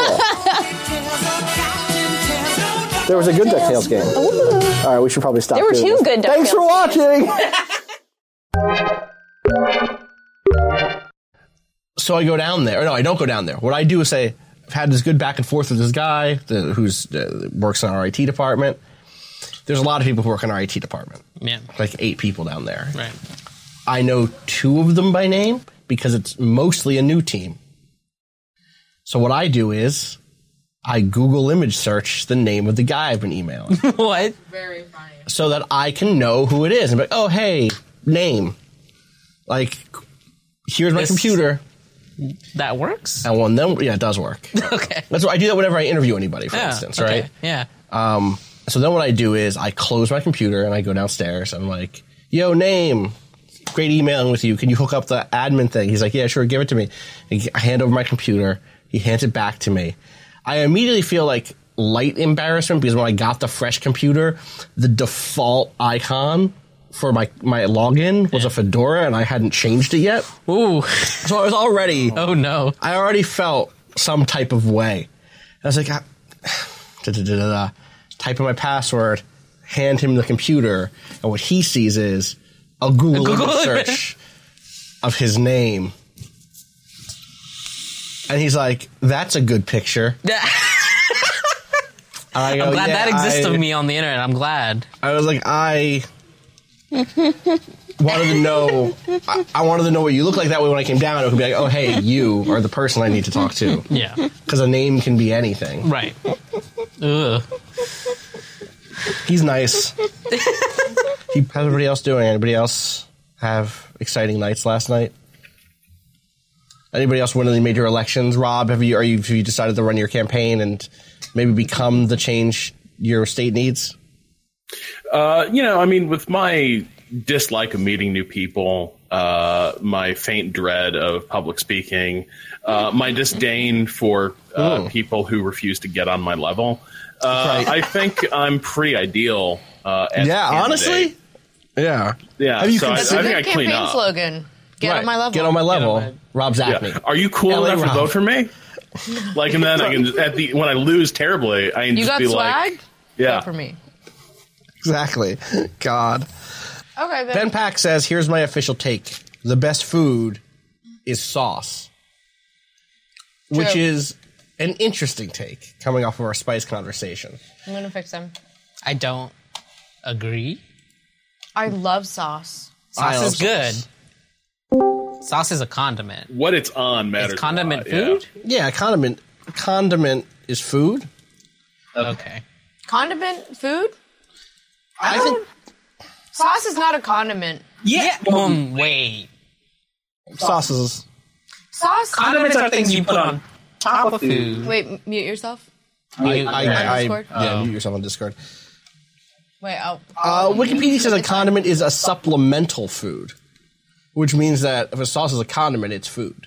people. There was a good DuckTales game. All right, we should probably stop. There were doing two this. good Thanks for DuckTales watching. So I go down there. Or no, I don't go down there. What I do is say, I've had this good back and forth with this guy the, who's uh, works in our I T department. There's a lot of people who work in our I T department. Yeah. Like eight people down there. Right. I know two of them by name because it's mostly a new team. So what I do is I Google image search the name of the guy I've been emailing. What? Very funny. So that I can know who it is. And be like, oh, hey, name. Like, here's my This- computer. That works? And one then yeah, it does work. Okay. That's what I do that whenever I interview anybody, for Yeah, instance, okay, right? Yeah. Um, so then what I do is I close my computer and I go downstairs. I'm like, yo, name. Great emailing with you. Can you hook up the admin thing? He's like, yeah, sure, give it to me. And I hand over my computer. He hands it back to me. I immediately feel like light embarrassment because when I got the fresh computer, the default icon for my, my login was a fedora and I hadn't changed it yet. Ooh. So I was already... Oh, no. I already felt some type of way. I was like, ah, da, da, da, da, da. Type in my password, hand him the computer, and what he sees is a Google, A Google image search of his name. And he's like, that's a good picture. And I go, I'm glad "Yeah, that exists I, of me on the internet. I'm glad. I was like, I wanted to know. I, I wanted to know what you look like. That way, when I came down, it could be like, oh, hey, you are the person I need to talk to. Yeah. Because a name can be anything. Right. Ugh. He's nice. he, how's everybody else doing? Anybody else have exciting nights last night? Anybody else win any major elections? Rob, have you are you have you decided to run your campaign and maybe become the change your state needs? Uh, you know, I mean, with my dislike of meeting new people, uh, my faint dread of public speaking, uh, my disdain for uh, Ooh. people who refuse to get on my level, uh, Right. I think I'm pretty ideal. Uh, as a Yeah, candidate. honestly, yeah, Yeah, Have you so I, I considered- think I clean up. slogan. Get Right. on my level. Get on my level. on my- Rob Zachney. Yeah. Are you cool L A enough to Rob. vote for me? Like, and then I can at the when I lose terribly, I can You just got be swag? like, yeah, Vote for me. Exactly. God. Okay, then. Ben Pack says, here's my official take. The best food is sauce. Which True. is an interesting take coming off of our spice conversation. I'm gonna fix them. I don't agree. I love sauce. Sauce I is love good. Sauce is a condiment. What it's on matters. Is condiment a lot, food? Yeah. Yeah, condiment. Condiment is food. Okay. Condiment food? I think Sauce is not a condiment. Yeah. Um, wait. sauces. Sauce. Condiments are things you put on top of food. Wait, m- mute yourself. I, I, I, Discord? yeah, Oh. mute yourself on Discord. Wait, oh. Uh, Wikipedia says a condiment is a supplemental food, which means that if a sauce is a condiment, it's food.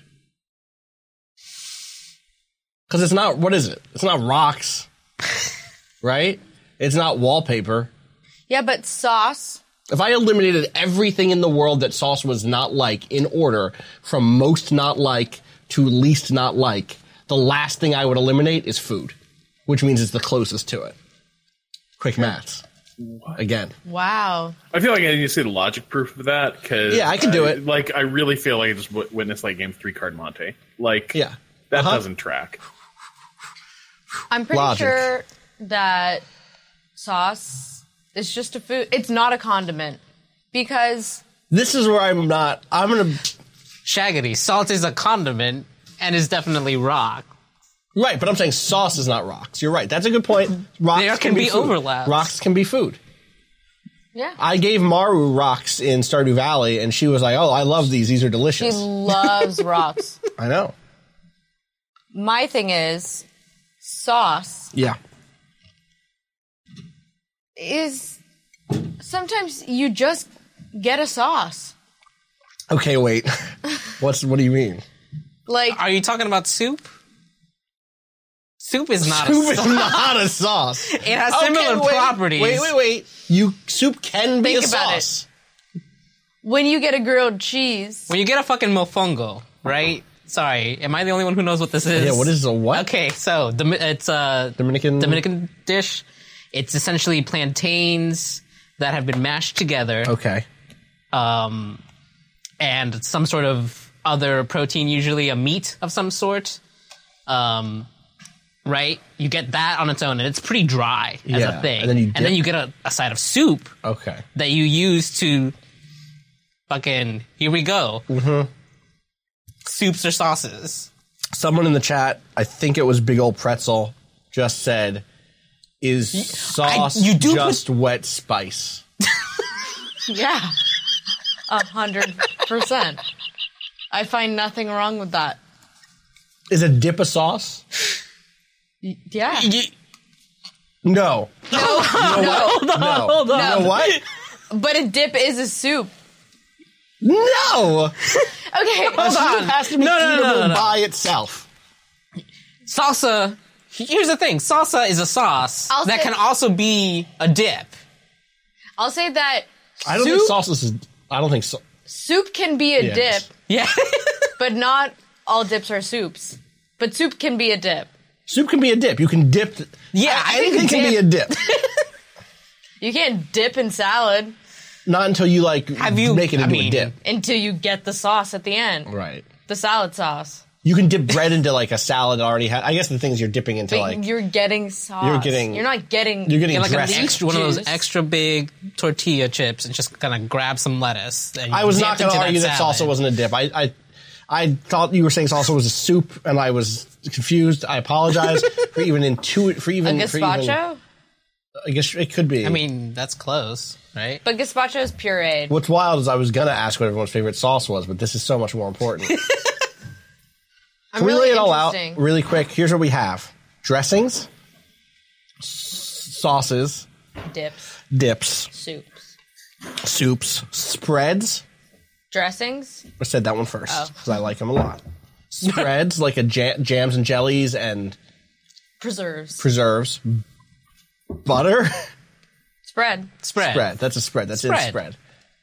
Because it's not, what is it? It's not rocks, right? It's not wallpaper. Yeah, but sauce. If I eliminated everything in the world that sauce was not like in order, from most not like to least not like, the last thing I would eliminate is food, which means it's the closest to it. Quick maths. Again. Wow. I feel like I need to see the logic proof of that because Yeah, I can do it. Like I really feel like I just w- witnessed like game three card Monte. Like Yeah. that Uh-huh. doesn't track. I'm pretty Logic. sure that sauce is just a food. It's not a condiment because This is where I'm not. I'm gonna. Shaggity. Salt is a condiment and is definitely rock. Right, but I'm saying sauce is not rocks. You're right. That's a good point. Rocks There can be food. overlaps. Rocks can be food. yeah, I gave Maru rocks in Stardew Valley, and she was like, "Oh, I love these. These are she delicious." loves rocks. I know. My thing is sauce Yeah. is sometimes you just get a sauce. Okay, wait. What's what do you mean? Like Are you talking about soup? Soup is not Soup a is sauce. not a sauce. It has Okay, similar wait, properties. Wait, wait, wait. You soup can be Think a about it. sauce. when you get a grilled cheese. When you get a fucking mofongo, right? Sorry, am I the only one who knows what this is? Yeah, what is a what? Okay, so Domi- it's a Dominican- Dominican dish. It's essentially plantains that have been mashed together, Okay. um, and some sort of other protein, usually a meat of some sort. Um, right? You get that on its own, and it's pretty dry as Yeah, a thing. and then you dip- you get a, a side of soup Okay. that you use to fucking, here we go. Mm-hmm. Soups or sauces. Someone in the chat, I think it was Big Ol' Pretzel, just said, "Is sauce you do just wet spice?" Yeah, a hundred percent. I find nothing wrong with that. Is a dip a sauce? Yeah. No. No, Hold on, No. hold on. You know what? but a dip is a soup. No. Okay, A soup has to be No, no, no, eatable no, no. by itself. Salsa, here's the thing. Salsa is a sauce I'll that say- can also be a dip. I'll say that I don't soup, think sauce is. I don't think so. soup can be a Yes. dip, Yeah. but not all dips are soups. But soup can be a dip. Soup can be a dip. You can dip. Yeah, I think anything can be a dip. You can't dip in salad Not until you like Have you- make it I into mean- a dip. until you get the sauce at the end. Right. The salad sauce. You can dip bread into like a salad that already had. I guess the thing is you're dipping into But like you're getting sauce. You're getting- You're not getting. you're getting Get like an dressing. extra, one of those Juice. extra big tortilla chips and just kind of grab some lettuce. And I was dip not going to into argue that, salad. salsa wasn't a dip. I, I I thought you were saying salsa was a soup, and I was confused. I apologize for even intuit for a even for even- gazpacho. I guess it could be. I mean, that's close, right? But gazpacho is pureed. what's wild is I was going to ask what everyone's favorite sauce was, but this is so much more important. I'm Can we really lay it all out interesting. really quick? Here's what we have: dressings, s- sauces, Dips, dips, soups, soups, spreads. dressings. I said that one first Oh. because I like them a lot. Spreads like a ja- jams and jellies and Preserves. preserves. Butter Spread. Spread. spread. That's a spread. That's in Spread. spread.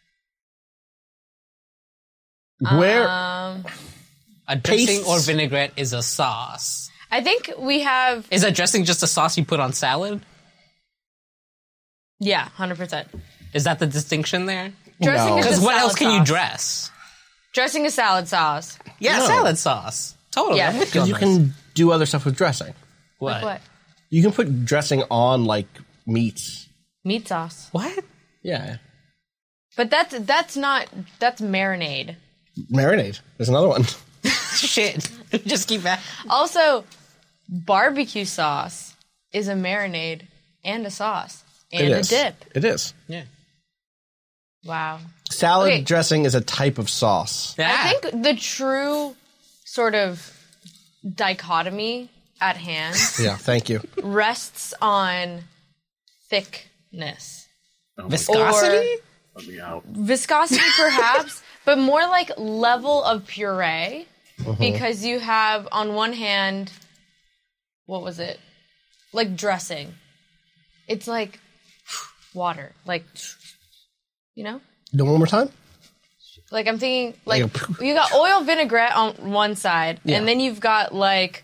Where Um, A dressing Pastes. or vinaigrette is a sauce. I think we have. Is a dressing just a sauce you put on salad? Yeah, one hundred percent. Is that the distinction there? Dressing No. is Because a what else salad can you sauce. dress? Dressing is salad sauce. Yeah, No. salad sauce. Totally. Yeah. I'm with you on you this. can do other stuff with dressing. What? Like what? You can put dressing on like meats. Meat sauce. What? Yeah. But that's that's not that's marinade. Marinade. There's another one. Shit. Just keep that. Also, barbecue sauce is a marinade and a sauce and It a is. dip. It is. Yeah. Wow. Salad Okay. dressing is a type of sauce. Yeah. I think the true sort of dichotomy at hand Yeah, thank you. rests on thickness. Viscosity? Let me out. Viscosity, perhaps, but more like level of puree, because you have on one hand, what was it? Like dressing. It's like water, like, you know? Do it one more time? Like I'm thinking, like, Like a- you got oil vinaigrette on one side, Yeah. and then you've got like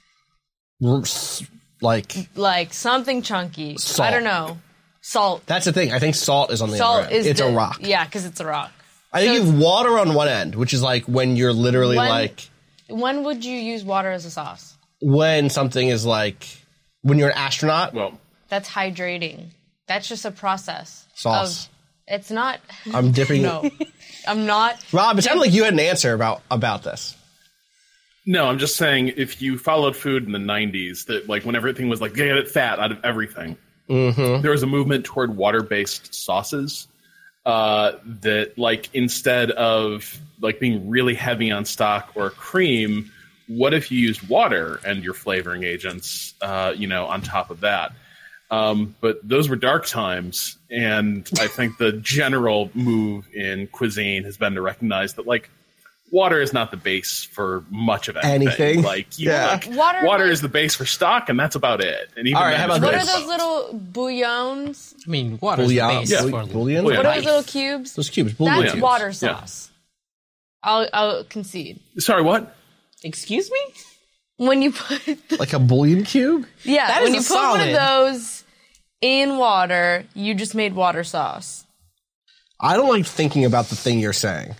Like, like something chunky. Salt. I don't know, salt. that's the thing. I think salt is on the Salt other end. is It's the, a rock. Yeah, because it's a rock. I think So you have water on one end, which is like when you're literally When- like, When would you use water as a sauce? when something is like, when you're an astronaut, Well, That's hydrating. That's just a process. Sauce. Of, it's not. I'm dipping. No, I'm not. Rob, it sounded like you had an answer about about this. no, I'm just saying if you followed food in the nineties, that like when everything was like get fat out of everything, Mm-hmm. there was a movement toward water-based sauces. Uh, that like instead of like being really heavy on stock or cream, what if you used water and your flavoring agents, uh, you know, on top of that? Um, but those were dark times, and I think the general move in cuisine has been to recognize that like water is not the base for much of anything. Anything? Like, you Yeah. like, Water, water like- is the base for stock, and that's about it. And even All right, then how it's about What really are this? those close. little bouillons? I mean, water's Bouillon. the base Yeah. for Bouillon? What are Bouillon. those little cubes? Those cubes. That's bouillon cubes. water Yeah. sauce. I'll, I'll concede. Sorry, what? Excuse me? When you put, Like a bouillon cube? yeah, That when is you a put one of solid. those in water, you just made water sauce, I don't like thinking about the thing you're saying.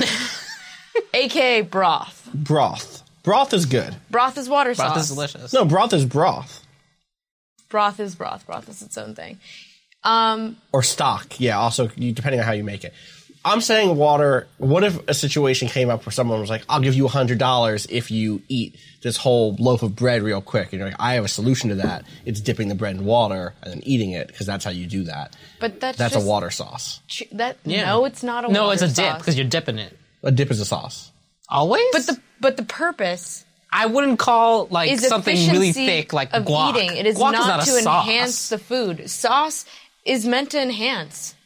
aka broth. Broth. Broth is good. Broth is water Broth sauce. is delicious. No, broth is broth. Broth is broth. Broth is its own thing. Um, Or stock. Yeah, also, you, depending on how you make it. I'm saying water. What if a situation came up where someone was like, I'll give you one hundred dollars if you eat this whole loaf of bread real quick? And you're like, I have a solution to that. It's dipping the bread in water and then eating it, because that's how you do that. but that's That's just, a water sauce. ch- That Yeah. no, it's not a. No, water it's a dip sauce. because you're dipping it. A dip is a sauce. Always? But the but the purpose I wouldn't call like is something really efficiency thick like of guac. eating. It is guac not, is not to a sauce. enhance the food. Sauce is meant to enhance.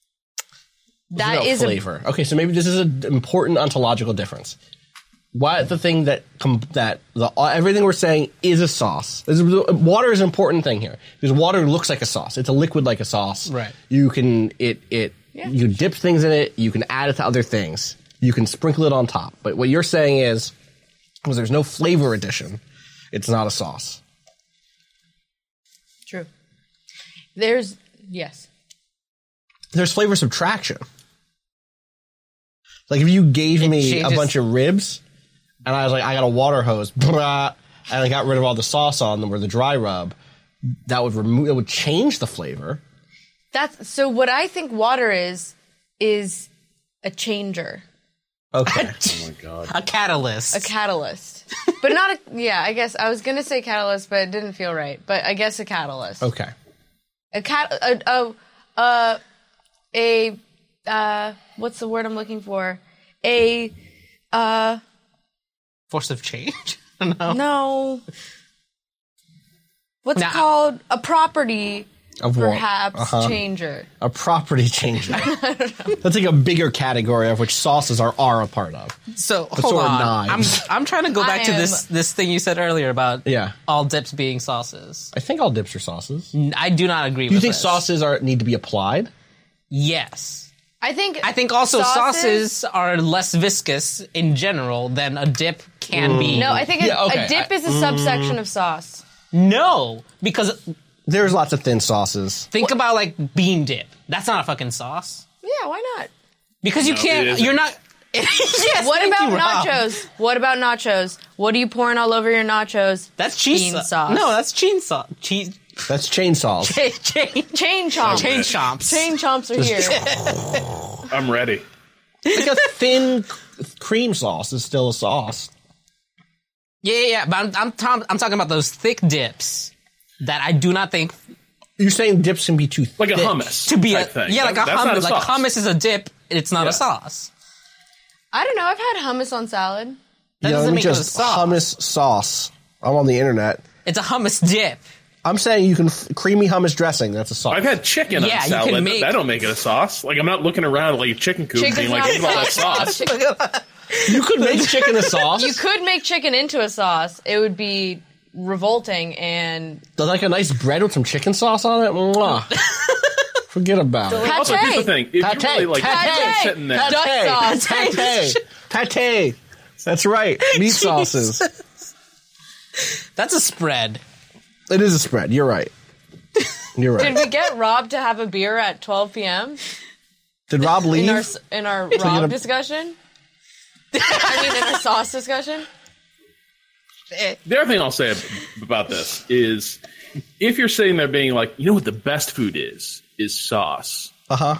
That There's is no a- flavor. Okay, so maybe this is an important ontological difference. Why the thing that com- that the everything we're saying is a sauce. This is, water is an important thing here, because water looks like a sauce. It's a liquid like a sauce. Right. You can it it you dip things in it. You can add it to other things. You can sprinkle it on top. But what you're saying is, because there's no flavor addition, it's not a sauce. True. There's yes. There's flavor subtraction. Like if you gave me changes- a bunch of ribs, and I was like, I got a water hose, blah, and I got rid of all the sauce on them or the dry rub, that would remove. It would change the flavor. That's so. What I think water is is a changer, Okay. Oh my god. A catalyst. a catalyst, but not a. Yeah, I guess I was gonna say catalyst, but it didn't feel right. But I guess a catalyst. okay. A cat. A a a, a uh. What's the word I'm looking for? A uh. Force of change. I don't know. No. What's Nah. it called? A property, Of what? perhaps, Uh-huh. changer. A property changer. That's like a bigger category of which sauces are, are a part of. So hold sort of on. I'm knives. I'm trying to go back I to am- this this thing you said earlier about Yeah. all dips being sauces. I think all dips are sauces. I do not agree Do you with think this. sauces are need to be applied? Yes. I think. I think also sauces, are less viscous in general than a dip can be. No, I think a, Yeah, okay. a dip I- is a subsection of sauce. No, because There's lots of thin sauces. think about like bean dip. That's not a fucking sauce. Yeah, why not? Because you No, it can't. isn't. You're not. yes. What thank about you, Rob. nachos? What about nachos? What are you pouring all over your nachos? That's cheese Bean sauce. sauce. No, that's cheese sauce. Cheese. That's chainsaws. Chain, chain, Chain chomps. chain chomps. Chain chomps are here. I'm ready. Like a thin cream sauce is still a sauce. Yeah, yeah, yeah. But I'm, I'm, Tom, I'm talking about those thick dips that I do not think You're saying dips can be too Like a thick. hummus to be a type thing. yeah, That- like a that's not hummus. Like sauce. hummus is a dip. It's not Yeah. a sauce. I don't know. I've had hummus on salad. That Yeah, let doesn't me make it a just sauce. hummus sauce. I'm on the internet. It's a hummus dip. I'm saying you can f- creamy hummus dressing. That's a sauce. I've had chicken Yeah, on you salad. can make- That don't make it a sauce. Like, I'm not looking around like a chicken coop Chicken's being like, not look at all that sauce. You could make chicken a sauce. You could make chicken into a sauce. It would be revolting and There's like a nice bread with some chicken sauce on it. Mwah. Forget about it. Also, here's the thing. If you Pate. really like Pate. sitting there, duck sauce. Pate. Pate. That's right. Meat sauces. That's a spread. It is a spread. You're right. You're Did right. we get Rob to have a beer at twelve p.m. Did Rob in leave? our in our you Rob gonna- discussion? I mean, in our sauce discussion. the other thing I'll say ab- about this is if you're sitting there being like, you know what the best food is, is sauce, Uh huh.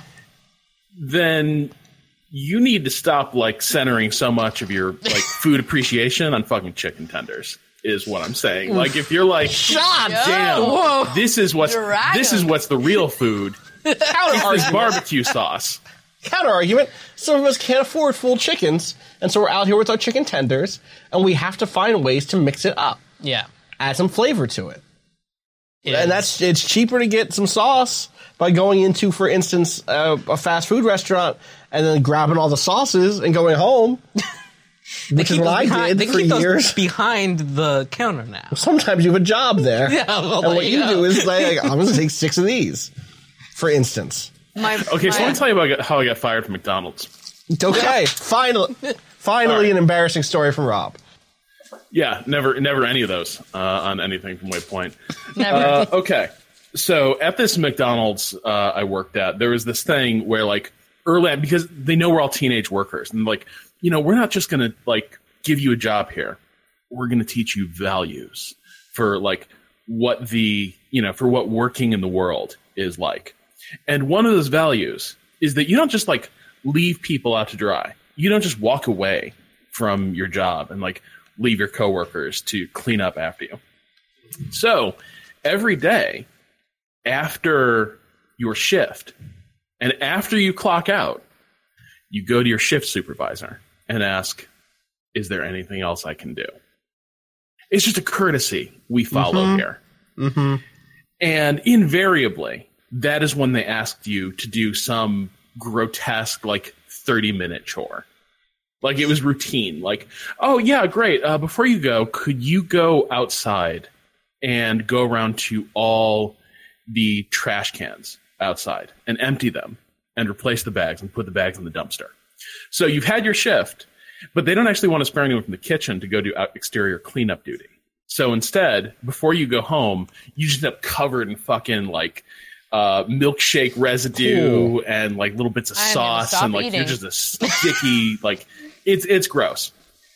then you need to stop like centering so much of your like food appreciation on fucking chicken tenders. Is what I'm saying. Like if you're like, God damn, Whoa. this is what's Drag this is 'em. what's the real food. Counter It's argument. barbecue sauce. Counter argument. Some of us can't afford full chickens, and so we're out here with our chicken tenders, and we have to find ways to mix it up, Yeah. add some flavor to it. It And is. that's it's cheaper to get some sauce by going into, for instance, uh, a fast food restaurant and then grabbing all the sauces and going home, which is Keep what those I behind- did they for keep those years. behind the counter now. Sometimes you have a job there, Yeah, well, and there what you you go. do is like, I'm going to take six of these, for instance. My, Okay, so my, let me tell you about how I got fired from McDonald's. Okay, finally, finally, All right. an embarrassing story from Rob. Yeah, never, never any of those uh, on anything from Waypoint. Never. Uh, okay, so at this McDonald's uh, I worked at, there was this thing where like early on, because they know we're all teenage workers, and like, you know, we're not just gonna like give you a job here. We're gonna teach you values for like what the you know for what working in the world is like. And one of those values is that you don't just like leave people out to dry. You don't just walk away from your job and like leave your coworkers to clean up after you. So every day after your shift and after you clock out, you go to your shift supervisor and ask, is there anything else I can do? It's just a courtesy we follow Mm-hmm. here. Mm-hmm. And invariably, that is when they asked you to do some grotesque, like, thirty-minute chore. Like, it was routine. Like, oh, yeah, great. Uh, before you go, could you go outside and go around to all the trash cans outside and empty them and replace the bags and put the bags in the dumpster? So you've had your shift, but they don't actually want to spare anyone from the kitchen to go do out exterior cleanup duty. So instead, before you go home, you just end up covered in fucking like uh, milkshake residue Ooh. and like little bits of I'm gonna sauce, stop and like eating. you're just a sticky like it's it's gross.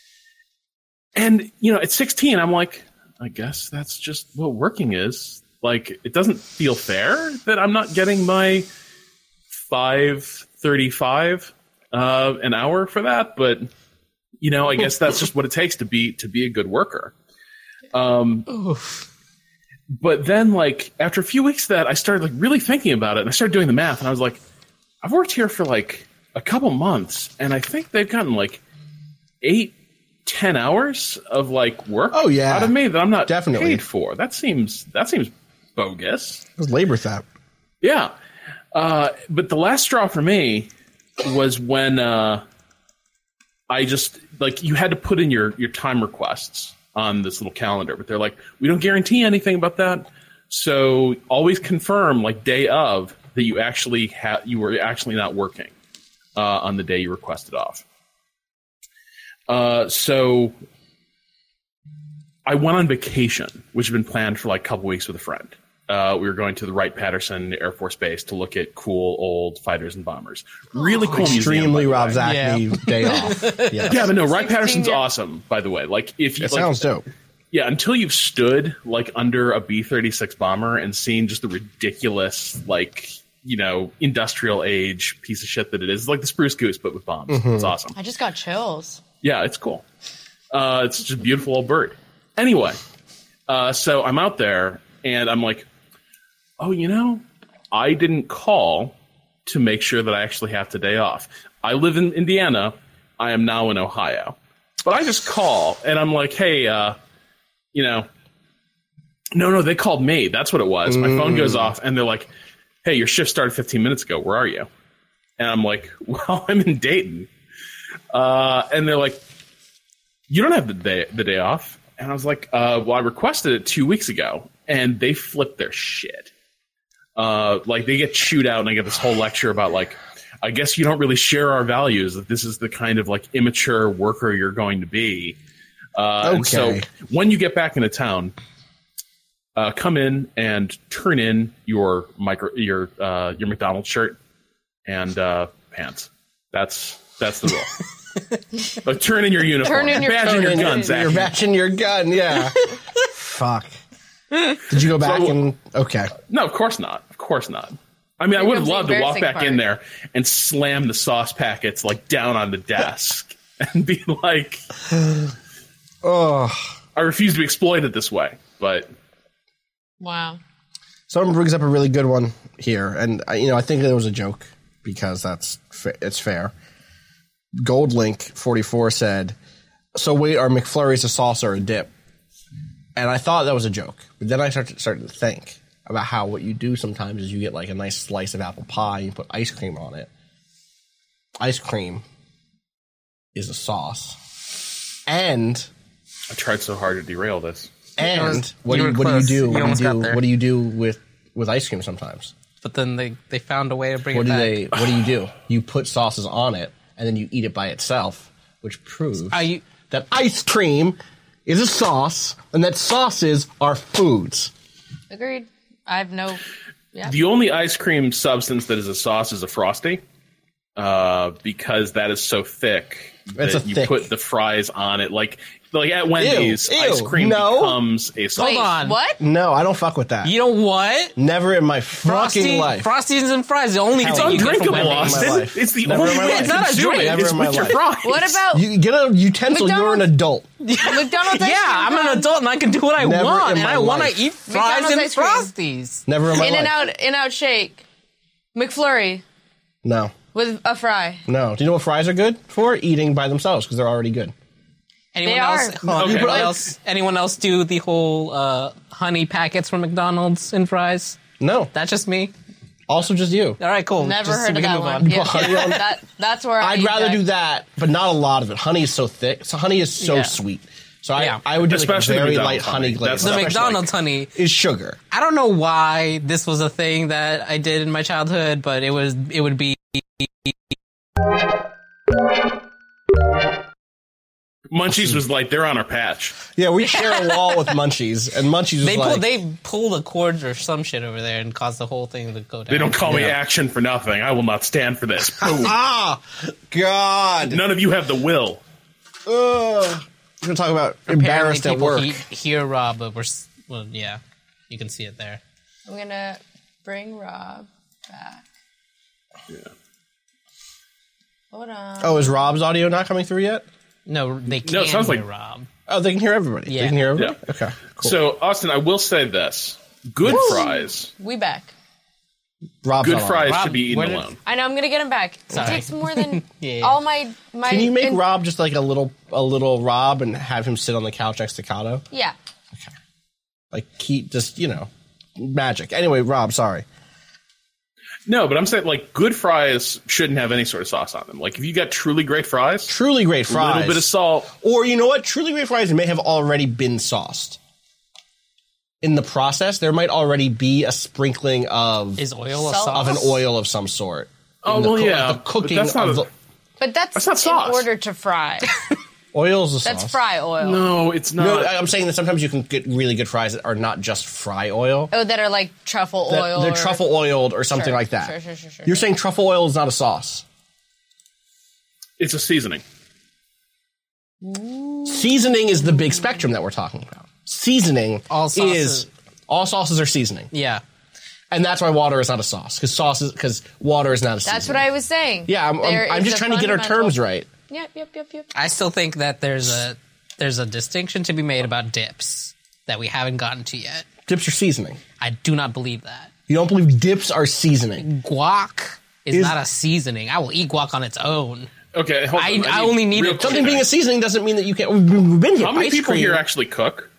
And you know, at sixteen, I'm like, I guess that's just what working is. Like, it doesn't feel fair that I'm not getting my five thirty-five uh, an hour for that, but you know, I guess that's just what it takes to be to be a good worker. Um, but then, like after a few weeks of that, I started like really thinking about it, and I started doing the math, and I was like, I've worked here for like a couple months, and I think they've gotten like eight, ten hours of like work Oh, yeah. out of me that I'm not Definitely. paid for. That seems that seems bogus. It was labor theft. Yeah. Uh, but the last straw for me was when uh, I just, like, you had to put in your, your time requests on this little calendar, but they're like, we don't guarantee anything about that. So always confirm, like, day of, that you actually ha- you were actually not working uh, on the day you requested off. Uh, so I went on vacation, which had been planned for like a couple weeks with a friend. Uh, we were going to the Wright-Patterson Air Force Base to look at cool old fighters and bombers. Really cool museum. Extremely by the Rob way. Zachney day off. Yeah. Yeah, but no, Wright-Patterson's yeah. awesome, by the way. Like, if you It like, sounds dope. yeah, until you've stood like under a B thirty-six bomber and seen just the ridiculous, like, you know, industrial age piece of shit that it is. It's like the Spruce Goose, but with bombs. Mm-hmm. It's awesome. I just got chills. Yeah, it's cool. Uh, it's just a beautiful old bird. Anyway, uh, so I'm out there and I'm like, oh, you know, I didn't call to make sure that I actually have today off. I live in Indiana. I am now in Ohio. But I just call and I'm like, hey, uh, you know, no, no, they called me. That's what it was. My phone goes off and they're like, hey, your shift started fifteen minutes ago. Where are you? And I'm like, well, I'm in Dayton. Uh, and they're like, you don't have the day, the day off. And I was like, uh, well, I requested it two weeks ago. And they flipped their shit. Uh, like, they get chewed out and I get this whole lecture about, like, I guess you don't really share our values, that this is the kind of, like, immature worker you're going to be. Uh, okay. And so when you get back into town, uh, come in and turn in your micro, your uh, your McDonald's shirt and uh, pants. That's that's the rule. But turn in your uniform. Turn in your- badge in your Turn in gun, your- Zach. You're bashing your gun, yeah. Fuck. Did you go back So- and... Okay. No, of course not. Of course not. I mean, I Here would have comes the loved to walk embarrassing back part. in there and slam the sauce packets, like, down on the desk and be like, Oh. I refuse to be exploited this way. But Wow. Someone brings up a really good one here, and I- you know I think it was a joke because that's fa- it's fair. Goldlink forty-four said, "So wait, are McFlurries a sauce or a dip?" And I thought that was a joke, but then I started started to think about how what you do sometimes is you get like a nice slice of apple pie, you put ice cream on it. Ice cream is a sauce, and I tried so hard to derail this. and what you do were you, what do you close. do? You What do you almost got do? there. What do you do with with ice cream sometimes? But then they, they found a way to bring What it do back. they? What do you do? You put sauces on it, and then you eat it by itself, which proves Are you- that ice cream is a sauce, and that sauces are foods. Agreed. I have no. Yeah. The only ice cream substance that is a sauce is a Frosty, uh, because that is so thick that It's a you thick- put the fries on it. Like like at Wendy's, Ew, ice ew, cream no. becomes a sauce. Wait, Hold on. what? No, I don't fuck with that. You know what? Never in my fucking Frosty, life. Frosties and fries. The only It's thing you get from Undrinkable, Wendy's. in my Austin. life. It's the Never only in my way life. to It's not a consume drink. it. Never It's in my with your life. fries. What about You get a utensil. You're an McDonald's- adult. McDonald's ice Yeah, I'm cream an cone? adult and I can do what I Never want, in and my I want to life. eat fries McDonald's and ice cream. Frosties. Never in my In and life. out, in out shake, McFlurry No, with a fry. no. Do you know what fries are good for? Eating by themselves because they're already good. Anyone They else? are. Hold on, Okay. anyone Like- else? Anyone else do the whole uh, honey packets from McDonald's and fries? No, That's just me. also just you. All right, cool. Never Just so heard we of can that move one. on. Yeah, Honey on- that, that's where I I'd eat rather that. do that, but not a lot of it. Honey is so thick. So honey is so Yeah. sweet. So I, Yeah. I would do like a Especially the very light McDonald's honey honey. glaze. That's The Especially McDonald's honey. is sugar. I don't know why this was a thing that I did in my childhood, but it was. It would be. Munchies was like, they're on our patch. Yeah, we share a wall with Munchies, and Munchies is They like, pull. They pull the cords or some shit over there and cause the whole thing to go down. They don't call me Yeah. action for nothing. I will not stand for this. Boom. ah, God. None of you have the will. Ugh. We're gonna talk about embarrassed at people work. he- hear Rob, but we're s- well, yeah, you can see it there. I'm gonna bring Rob back. Yeah. Hold on. Oh, is Rob's audio not coming through yet? No, they can't No, it sounds hear like- Rob. Oh, they can hear everybody. Yeah. They can hear everybody. Yeah. Okay, cool. So, Austin, I will say this. Good fries. We back. Rob's Good not on. fries Rob, should be eaten where did- alone. I know I'm gonna get him back. Sorry. It takes more than Yeah. all my my. Can you make in- Rob just like a little, a little Rob, and have him sit on the couch next to Kato? Yeah. Like keep just you know, magic. Anyway, Rob, sorry. No, but I'm saying, like, good fries shouldn't have any sort of sauce on them. Like, if you got truly great fries, Truly great a fries. little bit of salt. Or you know what? Truly great fries may have already been sauced. In the process, there might already be a sprinkling of Is oil a Salt. sauce? of an oil of some sort. Oh, In the well, co- yeah. the but cooking that's not of a- the But that's, That's not sauce. in order to fry. oil's a That's sauce. fry oil. No, it's not. No, I'm saying that sometimes you can get really good fries that are not just fry oil. Oh, that are like truffle That oil. they're or- truffle oiled or something Sure, like that. Sure, sure, sure, sure. You're saying truffle oil is not a sauce. It's a seasoning. Seasoning is the big spectrum that we're talking about. seasoning All sauces. is all sauces are seasoning. Yeah. And that's why water is not a sauce, because sauce is because water is not a seasoning. That's what I was saying. Yeah, I'm, There I'm, I'm is just a trying to get our fundamental- terms right. Yep, yep, yep, yep. I still think that there's a there's a distinction to be made about dips that we haven't gotten to yet. Dips are seasoning. I do not believe that. You don't believe dips are seasoning? Guac is, Is- not a seasoning. I will eat guac on its own. Okay, hold I, on. I only need real it. Something quick. being a seasoning doesn't mean that you can't. We've been here. How many Ice people cream. here actually cook?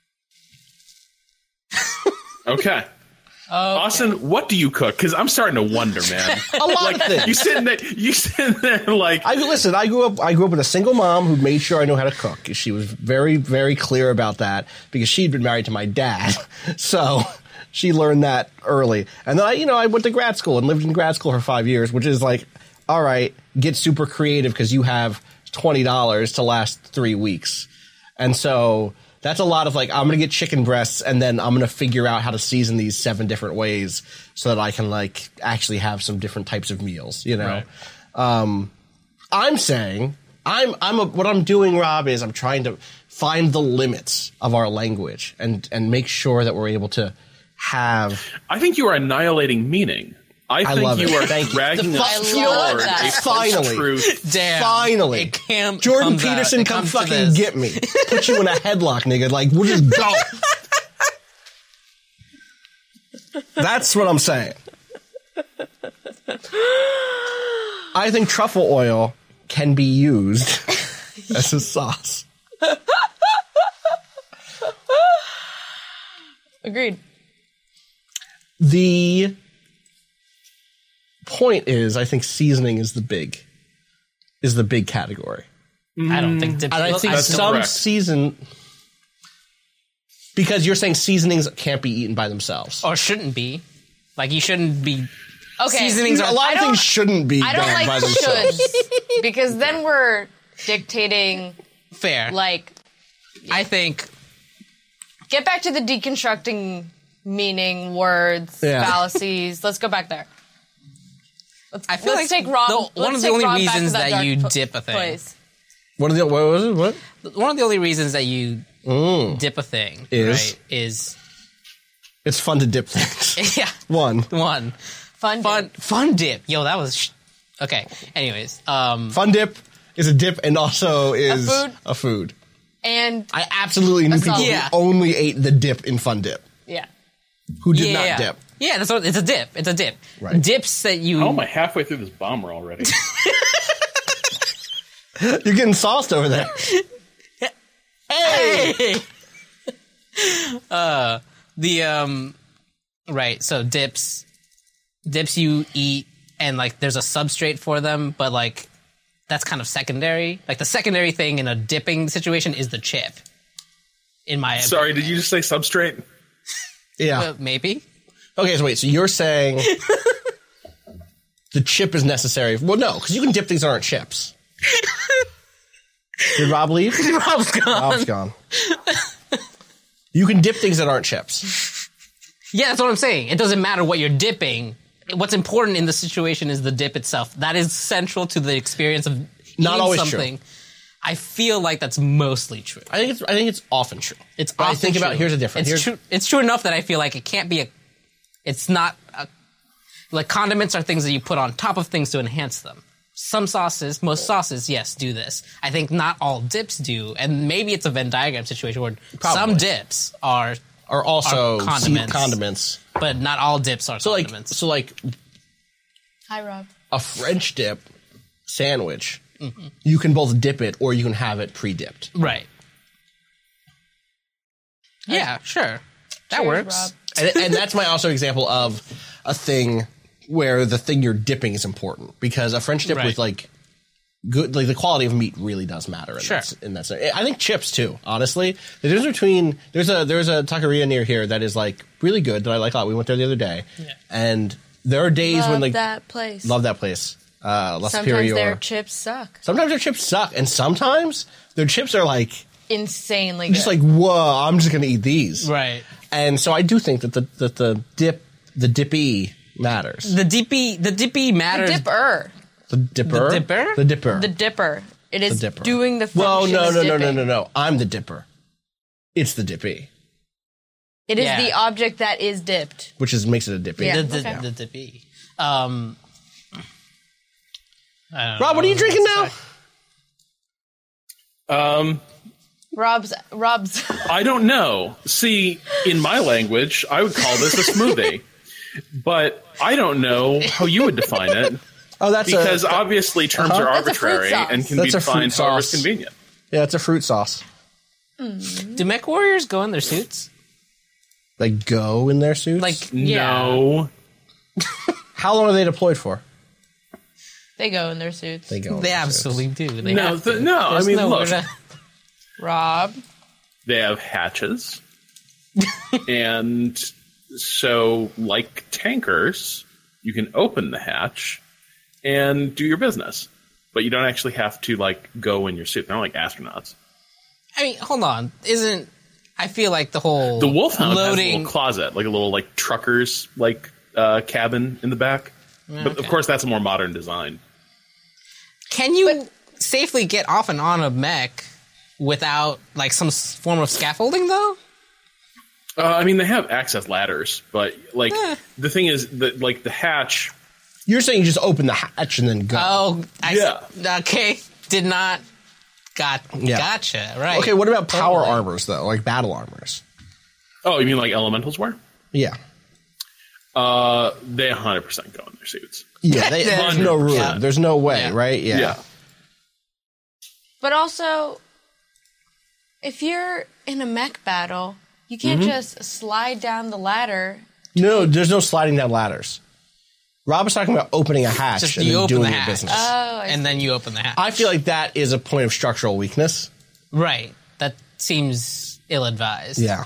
Okay. Austin, what do you cook? Because I'm starting to wonder, man. A lot of things. You sitting there, you sitting there like I listen. I grew up. I grew up with a single mom who made sure I knew how to cook. She was very, very clear about that because she'd been married to my dad, so she learned that early. And then I, you know, I went to grad school and lived in grad school for five years, which is like, all right, get super creative because you have twenty dollars to last three weeks, and so. That's a lot of like, I'm going to get chicken breasts and then I'm going to figure out how to season these seven different ways so that I can like actually have some different types of meals, you know? Right. Um, I'm saying, I'm, I'm, a, what I'm doing, Rob, is I'm trying to find the limits of our language and, and make sure that we're able to have. I think you are annihilating meaning. I I think love you it. are Thank you. dragging The us fu- I love toward that. a Finally. truth. Damn. Finally. It cam- Jordan comes out. Peterson, It come comes to fucking this. get me. Put you in a headlock, nigga. Like, we'll just go. That's what I'm saying. I think truffle oil can be used as a sauce. Agreed. The point is, I think seasoning is the big, is the big category. I don't think dips. And I think That's some correct. season, because you're saying seasonings can't be eaten by themselves. or shouldn't be. Like you shouldn't be. Okay. Seasonings A are lot I of don't- things shouldn't be I don't done like by themselves. shoulds because then we're dictating fair. like I think get back to the deconstructing meaning, words, Yeah. fallacies. Let's go back there. Let's, I feel let's like take Rob. the- let's one of the take only Rob back to reasons that dark you pl- dip a thing. place. What are the, what was it? What? one of the only reasons that you dip a thing Is? right is It's fun to dip things. yeah One. one Fun, fun dip. fun dip. Yo, that was sh- okay. Anyways, um, Fun dip is a dip and also is food? a food. and I absolutely knew people solid. Yeah. who only ate the dip in Fun Dip, yeah. who did yeah, not yeah. dip. Yeah, that's what it's a dip. It's a dip. Right. Dips that you. How am I halfway through this bomber already? You're getting sauced over there. Hey. uh, the um, right. So dips, dips you eat, and like there's a substrate for them, but like that's kind of secondary. Like the secondary thing in a dipping situation is the chip. In my Sorry, did you just say substrate? Yeah. uh, maybe. Okay, so wait. So you're saying the chip is necessary? Well, no, because you can dip things that aren't chips. Did Rob leave? Rob's gone. Rob's gone. You can dip things that aren't chips. Yeah, that's what I'm saying. It doesn't matter what you're dipping. What's important in the situation is the dip itself. That is central to the experience of eating Not always true. something. I feel like that's mostly true. I think it's. I think it's often true. It's But I often think about true. here's a difference. It's Here's- true. It's true enough that I feel like it can't be a. It's not a, like condiments are things that you put on top of things to enhance them. Some sauces, most sauces, yes, do this. I think not all dips do, and maybe it's a Venn diagram situation where Probably. some dips are, Are also Are condiments. condiments. condiments. but not all dips are So like, condiments. so like Hi, Rob. a French dip sandwich, you can both dip it or you can have it pre-dipped. Right. Yeah, sure. That Cheers, works. Rob. And, and that's my also example of a thing where the thing you're dipping is important because a French dip Right. with like good, like the quality of meat really does matter. In Sure. that, in that sense. I think chips too. Honestly, the difference between there's a there's a taqueria near here that is like really good that I like a lot. We went there the other day, and there are days Love when like that place. love that place. Uh, La Sometimes Superior. their chips suck. Sometimes their chips suck, and sometimes their chips are like Insanely just good. like whoa. I'm just gonna eat these. Right. And so I do think that the that the dip the dippy matters. The dippy, the dippy the matters. dipper. The dipper. The dipper? The dipper. The dipper. It is The dipper. doing the function Well, no, of no, no, no, dipping. no, no. I'm the dipper. It's the dippy, It is Yeah. the object that is dipped. which is makes it a dippy. Yeah. The, the, Okay. the dippy. Um, I don't Rob, what know. are you drinking now? Um, Rob's Rob's I don't know. See, in my language, I would call this a smoothie, but I don't know how you would define it Oh, that's because a obviously terms Uh-huh. are That's a fruit arbitrary sauce. and can That's be a fruit defined however sauce. convenient. yeah, it's a fruit sauce. Do mech warriors go in their suits? They go in their suits. Like, yeah. No, how long are they deployed for? they go in their suits. They go. in They their absolutely do. They no, have to. the, no. I There's mean, nowhere look, to- Rob. they have hatches, and so like tankers, you can open the hatch and do your business, but you don't actually have to like go in your suit. They're not like astronauts. I mean, hold on. Isn't I feel like the whole The Wolfhound has a loading little closet, like a little like trucker's like uh, cabin in the back. But of okay. course, that's a more modern design. Can you safely get off and on a mech without like some s- form of scaffolding, though? Uh, I mean, they have access ladders, but like Eh. the thing is that like the hatch. You're saying you just open the hatch and then go. Oh, I, Yeah. okay. Did not. Got Yeah. gotcha. Right. Okay, what about power Totally. armors though, like battle armors? Oh, you mean like elementals wear? Yeah, Uh, they one hundred percent go in their suits. yeah. They, there's no room. Yeah. There's no way, Yeah. right? Yeah. Yeah. But also, if you're in a mech battle, you can't Mm-hmm. just slide down the ladder. No, there's no sliding down ladders. Rob was talking about opening a hatch Just and you then open doing the your hatch. business. Oh, I and then you open the hatch. I feel like that is a point of structural weakness. right. That seems ill-advised. Yeah.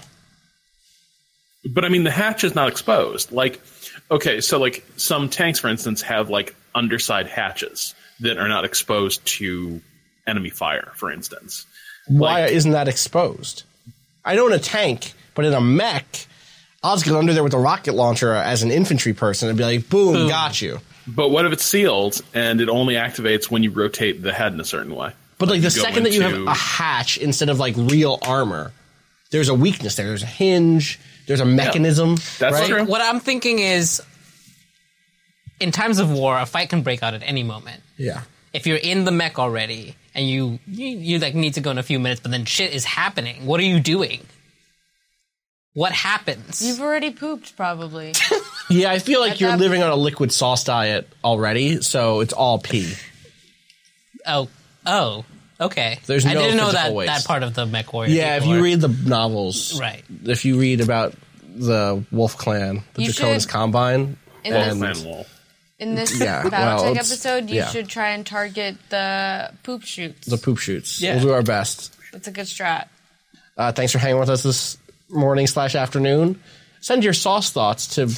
But I mean, the hatch is not exposed. Like, okay, so like some tanks, for instance, have like underside hatches that are not exposed to enemy fire, for instance. Why Like- isn't that exposed? I know in a tank, but in a mech, I'll just get under there with a rocket launcher as an infantry person and be like, boom, Boom. got you. But what if it's sealed and it only activates when you rotate the head in a certain way? But like the you go second that you have into- a hatch instead of like real armor, there's a weakness there. There's a hinge. There's a mechanism. That's right? true. What I'm thinking is, in times of war, a fight can break out at any moment. Yeah. If you're in the mech already and you, you you like need to go in a few minutes, but then shit is happening, what are you doing? What happens? You've already pooped, probably. Yeah, I feel like At you're that- living on a liquid sauce diet already, so it's all pee. oh, oh, okay. There's I no didn't know that physical waste. that part of the mech warrior. Yeah, if people you are- read the novels, Right. If you read about the Wolf Clan, the You Draconis should- Combine, In and Wolfman Wolf. In this Yeah, well, Battletech it's- episode, you yeah. should try and target the poop shoots. the poop shoots, Yeah. we'll do our best. That's a good strat. Uh, thanks for hanging with us this morning slash afternoon. Send your sauce thoughts to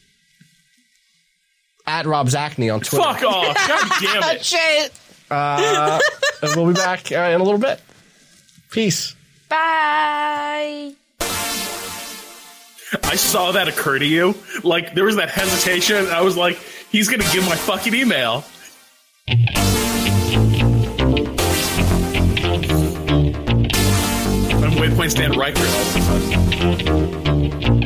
at Rob Zachney on Twitter. Fuck off! God damn it! shit. And we'll be back uh, in a little bit. Peace. Bye. I saw that occur to you. Like, there was that hesitation. And I was like, he's going to give my fucking email. I'm Waypoint Stan Riker all of a sudden.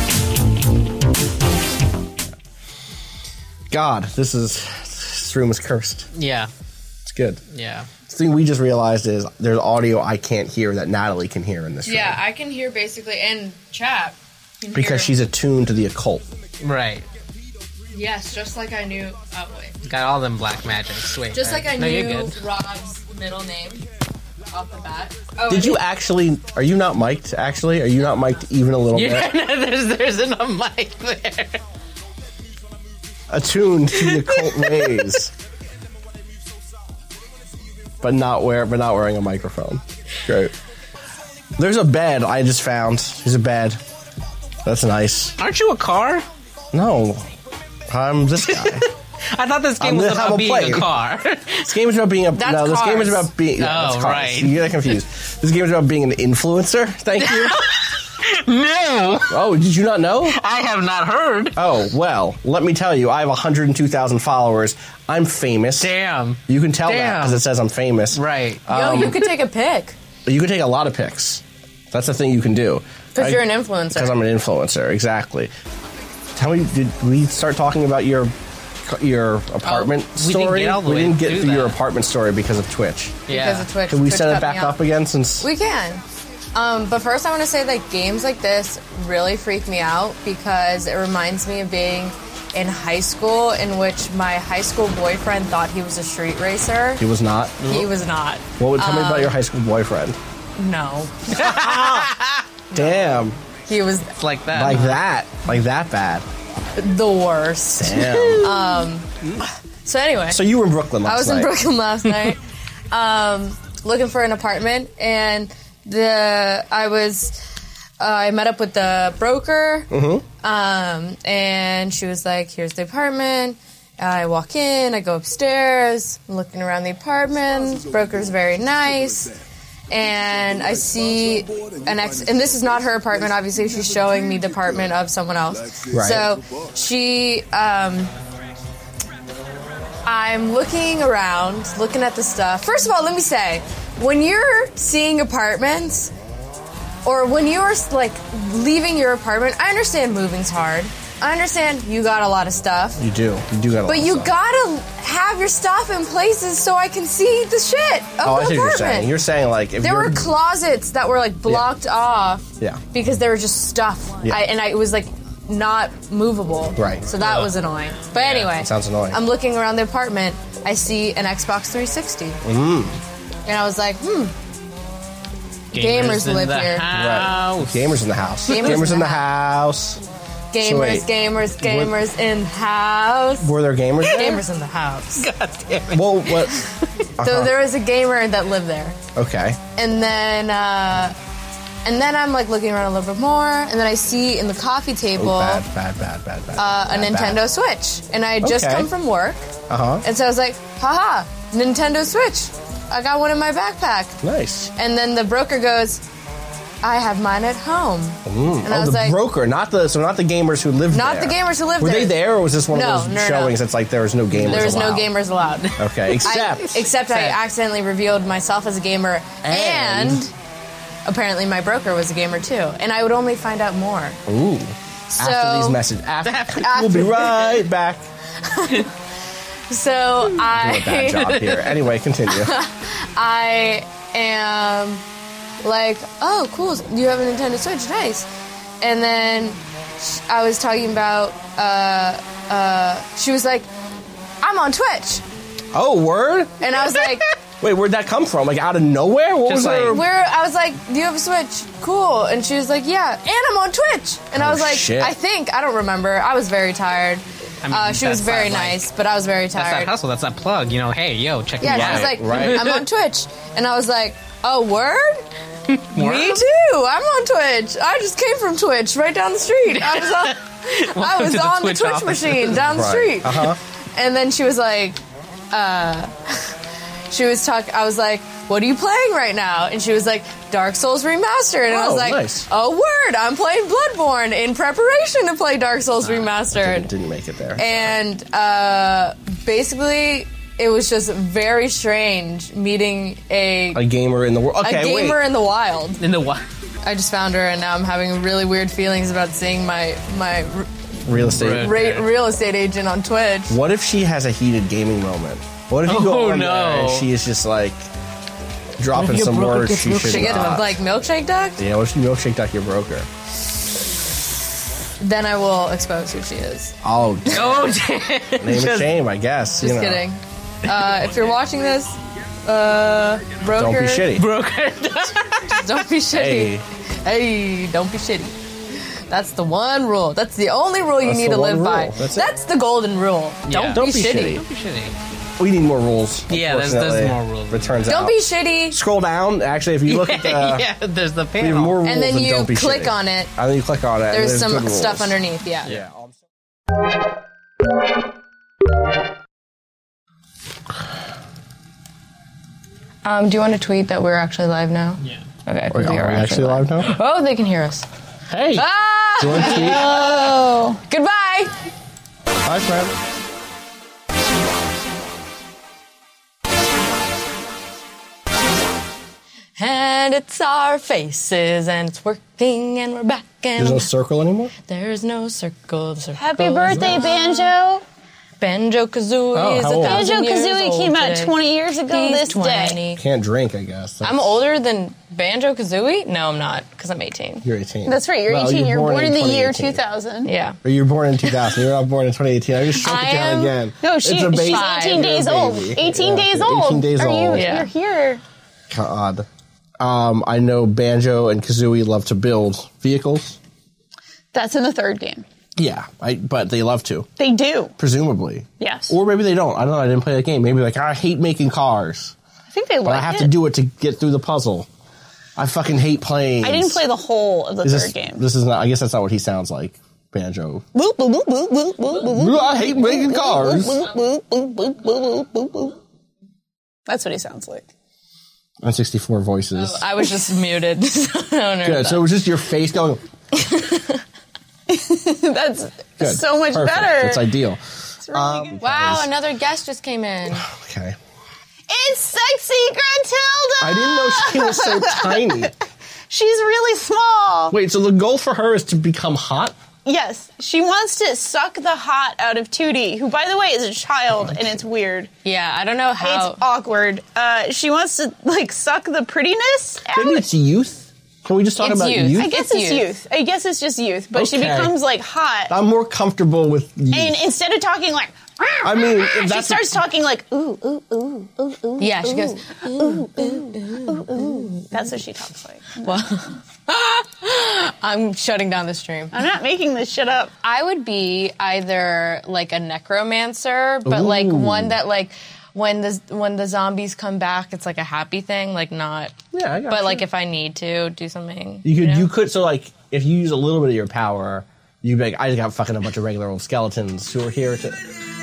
God, this is this room is cursed. Yeah, It's good. yeah. The thing we just realized is there's audio I can't hear that Natalie can hear in this room. Yeah, I can hear basically, and chat. can Because hear- she's attuned to the occult. Right. Yes, just like I knew. Oh, wait. Got all them black magics. Wait. Just like I no, you're knew good. Rob's middle name off the bat. Oh, Did I you did- actually? Are you not mic'd? Actually, are you not mic'd even a little Yeah, bit? there's there's enough mic there. Attuned to the occult ways, but not wear, but not wearing a microphone. Great. There's a bed I just found. There's a bed. That's nice. Aren't you a car? No, I'm this guy. I thought this game I'm was the- I'm about a being plane. a car. This game is about being a. That's no, this game is cars. about being. Yeah, Oh, that's cars. right. You get confused. This game is about being an influencer. Thank you. No, Oh, did you not know? I have not heard. Oh, well, let me tell you, I have one hundred two thousand followers. I'm famous. Damn. You can tell that Damn. because it says I'm famous. Right. Yo, Um, you could take a pic. You can take a lot of pics. That's the thing you can do. Because you're an influencer. Because I'm an influencer, exactly. Tell me, did we start talking about your your apartment Oh, we didn't story? get all the we way didn't get through through your that. apartment story because of Twitch. Yeah. Because of Twitch. Can we Twitch set cut it back me up off. again? Since We can. Um, but first, I want to say that games like this really freak me out because it reminds me of being in high school, in which my high school boyfriend thought he was a street racer. he was not. He was not. What would tell me Um, about your high school boyfriend? No. Damn, He was It's like that. like that, like that bad. the worst. Damn. So anyway. So you were in Brooklyn last I was night. in Brooklyn last night, um, looking for an apartment, and the I was uh, I met up with the broker, Mm-hmm. um, and she was like, "Here's the apartment." I walk in, I go upstairs, I'm looking around the apartment. Broker's very nice, and I see an ex. And this is not her apartment. Obviously, she's showing me the apartment of someone else. Right. So she. Um, I'm looking around, looking at the stuff. First of all, let me say, when you're seeing apartments, or when you're like leaving your apartment, I understand moving's hard. I understand you got a lot of stuff. You do. You do got a lot But of you stuff. gotta have your stuff in places so I can see the shit of Oh, the I see what you're apartment. saying. You're saying like if There you're were closets that were like blocked off Yeah. because there was just stuff. Yeah. I, and I, it was like not movable. Right. So that was annoying. But anyway. It sounds annoying. I'm looking around the apartment. I see an Xbox three sixty. Mm. And I was like, hmm. Gamers in live the here. house. Gamers in the house. Gamers Gamers, in in the the house. Gamers, wait. gamers, gamers in house. Were there gamers there? Gamers in the house. God damn it. Well, what? Uh-huh. So there was a gamer that lived there. Okay. And then, uh, and then I'm like looking around a little bit more, and then I see in the coffee table Oh, bad, bad, bad, bad, bad. uh, a bad, Nintendo Switch. And I had just Okay. come from work, Uh huh. and so I was like, haha, Nintendo Switch. I got one in my backpack. Nice. And then the broker goes, I have mine at home. Mm. And oh, I was the like, broker, not the so not the gamers who lived Not there. the gamers who lived Were there. they there, or was this one No, of those no, no. showings that's like there was no gamers there was no allowed? gamers allowed. Okay, except I, except I accidentally revealed myself as a gamer, And- and, apparently my broker was a gamer too. And I would only find out more. Ooh. So, After these messages, after, After- we'll be right back. so Doing a bad I, job here. Anyway, continue. I am like, oh, cool, you have a Nintendo Switch, nice. And then sh- I was talking about, uh, uh, she was like, I'm on Twitch. Oh, word? And I was like, Wait, where'd that come from? Like out of nowhere? What Just was her? like- where I was like, do you have a Switch? Cool. And she was like, yeah, and I'm on Twitch. And I Oh, was like, shit. I think, I don't remember. I was very tired. I mean, uh, she was that's very not, like- nice, but I was very That's that tired. hustle. That's that plug. You know, hey, yo, check Yeah, me she out. was like, right. I'm on Twitch. And I was like, oh, word? Word? Me too. I'm on Twitch. I just came from Twitch right down the street. I was on, I Welcome was to the on the Twitch Twitch office. machine down the Right. street. Uh-huh. And then she was like, uh, she was talking, I was like, what are you playing right now? And she was like, Dark Souls Remastered. And I was Oh, like, nice. oh, word, I'm playing Bloodborne in preparation to play Dark Souls Remastered. Didn't, didn't make it there. And uh, basically, it was just very strange meeting a, A gamer in the world. Okay, a gamer wait. in the wild. In the what? I just found her, and now I'm having really weird feelings about seeing my my r- Real estate. Right. ra- real estate agent on Twitch. What if she has a heated gaming moment? What if you Oh, go on no. there and she is just like dropping your some broker words gets she should Should get not? like milkshake duck? Yeah, what if you milkshake duck your broker? Then I will expose who she is. Oh, Oh, damn. name and shame, I guess. Just you know. kidding. Uh, if you're watching this, uh, broker, Don't be shitty. Broker. Don't be shitty. Hey, Hey, don't be shitty. That's the one rule. That's the only rule you That's need the to one live by. rule. That's it. the golden rule. Yeah. Don't, don't be, be shitty. shitty. Be shitty. we need more rules. Yeah, there's- there's unfortunately. more rules. It turns Don't out. be shitty. Scroll down. Actually, if you look at the, yeah, there's the we have panel. more rules And then than you don't be click shitty. on it. And then you click on it. and There's some good rules. stuff underneath. Yeah. Yeah. Um, do you want to tweet that we're actually live now? Yeah. Okay. Wait, are we actually live now? Oh, they can hear us. Hey. Ah! Do you want to tweet? Oh. Goodbye. Hi, friend. And it's our faces, and it's working, and we're back. And There's no circle anymore? There's no circle. The circle Happy birthday, Banjo! Banjo-Kazooie Oh, is how a old? thousand years Banjo-Kazooie old came out today. twenty years ago He's this day. twenty. Can't drink, I guess. That's- I'm older than Banjo-Kazooie? No, I'm not, because I'm eighteen. You're eighteen. That's right, you're Well, eighteen. You're born, in the year twenty eighteen. two thousand. Yeah. Or you were born in two thousand. You're not born in twenty eighteen. I just shrunk I it down am- again. No, she, It's a baby. she's eighteen days You're a old. baby. eighteen Yeah, days you're old. eighteen days Are old. You, Yeah. You're here. God. Um, I know Banjo and Kazooie love to build vehicles. That's in the third game. Yeah, I, but they love to, They do. presumably. Yes. Or maybe they don't. I don't know. I didn't play that game. Maybe like, I hate making cars, I think they like but I have it. to do it to get through the puzzle. I fucking hate playing. I didn't play the whole of the Is third this, game. This is not. I guess that's not what he sounds like. Banjo. Boop, boop, boop, boop, boop, boop, boop, boop. I hate making cars. Boop, boop, boop, boop, boop, boop, boop. That's what he sounds like. N sixty-four voices. I was just muted. So I don't know Good. that. So it was just your face going. That's Good. so much Perfect. better. That's ideal. It's really good. Wow, another guest just came in. Okay. It's sexy Gruntilda! I didn't know she was so tiny. She's really small. Wait, so the goal for her is to become hot? Yes, she wants to suck the hot out of Tootie, who, by the way, is a child, and it's weird. Yeah, I don't know how. It's awkward. Uh, she wants to, like, suck the prettiness out. Maybe it's youth. Can we just talk It's about youth. youth? I guess It's it's youth. youth. I guess it's just youth, but she Okay. becomes, like, hot. I'm more comfortable with youth. And instead of talking like, I mean, if she that's starts talking like, ooh, ooh, ooh, ooh, ooh. Yeah, she goes, ooh, ooh, ooh, ooh. That's what she talks like. well, I'm shutting down the stream. I'm not making this shit up. I would be either like a necromancer, but like one that like when the when the zombies come back, it's like a happy thing, like not. Yeah, I got But you. like if I need to do something, You could, know? you could, so like, if you use a little bit of your power, you'd be like, I just got fucking a bunch of regular old skeletons who are here to.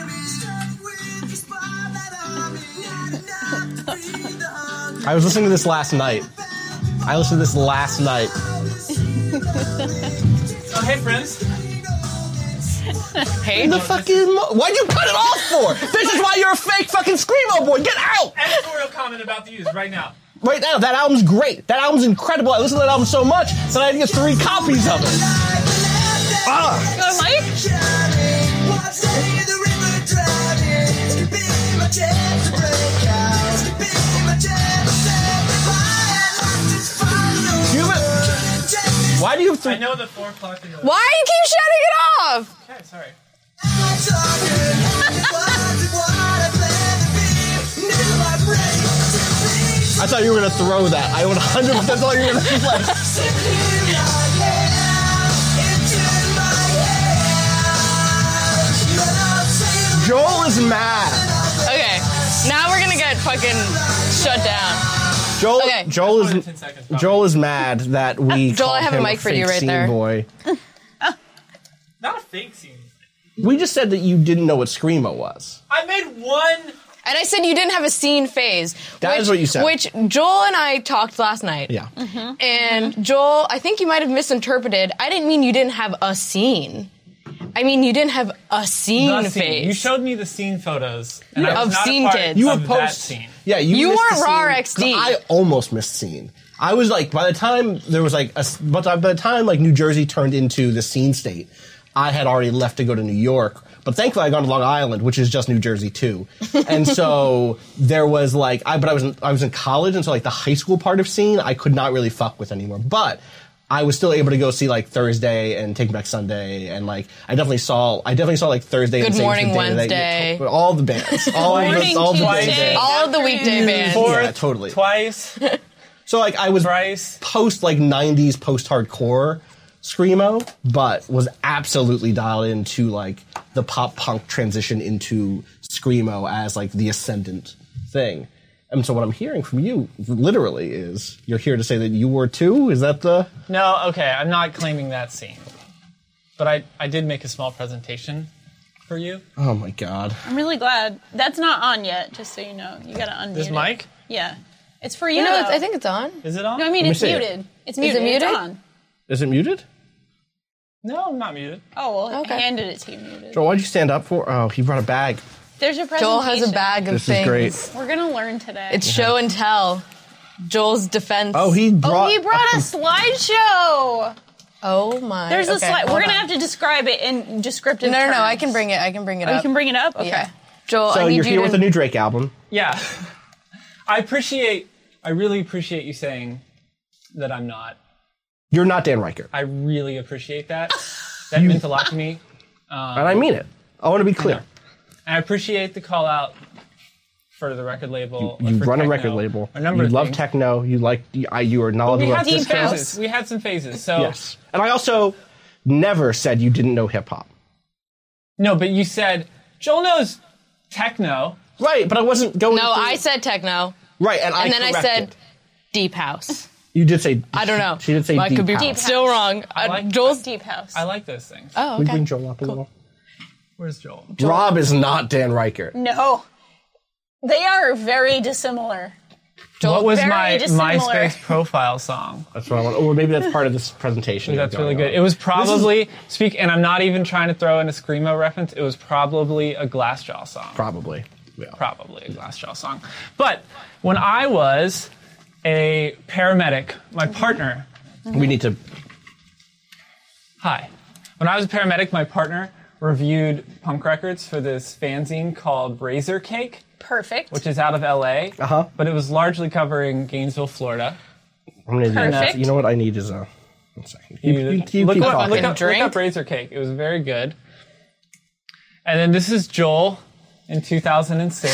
I was listening to this last night. I listened to this last night. Oh, hey, friends. Hey, The fucking. Mo- Why'd you cut it off for? This is why you're a fake fucking Screamo boy. Get out! Editorial comment about the use right now. Right now, that album's great. That album's incredible. I listened to that album so much that I had to get three copies of it. Ah! Go, Mike. You have it- Why do you have three? I know the four o'clock. In the- why do you keep shutting it off? Okay, sorry. I thought you were gonna throw that. I would one hundred percent thought you were gonna play. Joel is mad. Okay, now we're gonna get fucking shut down. Joel, Okay. Joel More than is ten seconds, probably. Joel is mad that we. Joel, call I have a him mic for you fake right scene there. Boy. Not a fake scene. We just said that you didn't know what Screamo was. I made one. And I said you didn't have a scene phase. That which, is what you said. Which Joel and I talked last night. Yeah. And Joel, I think you might have misinterpreted. I didn't mean you didn't have a scene. I mean you didn't have a scene The scene. phase. You showed me the scene photos. And I Of was not scene a part kids. You of were that post. scene. Yeah, you. You missed weren't the raw scene. X D. I almost missed scene. I was like, by the time there was like, a, but by the time like New Jersey turned into the scene state, I had already left to go to New York. But thankfully, I got to Long Island, which is just New Jersey too. And so there was like, I but I was in, I was in college, and so like the high school part of scene, I could not really fuck with anymore. But I was still able to go see like Thursday and Take Me Back Sunday, and like I definitely saw, I definitely saw like Thursday. Good and Saves Morning the Day Wednesday. That, all the bands, all the, Morning all the Tuesday. bands. All of the weekday bands. Fourth, Yeah, totally. Twice. So like I was Thrice. post like nineties post hardcore Screamo, but was absolutely dialed into like the pop punk transition into Screamo as like the ascendant thing. And so what I'm hearing from you literally is you're here to say that you were too? Is that the No, okay, I'm not claiming that scene. But I, I did make a small presentation for you. Oh my god. I'm really glad. That's not on yet, just so you know. You gotta unmute This it. mic? Yeah. It's for you, You know, though. it's, I think it's on. Is it on? No, I mean, me it's see it. muted. It's Is muted. it muted? It's on. Is it muted? No, I'm not muted. Oh, well, Okay. I handed it to you muted. Joel, why'd you stand up for? Oh, he brought a bag. There's your presentation. Joel has a bag of This is things. great. We're gonna learn today. It's show and tell. Joel's defense. Oh, he brought. Oh, he brought a slideshow. Oh my. There's a okay, slide. hold We're gonna on. have to describe it in descriptive No, no, no. terms. I can bring it. I can bring it Oh, up. you can bring it up? Okay. Yeah. Joel, So I need you're you here to. with a new Drake album. Yeah. I appreciate, I really appreciate you saying that I'm not. You're not Dan Reichert. I really appreciate that. That meant a lot to me. Um, And I mean it. I want to be clear. And I appreciate the call out for the record label. You for run a techno, record label. A number you of love things. techno. You like. You, I, you are We knowledgeable had about some disco. phases. We had some phases. So Yes. And I also never said you didn't know hip hop. no, but you said Joel knows techno. Right, but I wasn't going. No, through- I said techno. Right, and, I And then I corrected. said deep house. You did say. I don't know. She did say I deep could be house. still wrong. I Uh, like- Joel's. Deep house. I like those things. Oh, We okay. bring Joel up a little. Where's Joel? Rob is not Dan Reichert. No. They are very dissimilar. What was very my dissimilar. MySpace profile song? That's what I want. Or maybe that's part of this presentation. That's you're really going good. on. It was probably speak, and I'm not even trying to throw in a screamo reference. It was probably a Glassjaw song. Probably. Yeah. Probably a Glassjaw song. But when I was a paramedic, my partner. We need to. Hi. When I was a paramedic, my partner reviewed punk records for this fanzine called Razor Cake, Perfect. which is out of L A. Uh-huh. But it was largely covering Gainesville, Florida. I'm gonna do Perfect. that. You know what I need is a. One second. You, you, you look, keep up, talking. look, up, look Drink? up Razor Cake. It was very good. And then this is Joel in two thousand six.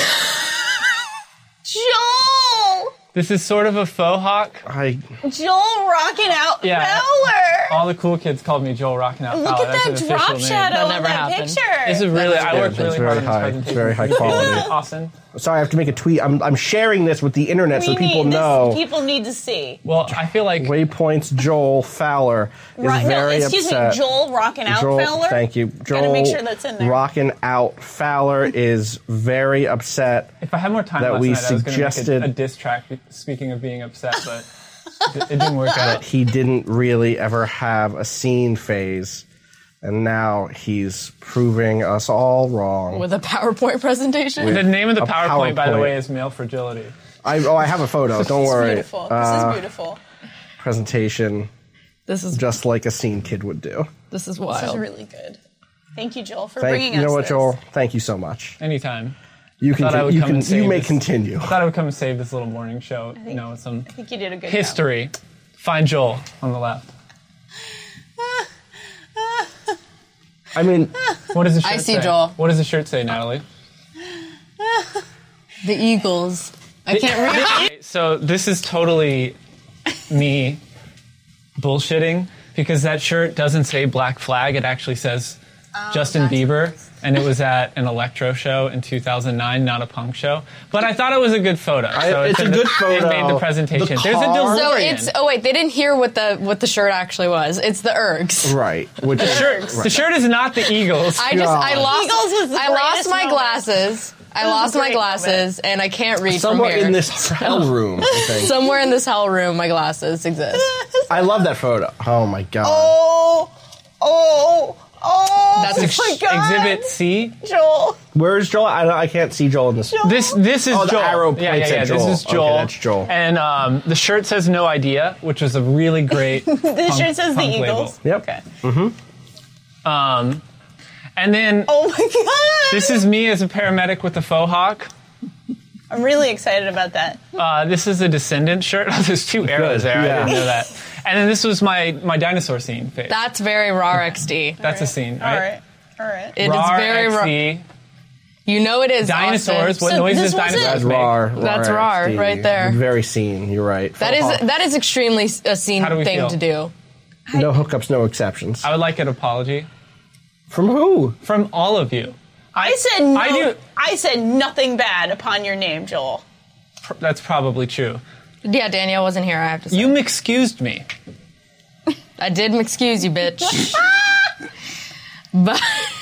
Joel! This is sort of a faux hawk. I. Joel rocking out Yeah. Fowler! All the cool kids called me Joel Rockin' Out Look Fowler. at That's that an official drop name. shadow That in never that happened. picture. This is really, I good. worked That's really very hard on this high. presentation. It's very high quality. Austin. Sorry, I have to make a tweet. I'm, I'm sharing this with the internet so We people need, know. This, people need to see. Well, I feel like Waypoints Joel Fowler is Right, no, very excuse upset. me, Joel rocking out Joel, Fowler? thank you. Gotta Joel make sure that's in there. Rocking out Fowler is very upset. if I had more time that last we night, I was going to make suggested- a, a diss track. Speaking of being upset, but it, it didn't work out. He didn't really ever have a scene phase, and now he's proving us all wrong. With a PowerPoint presentation. The name of the A PowerPoint, by the PowerPoint. way, is Male Fragility. I, oh, I have a photo. Don't It's worry. beautiful. Uh, this is beautiful. Presentation, This is just like a scene kid would do. this is This wild. is really good. Thank you, Joel, for Thank bringing you. us Know what, this. Joel? Thank you so much. Anytime. You can. Thought I would You come can. and save You may this. continue. I thought I would come and save this little morning show, you know, with some I think you did a good history. Find Joel on the left. I mean, What does the shirt I see say? Joel. What does the shirt say, Natalie? The Eagles. I can't read. Okay, so this is totally me bullshitting because that shirt doesn't say Black Flag. It actually says Justin Bieber, and it was at an electro show in two thousand nine, not a punk show. But I thought it was a good photo. So I- it's a in the- good photo. It made the presentation. The There's a car- DeLorean. So it's oh wait, they didn't hear what the what the shirt actually was. It's the Ergs. right. Which the shirt. The shirt is not the Eagles. I just I God. lost Eagles was the I lost greatest my moment. glasses. I was a lost my great glasses and I can't read somewhere from here. in this hell room. I think. Somewhere in this hell room, my glasses exist. I love that photo. Oh my god. Oh, oh, oh! That's oh ex- my God. Exhibit C. Joel. Where's Joel? I, I can't see Joel in this. This this is Oh, the Joel. arrow points yeah, yeah, yeah. at Joel. This is Okay, Joel. that's Joel. And um, the shirt says No Idea, which was a really great. The punk- shirt says the punk label. Eagles. Yep. Okay. Um, and then Oh my God! this is me as a paramedic with a faux hawk. I'm really excited about that. Uh, this is a Descendant shirt. Oh, there's two arrows Good, there. I yeah. didn't know that. And then this was my my dinosaur scene phase. That's very raw X D. That's a scene, All right? right. All right. It is Rar, very raw. X D, You know it is. dinosaurs. Austin. What So noises this wasn't- dinosaurs That's make? rar. That's rar, Steve. right there. Very scene. You're right. That is that is extremely a scene How do we thing feel? to do. no hookups, no exceptions. I would like an apology From who? from all of you. I said no. I do- I said nothing bad upon your name, Joel. Pr- That's probably true. Yeah, Danielle wasn't here. I have to say. You excused me. I did excuse you, bitch. But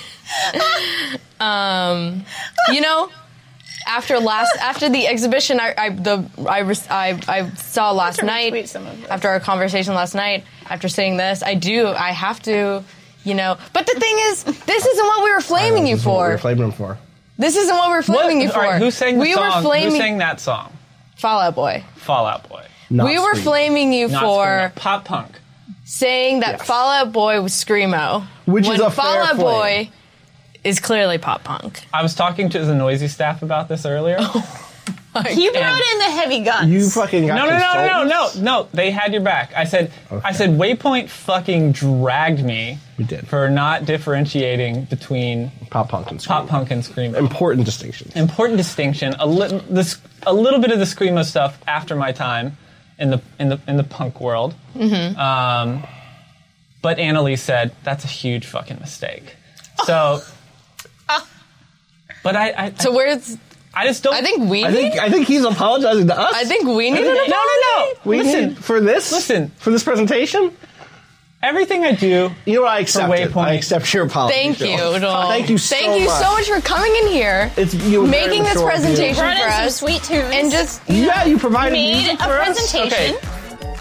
um, you know, after last after the exhibition, I I the I res- I, I saw last to night retweet some of this. after our conversation last night. After seeing this, I do I have to. You know, but the thing is, this isn't what we were flaming you This is what we for. were flaming him for. This isn't what we were flaming you All for. right, who sang the we song? were flaming Who sang that song? Fall Out Boy. Fall Out Boy. Not we were Screamo. flaming you Not for Screamo. Pop punk. saying that Yes. Fall Out Boy was Screamo. Which when is a Fall fair Out flame. Boy is clearly pop punk. I was talking to the Noisy staff about this earlier. He brought in the heavy guns. You fucking got No, no, no, no, consultants? no, no. They had your back. I said, I said, Waypoint fucking dragged me. We did. For not differentiating between Pop punk and Screamo. pop punk and screamo. Important distinctions. Important distinction. A little, this, a little bit of the screamo stuff after my time in the in the in the punk world. Mm-hmm. Um, but Annalise said that's a huge fucking mistake. So, but I, I, So where's... I just don't. I think we I need... think I think he's apologizing to us. I think we need no, an no, no, no. we Listen, need for this. listen. For this presentation. everything I do. You know what? I accept it. Waypoint. I accept your apology. Thank you, Joel. Joel. Thank you so Thank you much. so much for coming in here, It's you making this presentation Brought for in some us, sweet tunes. and just Yeah, you provided made music a for us? presentation. Okay.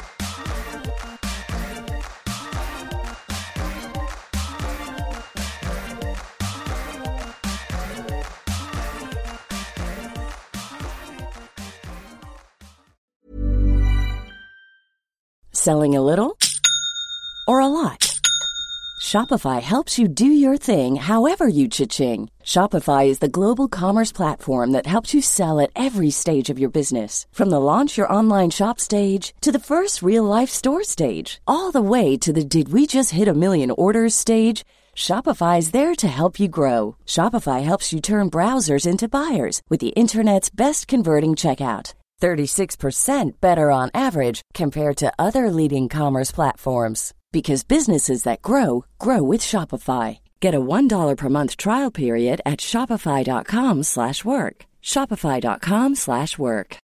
Selling a little or a lot? Shopify helps you do your thing however you cha-ching. Shopify is the global commerce platform that helps you sell at every stage of your business. From the launch your online shop stage to the first real life store stage, all the way to the did we just hit a million orders stage. Shopify is there to help you grow. Shopify helps you turn browsers into buyers with the internet's best converting checkout. thirty-six percent better on average compared to other leading commerce platforms. Because businesses that grow, grow with Shopify. Get a one dollar per month trial period at shopify.com slash work. Shopify.com slash work.